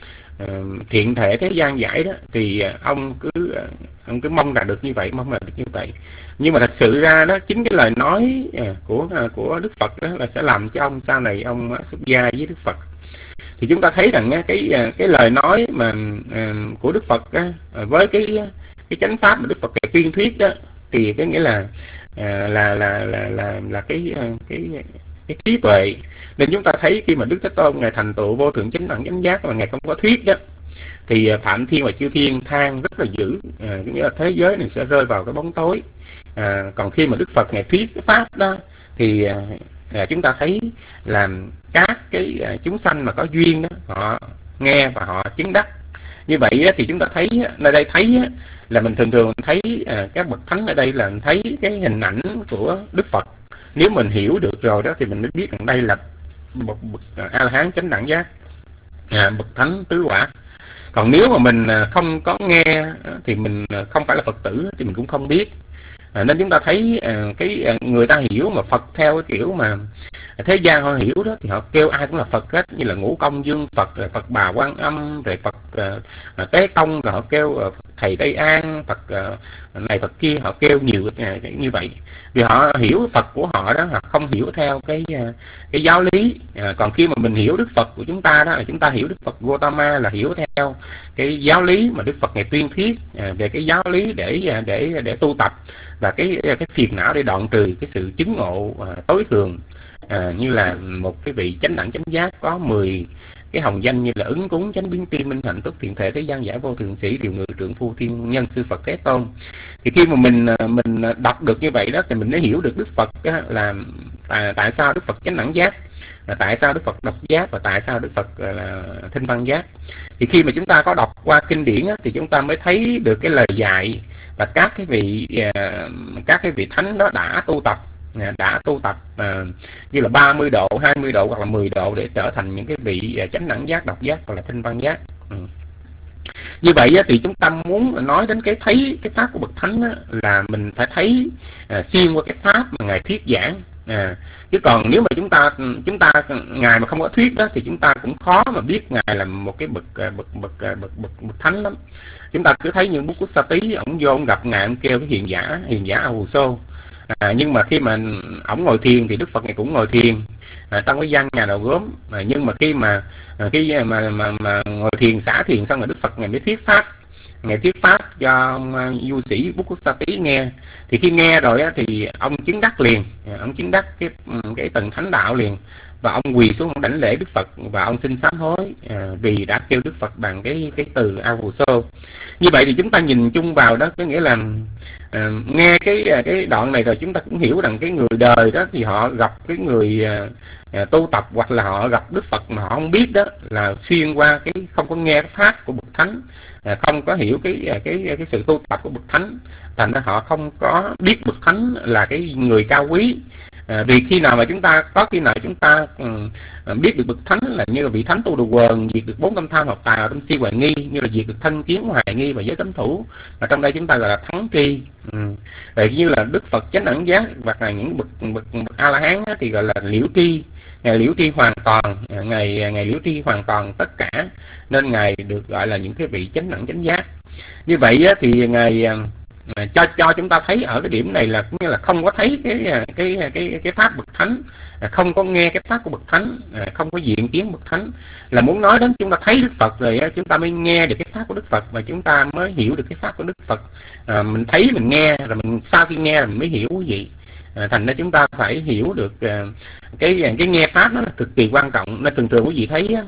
Uh, thiện thể thế gian giải đó, thì uh, ông cứ uh, ông cứ mong là được như vậy, mong là được như vậy. Nhưng mà thật sự ra đó, chính cái lời nói uh, của uh, của Đức Phật đó là sẽ làm cho ông sau này ông uh, xuất gia với Đức Phật. Thì chúng ta thấy rằng uh, cái uh, cái lời nói mà uh, của Đức Phật đó, uh, với cái cái chánh pháp mà Đức Phật tuyên thuyết đó, thì cái nghĩa là uh, là, là là là là là cái uh, cái cái trí tuệ. Nên chúng ta thấy khi mà Đức Thế Tôn Ngài thành tựu vô thượng chánh đẳng chánh giác mà Ngài không có thuyết đó, thì Phạm Thiên và Chư Thiên than rất là dữ, à, nghĩa là thế giới này sẽ rơi vào cái bóng tối. À, còn khi mà Đức Phật Ngài thuyết cái pháp đó, thì à, chúng ta thấy là các cái à, chúng sanh mà có duyên đó, họ nghe và họ chứng đắc. Như vậy á, thì chúng ta thấy nơi đây thấy á, là mình thường thường thấy à, các bậc thánh ở đây là thấy cái hình ảnh của Đức Phật. Nếu mình hiểu được rồi đó thì mình mới biết rằng đây là bậc, bậc A La Hán chánh đẳng giác, à, bậc thánh tứ quả. Còn nếu mà mình không có nghe thì mình không phải là Phật tử thì mình cũng không biết. À, nên chúng ta thấy à, cái người ta hiểu mà Phật theo cái kiểu mà thế gian họ hiểu đó, thì họ kêu ai cũng là Phật hết, như là Ngũ Công Dương Phật, rồi Phật Bà Quan Âm, rồi Phật à, Tế Tông, rồi họ kêu à, thầy Tây An, Phật uh, này Phật kia, họ kêu nhiều uh, như vậy vì họ hiểu Phật của họ đó, họ không hiểu theo cái uh, cái giáo lý. Uh, còn khi mà mình hiểu Đức Phật của chúng ta đó, là chúng ta hiểu Đức Phật Gautama là hiểu theo cái giáo lý mà Đức Phật ngày tuyên thuyết, uh, về cái giáo lý để uh, để để tu tập và cái cái phiền não để đoạn trừ cái sự chứng ngộ uh, tối thường. À, như là một cái vị chánh đẳng chánh giác có mười cái hồng danh như là ứng cúng, chánh biến tri, minh hạnh túc, thiện thể, thế gian giải, vô thượng sĩ, điều ngự, trượng phu, thiên nhân, sư Phật, Thế Tôn. Thì khi mà mình mình đọc được như vậy đó thì mình mới hiểu được Đức Phật đó, là tại, tại sao Đức Phật chánh đẳng giác, là tại sao Đức Phật độc giác, và tại sao Đức Phật là thinh văn giác. Thì khi mà chúng ta có đọc qua kinh điển á, thì chúng ta mới thấy được cái lời dạy và các cái vị các cái vị thánh đó đã tu tập đã tu tập uh, như là ba mươi độ, hai mươi độ hoặc là mười độ để trở thành những cái vị uh, chánh đẳng giác, độc giác hoặc là thinh văn giác. Ừ. Như vậy uh, thì chúng ta muốn nói đến cái thấy cái pháp của bậc thánh uh, là mình phải thấy uh, xuyên qua cái pháp mà ngài thuyết giảng. À, chứ còn nếu mà chúng ta chúng ta ngài mà không có thuyết đó thì chúng ta cũng khó mà biết ngài là một cái bậc bậc bậc bậc bậc, bậc thánh lắm. Chúng ta cứ thấy những bút sa tí, ông vô ông gặp ngài, ông kêu cái hiền giả hiền giả A Hù Xô. À, nhưng mà khi mà ổng ngồi thiền thì Đức Phật này cũng ngồi thiền à, trong cái gian nhà đầu gốm. À, nhưng mà khi mà khi mà mà, mà ngồi thiền xả thiền xong rồi Đức Phật ngày mới thuyết pháp, ngày thuyết pháp cho ông du sĩ Bút Sa Tí nghe. Thì khi nghe rồi á, thì ông chứng đắc liền, ông chứng đắc cái cái tầng thánh đạo liền, và ông quỳ xuống, ông đảnh lễ Đức Phật và ông xin sám hối à, vì đã kêu Đức Phật bằng cái cái từ A Hù Xô. Như vậy thì chúng ta nhìn chung vào đó, có nghĩa là à, nghe cái cái đoạn này rồi chúng ta cũng hiểu rằng cái người đời đó thì họ gặp cái người à, à, tu tập hoặc là họ gặp Đức Phật mà họ không biết đó, là xuyên qua cái không có nghe cái pháp của bậc thánh, à, không có hiểu cái cái cái sự tu tập của bậc thánh, thành ra họ không có biết bậc thánh là cái người cao quý. À, vì khi nào mà chúng ta có khi nào chúng ta um, biết được bậc thánh là như là vị thánh tu đồ quần, diệt được bốn tâm tham học tà tâm si hoài nghi, như là diệt được thân kiến hoài nghi và giới cấm thủ, và trong đây chúng ta gọi là thắng tri. Ừ. Vậy như là Đức Phật chánh đẳng giác hoặc là những bậc bậc, bậc A La Hán thì gọi là liễu tri, ngài liễu tri hoàn toàn, ngài ngài liễu tri hoàn toàn tất cả, nên ngài được gọi là những cái vị chánh đẳng chánh giác. Như vậy á, thì ngài À, cho cho chúng ta thấy ở cái điểm này là cũng như là không có thấy cái cái cái cái pháp bậc thánh, à, không có nghe cái pháp của bậc thánh, à, không có diện kiến bậc thánh, là muốn nói đến chúng ta thấy Đức Phật rồi á, chúng ta mới nghe được cái pháp của Đức Phật và chúng ta mới hiểu được cái pháp của Đức Phật. À, mình thấy mình nghe rồi mình sau khi nghe mình mới hiểu cái gì. À, thành ra chúng ta phải hiểu được à, cái cái nghe pháp nó là cực kỳ quan trọng. Nên thường thường quý vị thấy á,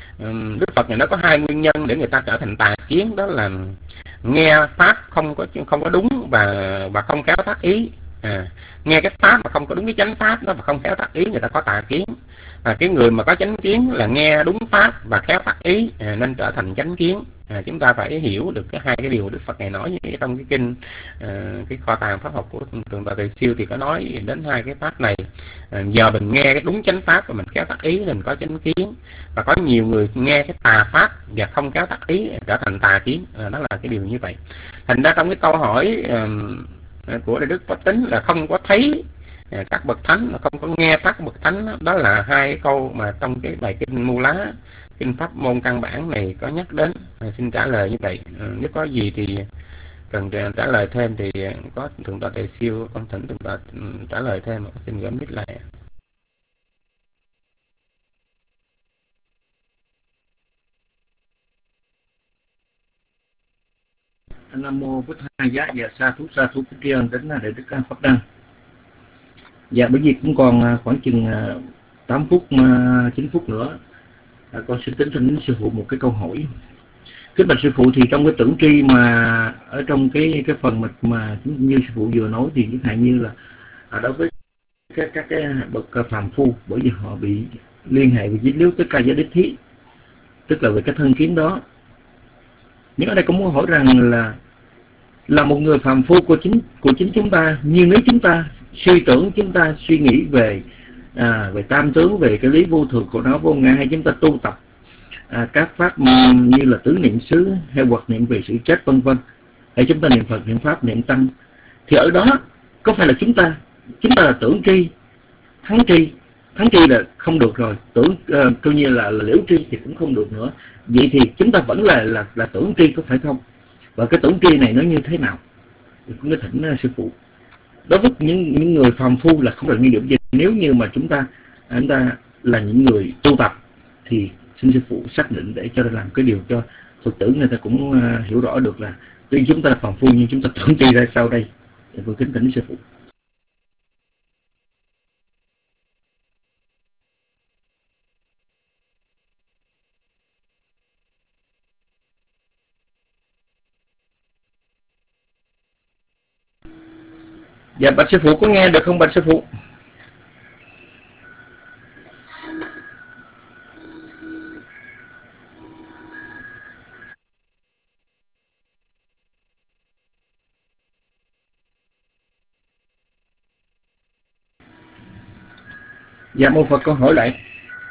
Đức Phật này nó có hai nguyên nhân để người ta trở thành tà kiến, đó là nghe pháp không có không có đúng và và không khéo tác ý. À, nghe cái pháp mà không có đúng cái chánh pháp đó và không khéo tác ý, người ta có tà kiến. À, cái người mà có chánh kiến là nghe đúng pháp và khéo tác ý, à, nên trở thành chánh kiến. À, chúng ta phải hiểu được cái hai cái điều Đức Phật này nói như trong cái kinh à, cái kho tàng pháp học của Thượng tọa Tề Siêu thì có nói đến hai cái pháp này. À, giờ mình nghe cái đúng chánh pháp và mình khéo tác ý mình có chánh kiến, và có nhiều người nghe cái tà pháp và không khéo tác ý trở thành tà kiến. À, đó là cái điều như vậy. Thành ra trong cái câu hỏi à, của Đại Đức Pháp Tính là không có thấy các bậc thánh, là không có nghe pháp của bậc thánh, đó, đó là hai cái câu mà trong cái bài kinh Mu Lá, kinh pháp môn căn bản này có nhắc đến. À, xin trả lời như vậy. À, nếu có gì thì cần trả lời thêm thì có Thượng tọa Tề Siêu, con thỉnh Thượng tọa trả lời thêm, xin gửi mic lại. Nam mô Bụt Thầy Giá. Dạ sa thú sa thú kính tri ân đến Đại Đức Pháp Đăng. Dạ bởi vì cũng còn khoảng chừng tám phút, chín phút nữa, à, con xin tính xin sư phụ một cái câu hỏi. Kính bạch sư phụ, thì trong cái tưởng tri mà ở trong cái cái phần mà, mà như sư phụ vừa nói thì chẳng hạn như là à, đối với các các cái bậc phàm phu, bởi vì họ bị liên hệ với dính líu tới ca giới đích thí, tức là về cái thân kiến đó. Nhưng ở đây cũng muốn hỏi rằng là là một người phàm phu của chính của chính chúng ta, nhưng nếu chúng ta suy tưởng, chúng ta suy nghĩ về à, về tam tướng, về cái lý vô thường của nó vô ngã, hay chúng ta tu tập à, các pháp như là tứ niệm xứ hay hoặc niệm về sự chết vân vân, hay chúng ta niệm Phật, niệm pháp, niệm tăng, thì ở đó có phải là chúng ta chúng ta là tưởng tri, thắng tri? Thắng tri là không được rồi, tưởng uh, coi như là, là liễu tri thì cũng không được nữa. Vậy thì chúng ta vẫn là là là tưởng tri, có phải không? và cái tưởng tri này nó như thế nào. Thì cũng có thỉnh uh, sư phụ. Đối với những những người phàm phu là không cần nghi điểm gì. Nếu như mà chúng ta chúng ta là những người tu tập thì xin sư phụ xác định để cho làm cái điều cho Phật tử người ta cũng uh, hiểu rõ được là tuy chúng ta là phàm phu nhưng chúng ta tưởng tri ra sau đây. Thì vừa kính thỉnh sư phụ. Dạ bạch sư phụ có nghe được không bạch sư phụ? Dạ mô Phật, con hỏi lại.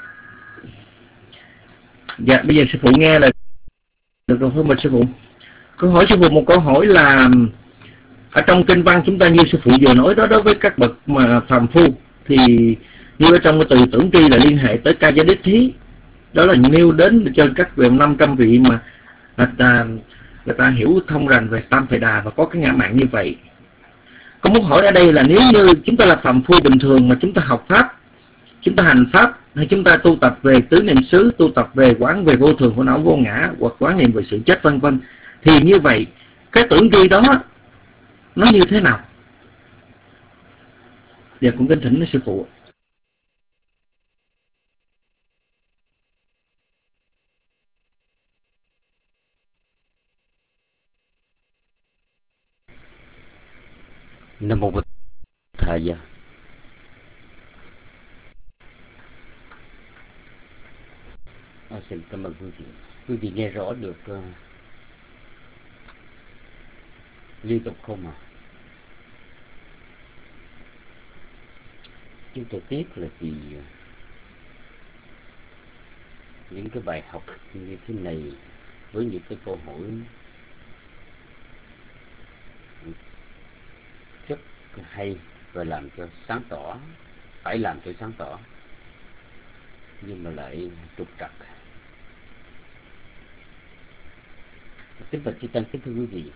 Dạ bây giờ sư phụ nghe là được rồi không bạch sư phụ? Con hỏi sư phụ một câu hỏi là ở trong kinh văn chúng ta như sư phụ vừa nói đó, đối với các bậc mà phàm phu thì như ở trong cái từ tưởng tri là liên hệ tới ca gia đích thí, đó là nêu đến cho các về năm trăm vị mà người ta, người ta hiểu thông rành về tam phệ đà và có cái ngã mạng như vậy. Con muốn hỏi ở đây là nếu như chúng ta là phàm phu bình thường mà chúng ta học pháp, chúng ta hành pháp, hay chúng ta tu tập về tứ niệm xứ, tu tập về quán về vô thường, khổ não vô ngã, hoặc quán niệm về sự chết vân vân, thì như vậy cái tưởng tri đó nó như thế nào? Dạ cũng kính thỉnh sư phụ. Nam mô Bụt Thầy. À, xin cảm ơn quý vị. Quý vị nghe rõ được uh, liên tục không à? Chúng tôi tiếc là vì uh, những cái bài học như thế này với những cái câu hỏi rất hay và làm cho sáng tỏ, phải làm cho sáng tỏ, nhưng mà lại trục trặc. Kính Phật Chư Tăng, kính thưa quý vị,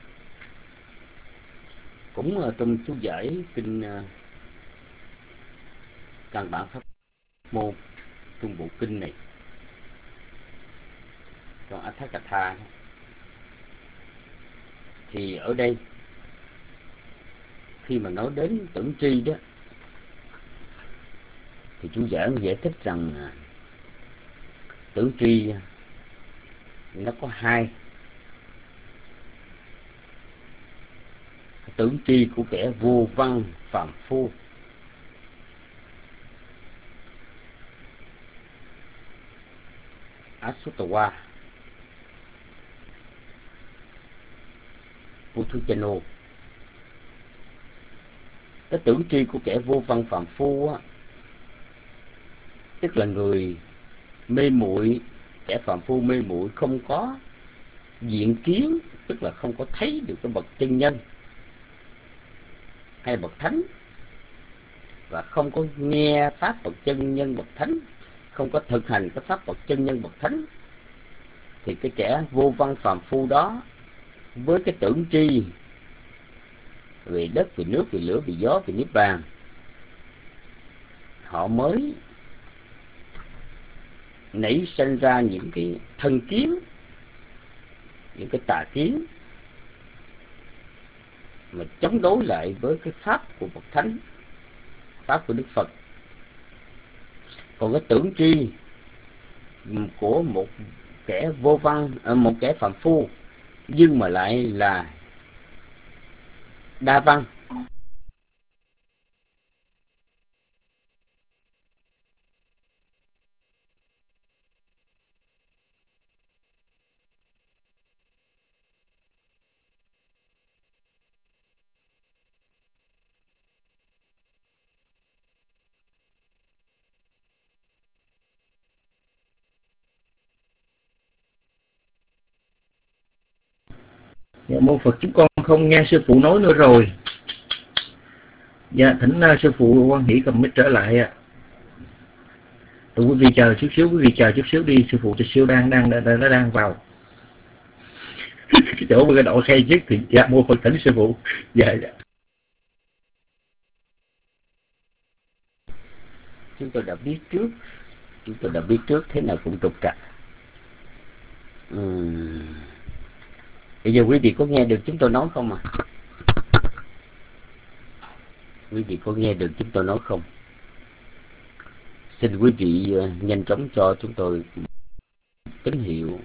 cũng uh, trong chú giải kinh uh, căn bản pháp môn trung bộ kinh này, trong Atthakatha, thì ở đây khi mà nói đến tưởng tri đó, thì chú giải giải thích rằng uh, tưởng tri uh, nó có hai. Tưởng tri của kẻ vô văn phàm phu, Asuttawa Puthujano. Cái tưởng tri của kẻ vô văn phàm phu á, tức là người mê muội, kẻ phàm phu mê muội không có diện kiến, tức là không có thấy được cái bậc chân nhân hay bậc thánh, và không có nghe pháp bậc chân nhân bậc thánh, không có thực hành cái pháp bậc chân nhân bậc thánh, thì cái kẻ vô văn phàm phu đó với cái tưởng tri về đất, về nước, về lửa, về gió, về niết bàn, họ mới nảy sinh ra những cái thân kiến, những cái tà kiến mà chống đối lại với cái pháp của bậc thánh, pháp của Đức Phật. Còn cái tưởng tri của một kẻ vô văn, một kẻ phàm phu nhưng mà lại là đa văn, Dạ mô Phật, chúng con không nghe sư phụ nói nữa rồi. Dạ thỉnh uh, sư phụ quan hỷ cầm mic trở lại ạ. Tụi quý vị chờ chút xíu, quý vị chờ chút xíu đi, sư phụ chút xíu đang đang đang đang, đang vào. cái chỗ mà cái độ khay nhất thì dạ mua Phật thỉnh sư phụ. Dạ dạ. Chúng tôi đã biết trước, chúng tôi đã biết trước thế nào cũng trục trặc. Uhm. Bây giờ quý vị có nghe được chúng tôi nói không à? Quý vị có nghe được chúng tôi nói không? Xin quý vị uh, nhanh chóng cho chúng tôi tín hiệu.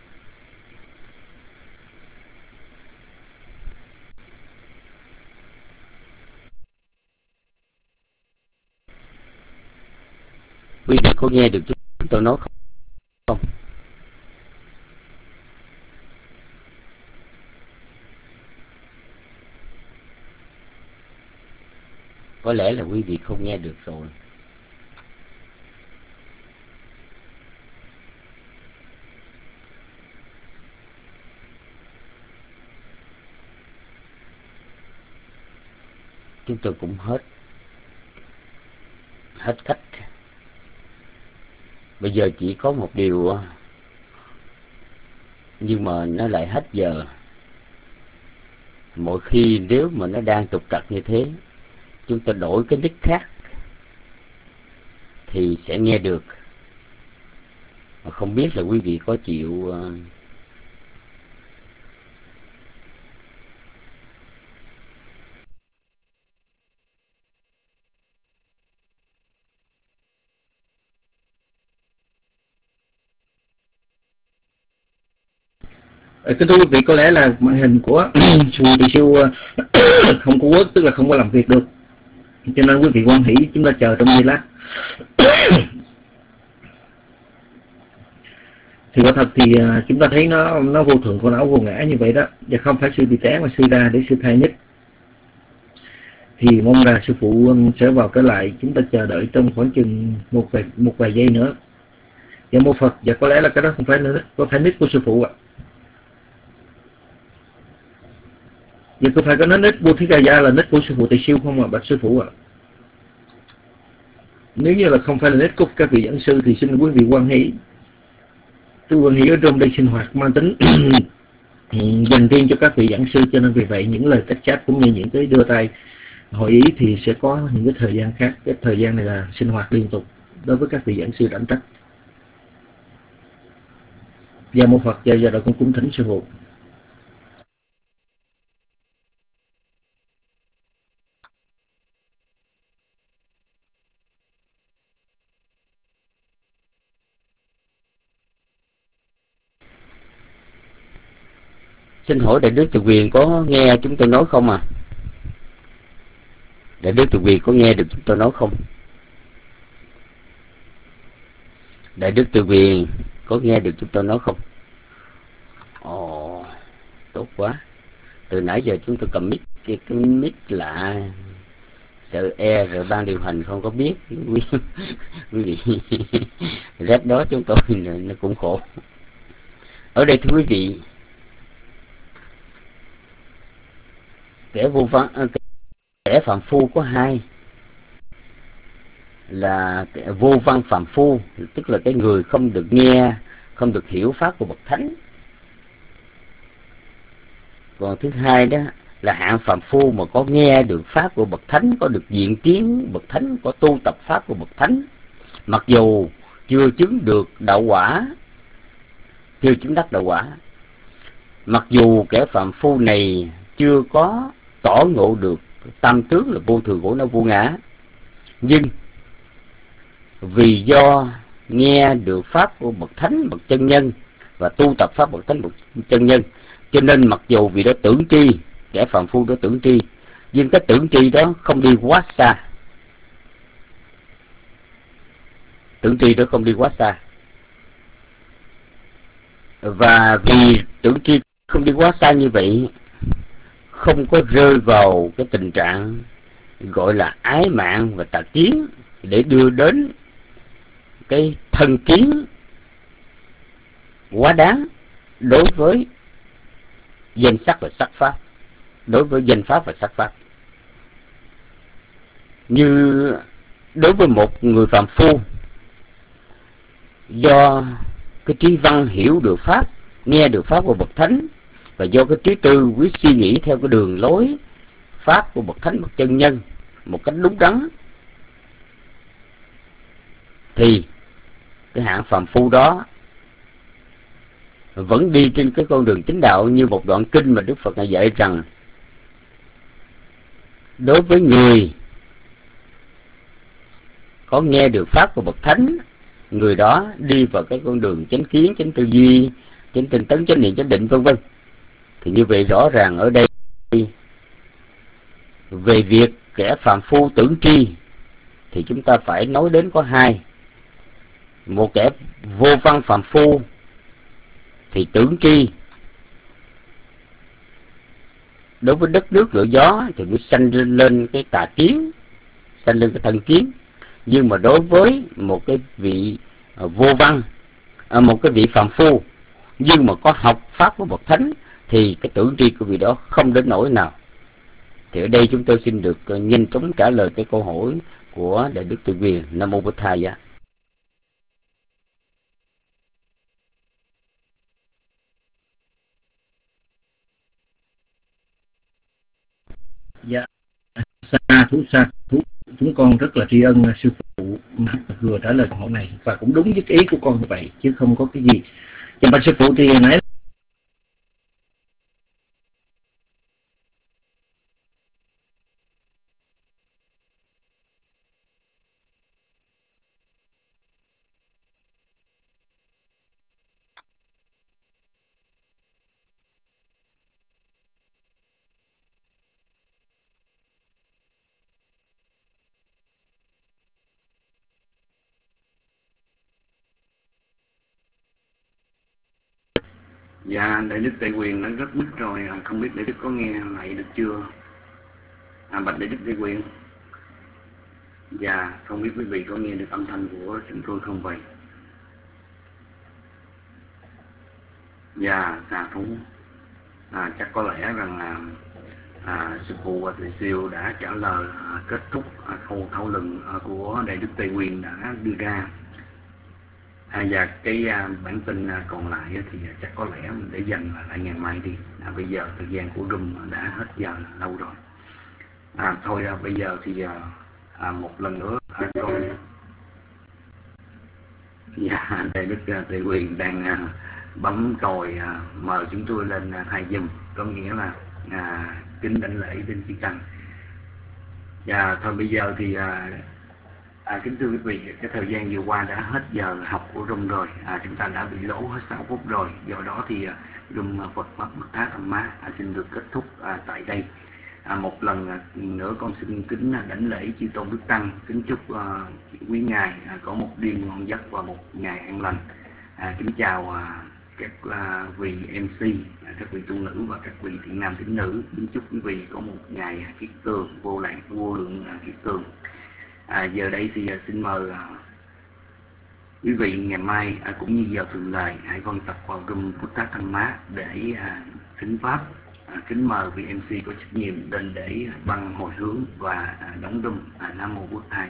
Quý vị có nghe được chúng tôi nói không? Có lẽ là quý vị không nghe được rồi. Chúng tôi cũng hết hết cách. Bây giờ chỉ có một điều, nhưng mà nó lại hết giờ. Mỗi khi nếu mà nó đang trục trặc như thế, chúng ta đổi cái nick khác thì sẽ nghe được. Mà không biết là quý vị có chịu uh, Kính thưa quý vị, có lẽ là màn hình của sư Tỳ Siêu không có work, tức là không có làm việc được, cho nên quý vị quan hỷ chúng ta chờ trong giây lát. Thì quả thật thì chúng ta thấy nó nó vô thường khổ não vô ngã như vậy đó, và không phải sư bị té mà sư ra để sư thay nhất. Thì mong là sư phụ sẽ vào trở lại, chúng ta chờ đợi trong khoảng chừng một vài một vài giây nữa. Và mô Phật, và có lẽ là cái đó không phải nữa, có phải nick của sư phụ ạ. Vậy có phải có nói nick Bồ Thí Ca Gia là nick của sư phụ Tỳ Siêu không ạ, bạch sư phụ ạ? Nếu như là không phải là nick của các vị giảng sư thì xin quý vị quan hỷ. Tôi quan hỷ ở trong đây sinh hoạt mang tính dành riêng cho các vị giảng sư, cho nên vì vậy những lời tách chat cũng như những cái đưa tay hội ý thì sẽ có những cái thời gian khác. Cái thời gian này là sinh hoạt liên tục đối với các vị giảng sư đảm trách. Và mô Phật, và giờ đó con cung thỉnh sư phụ. Xin hỏi Đại Đức Từ Quyền có nghe chúng tôi nói không à? Đại Đức Từ Quyền có nghe được chúng tôi nói không? Đại Đức Từ Quyền có nghe được chúng tôi nói không? Ồ, tốt quá. Từ nãy giờ chúng tôi cầm mic, cái, cái mic lạ, sợ e rồi ban điều hành không có biết. Quý vị rét đó chúng tôi nó cũng khổ. Ở đây thưa quý vị, kẻ vô văn, kẻ phạm phu có hai, là kẻ vô văn phạm phu, tức là cái người không được nghe, không được hiểu pháp của bậc thánh. Còn thứ hai đó là hạng phạm phu mà có nghe được pháp của bậc thánh, có được diện kiến bậc thánh, có tu tập pháp của bậc thánh, mặc dù chưa chứng được đạo quả, chưa chứng đắc đạo quả, mặc dù kẻ phạm phu này chưa có tỏ ngộ được tam tướng là vô thường khổ não vô ngã, nhưng vì do nghe được pháp của bậc thánh, bậc chân nhân và tu tập pháp bậc thánh, bậc chân nhân, cho nên mặc dù vì đó tưởng tri, kẻ phàm phu đó tưởng tri, nhưng cái tưởng tri đó không đi quá xa. Tưởng tri đó không đi quá xa. Và vì tưởng tri không đi quá xa như vậy, không có rơi vào cái tình trạng gọi là ái mạng và tà kiến để đưa đến cái thân kiến quá đáng đối với danh sắc và sắc pháp, đối với danh pháp và sắc pháp. Như đối với một người phàm phu, do cái trí văn hiểu được pháp, nghe được pháp của bậc thánh, và do cái trí tư quý suy nghĩ theo cái đường lối pháp của bậc thánh bậc chân nhân một cách đúng đắn, thì cái hạng phàm phu đó vẫn đi trên cái con đường chính đạo, như một đoạn kinh mà Đức Phật ngài dạy rằng đối với người có nghe được pháp của bậc thánh, người đó đi vào cái con đường chánh kiến, chánh tư duy, chánh tinh tấn, chánh niệm, chánh định, vân vân. Thì như vậy rõ ràng ở đây về việc kẻ phàm phu tưởng tri thì chúng ta phải nói đến có hai. Một kẻ vô văn phàm phu thì tưởng tri đối với đất nước lửa gió thì nó sanh lên cái tà kiến, sanh lên cái thân kiến. Nhưng mà đối với một cái vị vô văn, một cái vị phàm phu nhưng mà có học pháp của bậc thánh thì cái tưởng tri của vị đó không đến nỗi nào. Thì ở đây chúng tôi xin được nhanh chóng trả lời cái câu hỏi của Đại Đức Từ Quyền. Nam Mô Bụt Thầy. Dạ, xa thú xa thú chúng con rất là tri ân sư phụ vừa trả lời câu hỏi này, và cũng đúng với cái ý của con như vậy chứ không có cái gì. Và bạch sư phụ thì nãy Dạ, Đại Đức Tây Quyền đã rất mít rồi, không biết Đại Đức có nghe lại được chưa? À, bạch Đại Đức Tây Quyền. Dạ, không biết quý vị có nghe được âm thanh của chúng tôi không vậy? Dạ, xa thú. À, chắc có lẽ rằng là à, sư phụ và thầy siêu đã trả lời à, kết thúc à, khâu thảo luận à, của Đại Đức Tây Quyền đã đưa ra. À, và cái à, bản tin à, còn lại á, thì à, chắc có lẽ mình để dành lại ngày mai đi. À, bây giờ thời gian của room đã hết giờ lâu rồi. À, thôi à, bây giờ thì à, à, một lần nữa à, con dạ, Đại Đức à, Tây Quyền đang à, bấm còi à, mời chúng tôi lên à, thay giùm, có nghĩa là à, kính đảnh lễ bên chư tăng. Dạ, thôi bây giờ thì à, À, kính thưa quý vị, cái thời gian vừa qua đã hết giờ học của room rồi, à, chúng ta đã bị lỗ hết sáu phút rồi, do đó thì room Phật Pháp Bậc Thá Tham Má à, xin được kết thúc à, tại đây. À, một lần à, nữa con xin kính à, đảnh lễ chư tôn đức tăng, kính chúc à, quý ngài à, có một đêm ngon giấc và một ngày an lành. À, kính chào à, các à, vị em xê, à, các vị tu nữ và các vị thiện nam tín nữ, kính chúc quý vị có một ngày kiết tường vô lượng vô lượng à, kiết tường. À, giờ đây thì uh, xin mời uh, quý vị ngày mai uh, cũng như giờ thường lệ hãy quan tập vào room Phật Pháp Tham Má để uh, thính pháp. Uh, kính mời vị em xê có trách nhiệm đến để băng hồi hướng và uh, đóng room. uh, Nam Mô Bụt Thầy.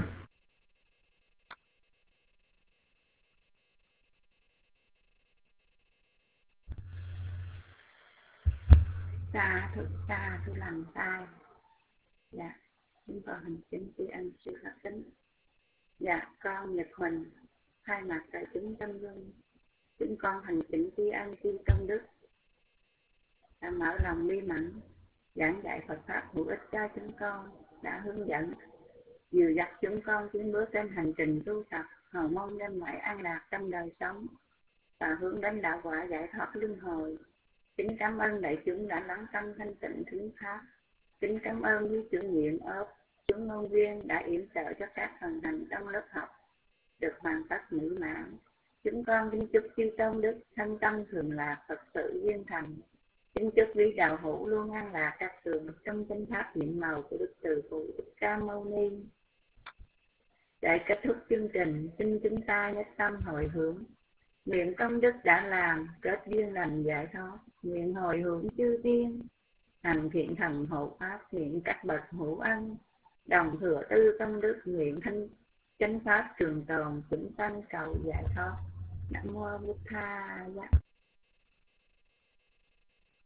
Xa thức xa tôi làm sai. Dạ, chúng con hành chính tri ân sư khắc kính. Dạ, con Nhật Huỳnh thay mặt đại chúng tâm dung, chúng con hành chính tri ân chư công đức đã mở lòng bi mẫn giảng dạy Phật pháp hữu ích cho chúng con, đã hướng dẫn dìu dắt chúng con tiến bước trên hành trình tu tập, hầu mong đem lại an lạc trong đời sống và hướng đến đạo quả giải thoát luân hồi. Kính cảm ơn đại chúng đã lắng tâm thanh tịnh thính pháp. Kính cảm ơn quý chủ nhiệm ốp chúng ngôn viên đã yểm trợ cho các phần hành trong lớp học được hoàn tất mỹ mãn. Chúng con kính chúc chư tôn đức thân tâm thường lạc, Phật sự viên thành. Kính chúc quý đạo hữu luôn an lạc các tường trong chánh pháp nhiệm màu của Đức Từ Phụ Thích Ca Mâu Ni. Để kết thúc chương trình, xin chúng ta nhất tâm hồi hướng, nguyện công đức đã làm kết duyên lành giải thoát, nguyện hồi hướng chư tiên hành thiện thần hộ pháp, nguyện các bậc hữu ân đồng thừa tư công đức, nguyện thanh chánh pháp trường tồn, chúng sanh cầu giải thoát. Nam Mô Bụt Thầy.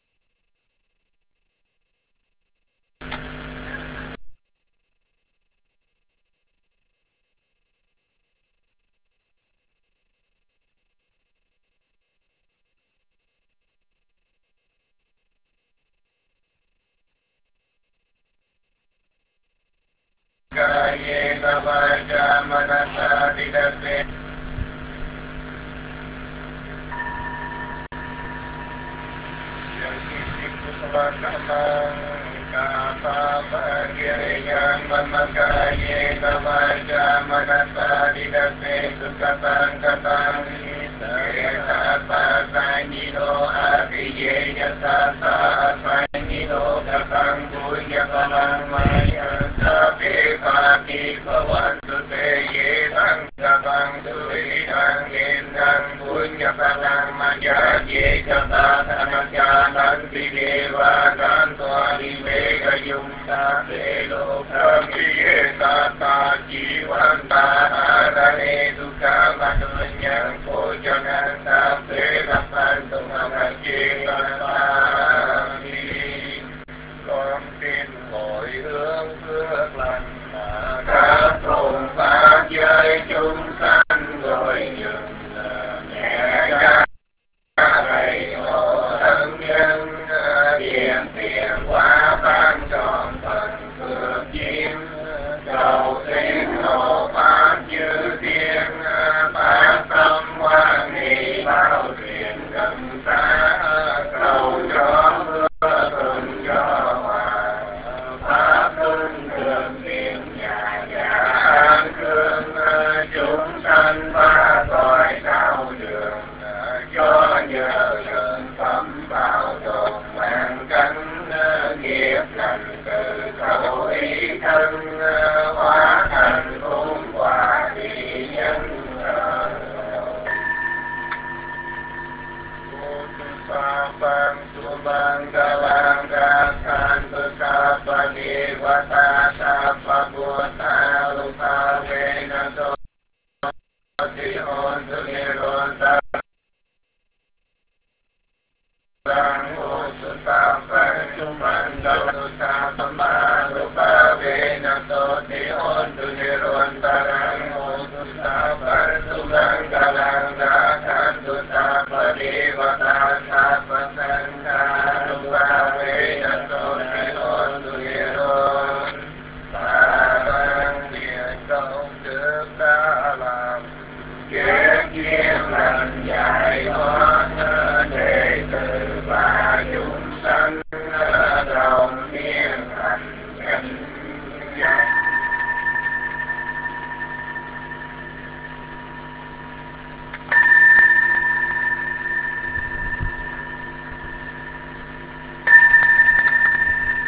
bát tham ca pa pa kiri yang mamaka ye kamaja manasa didase sukatang katang Yata pa sanyido apiye yata sa sanyido katang punya palang maya sapi pati kawantu te ye tang katang sui tang yin tang punya palang maya ye kata tanakya nanti dewa kantua di mega yumta lelo kami ye tata jiwanta arane duka manunyang jangan sampai dapat mengakibatkan kami con tin mọi hướng phước lành mà các tôn pháp giới chúng sanh gọi dừng mẹ cha thầy hộ thân nhân điện tiền quá ban tròn phần phước chiếm cầu xin hộ pháp chư thiên phát tâm hoan hỷ bao truyền gần xa cầu cho mưa tuần cho hòa pháp luân thường niệm nhà nhà an cương chúng sanh ba cõi sao đường cho nhờ lượng phẩm bảo tồn mang cánh nghiệp lành từ cầu ý thân hóa thành khôn quả thị nhân Sapang subang galang gasan besapagi vata sapagota lupa venato tion tulironta lang ususapang subang galang sapama lupa venato tion tulironta lang ususapang subang galang gasan besapagi vata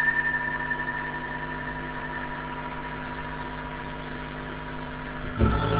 Thank you.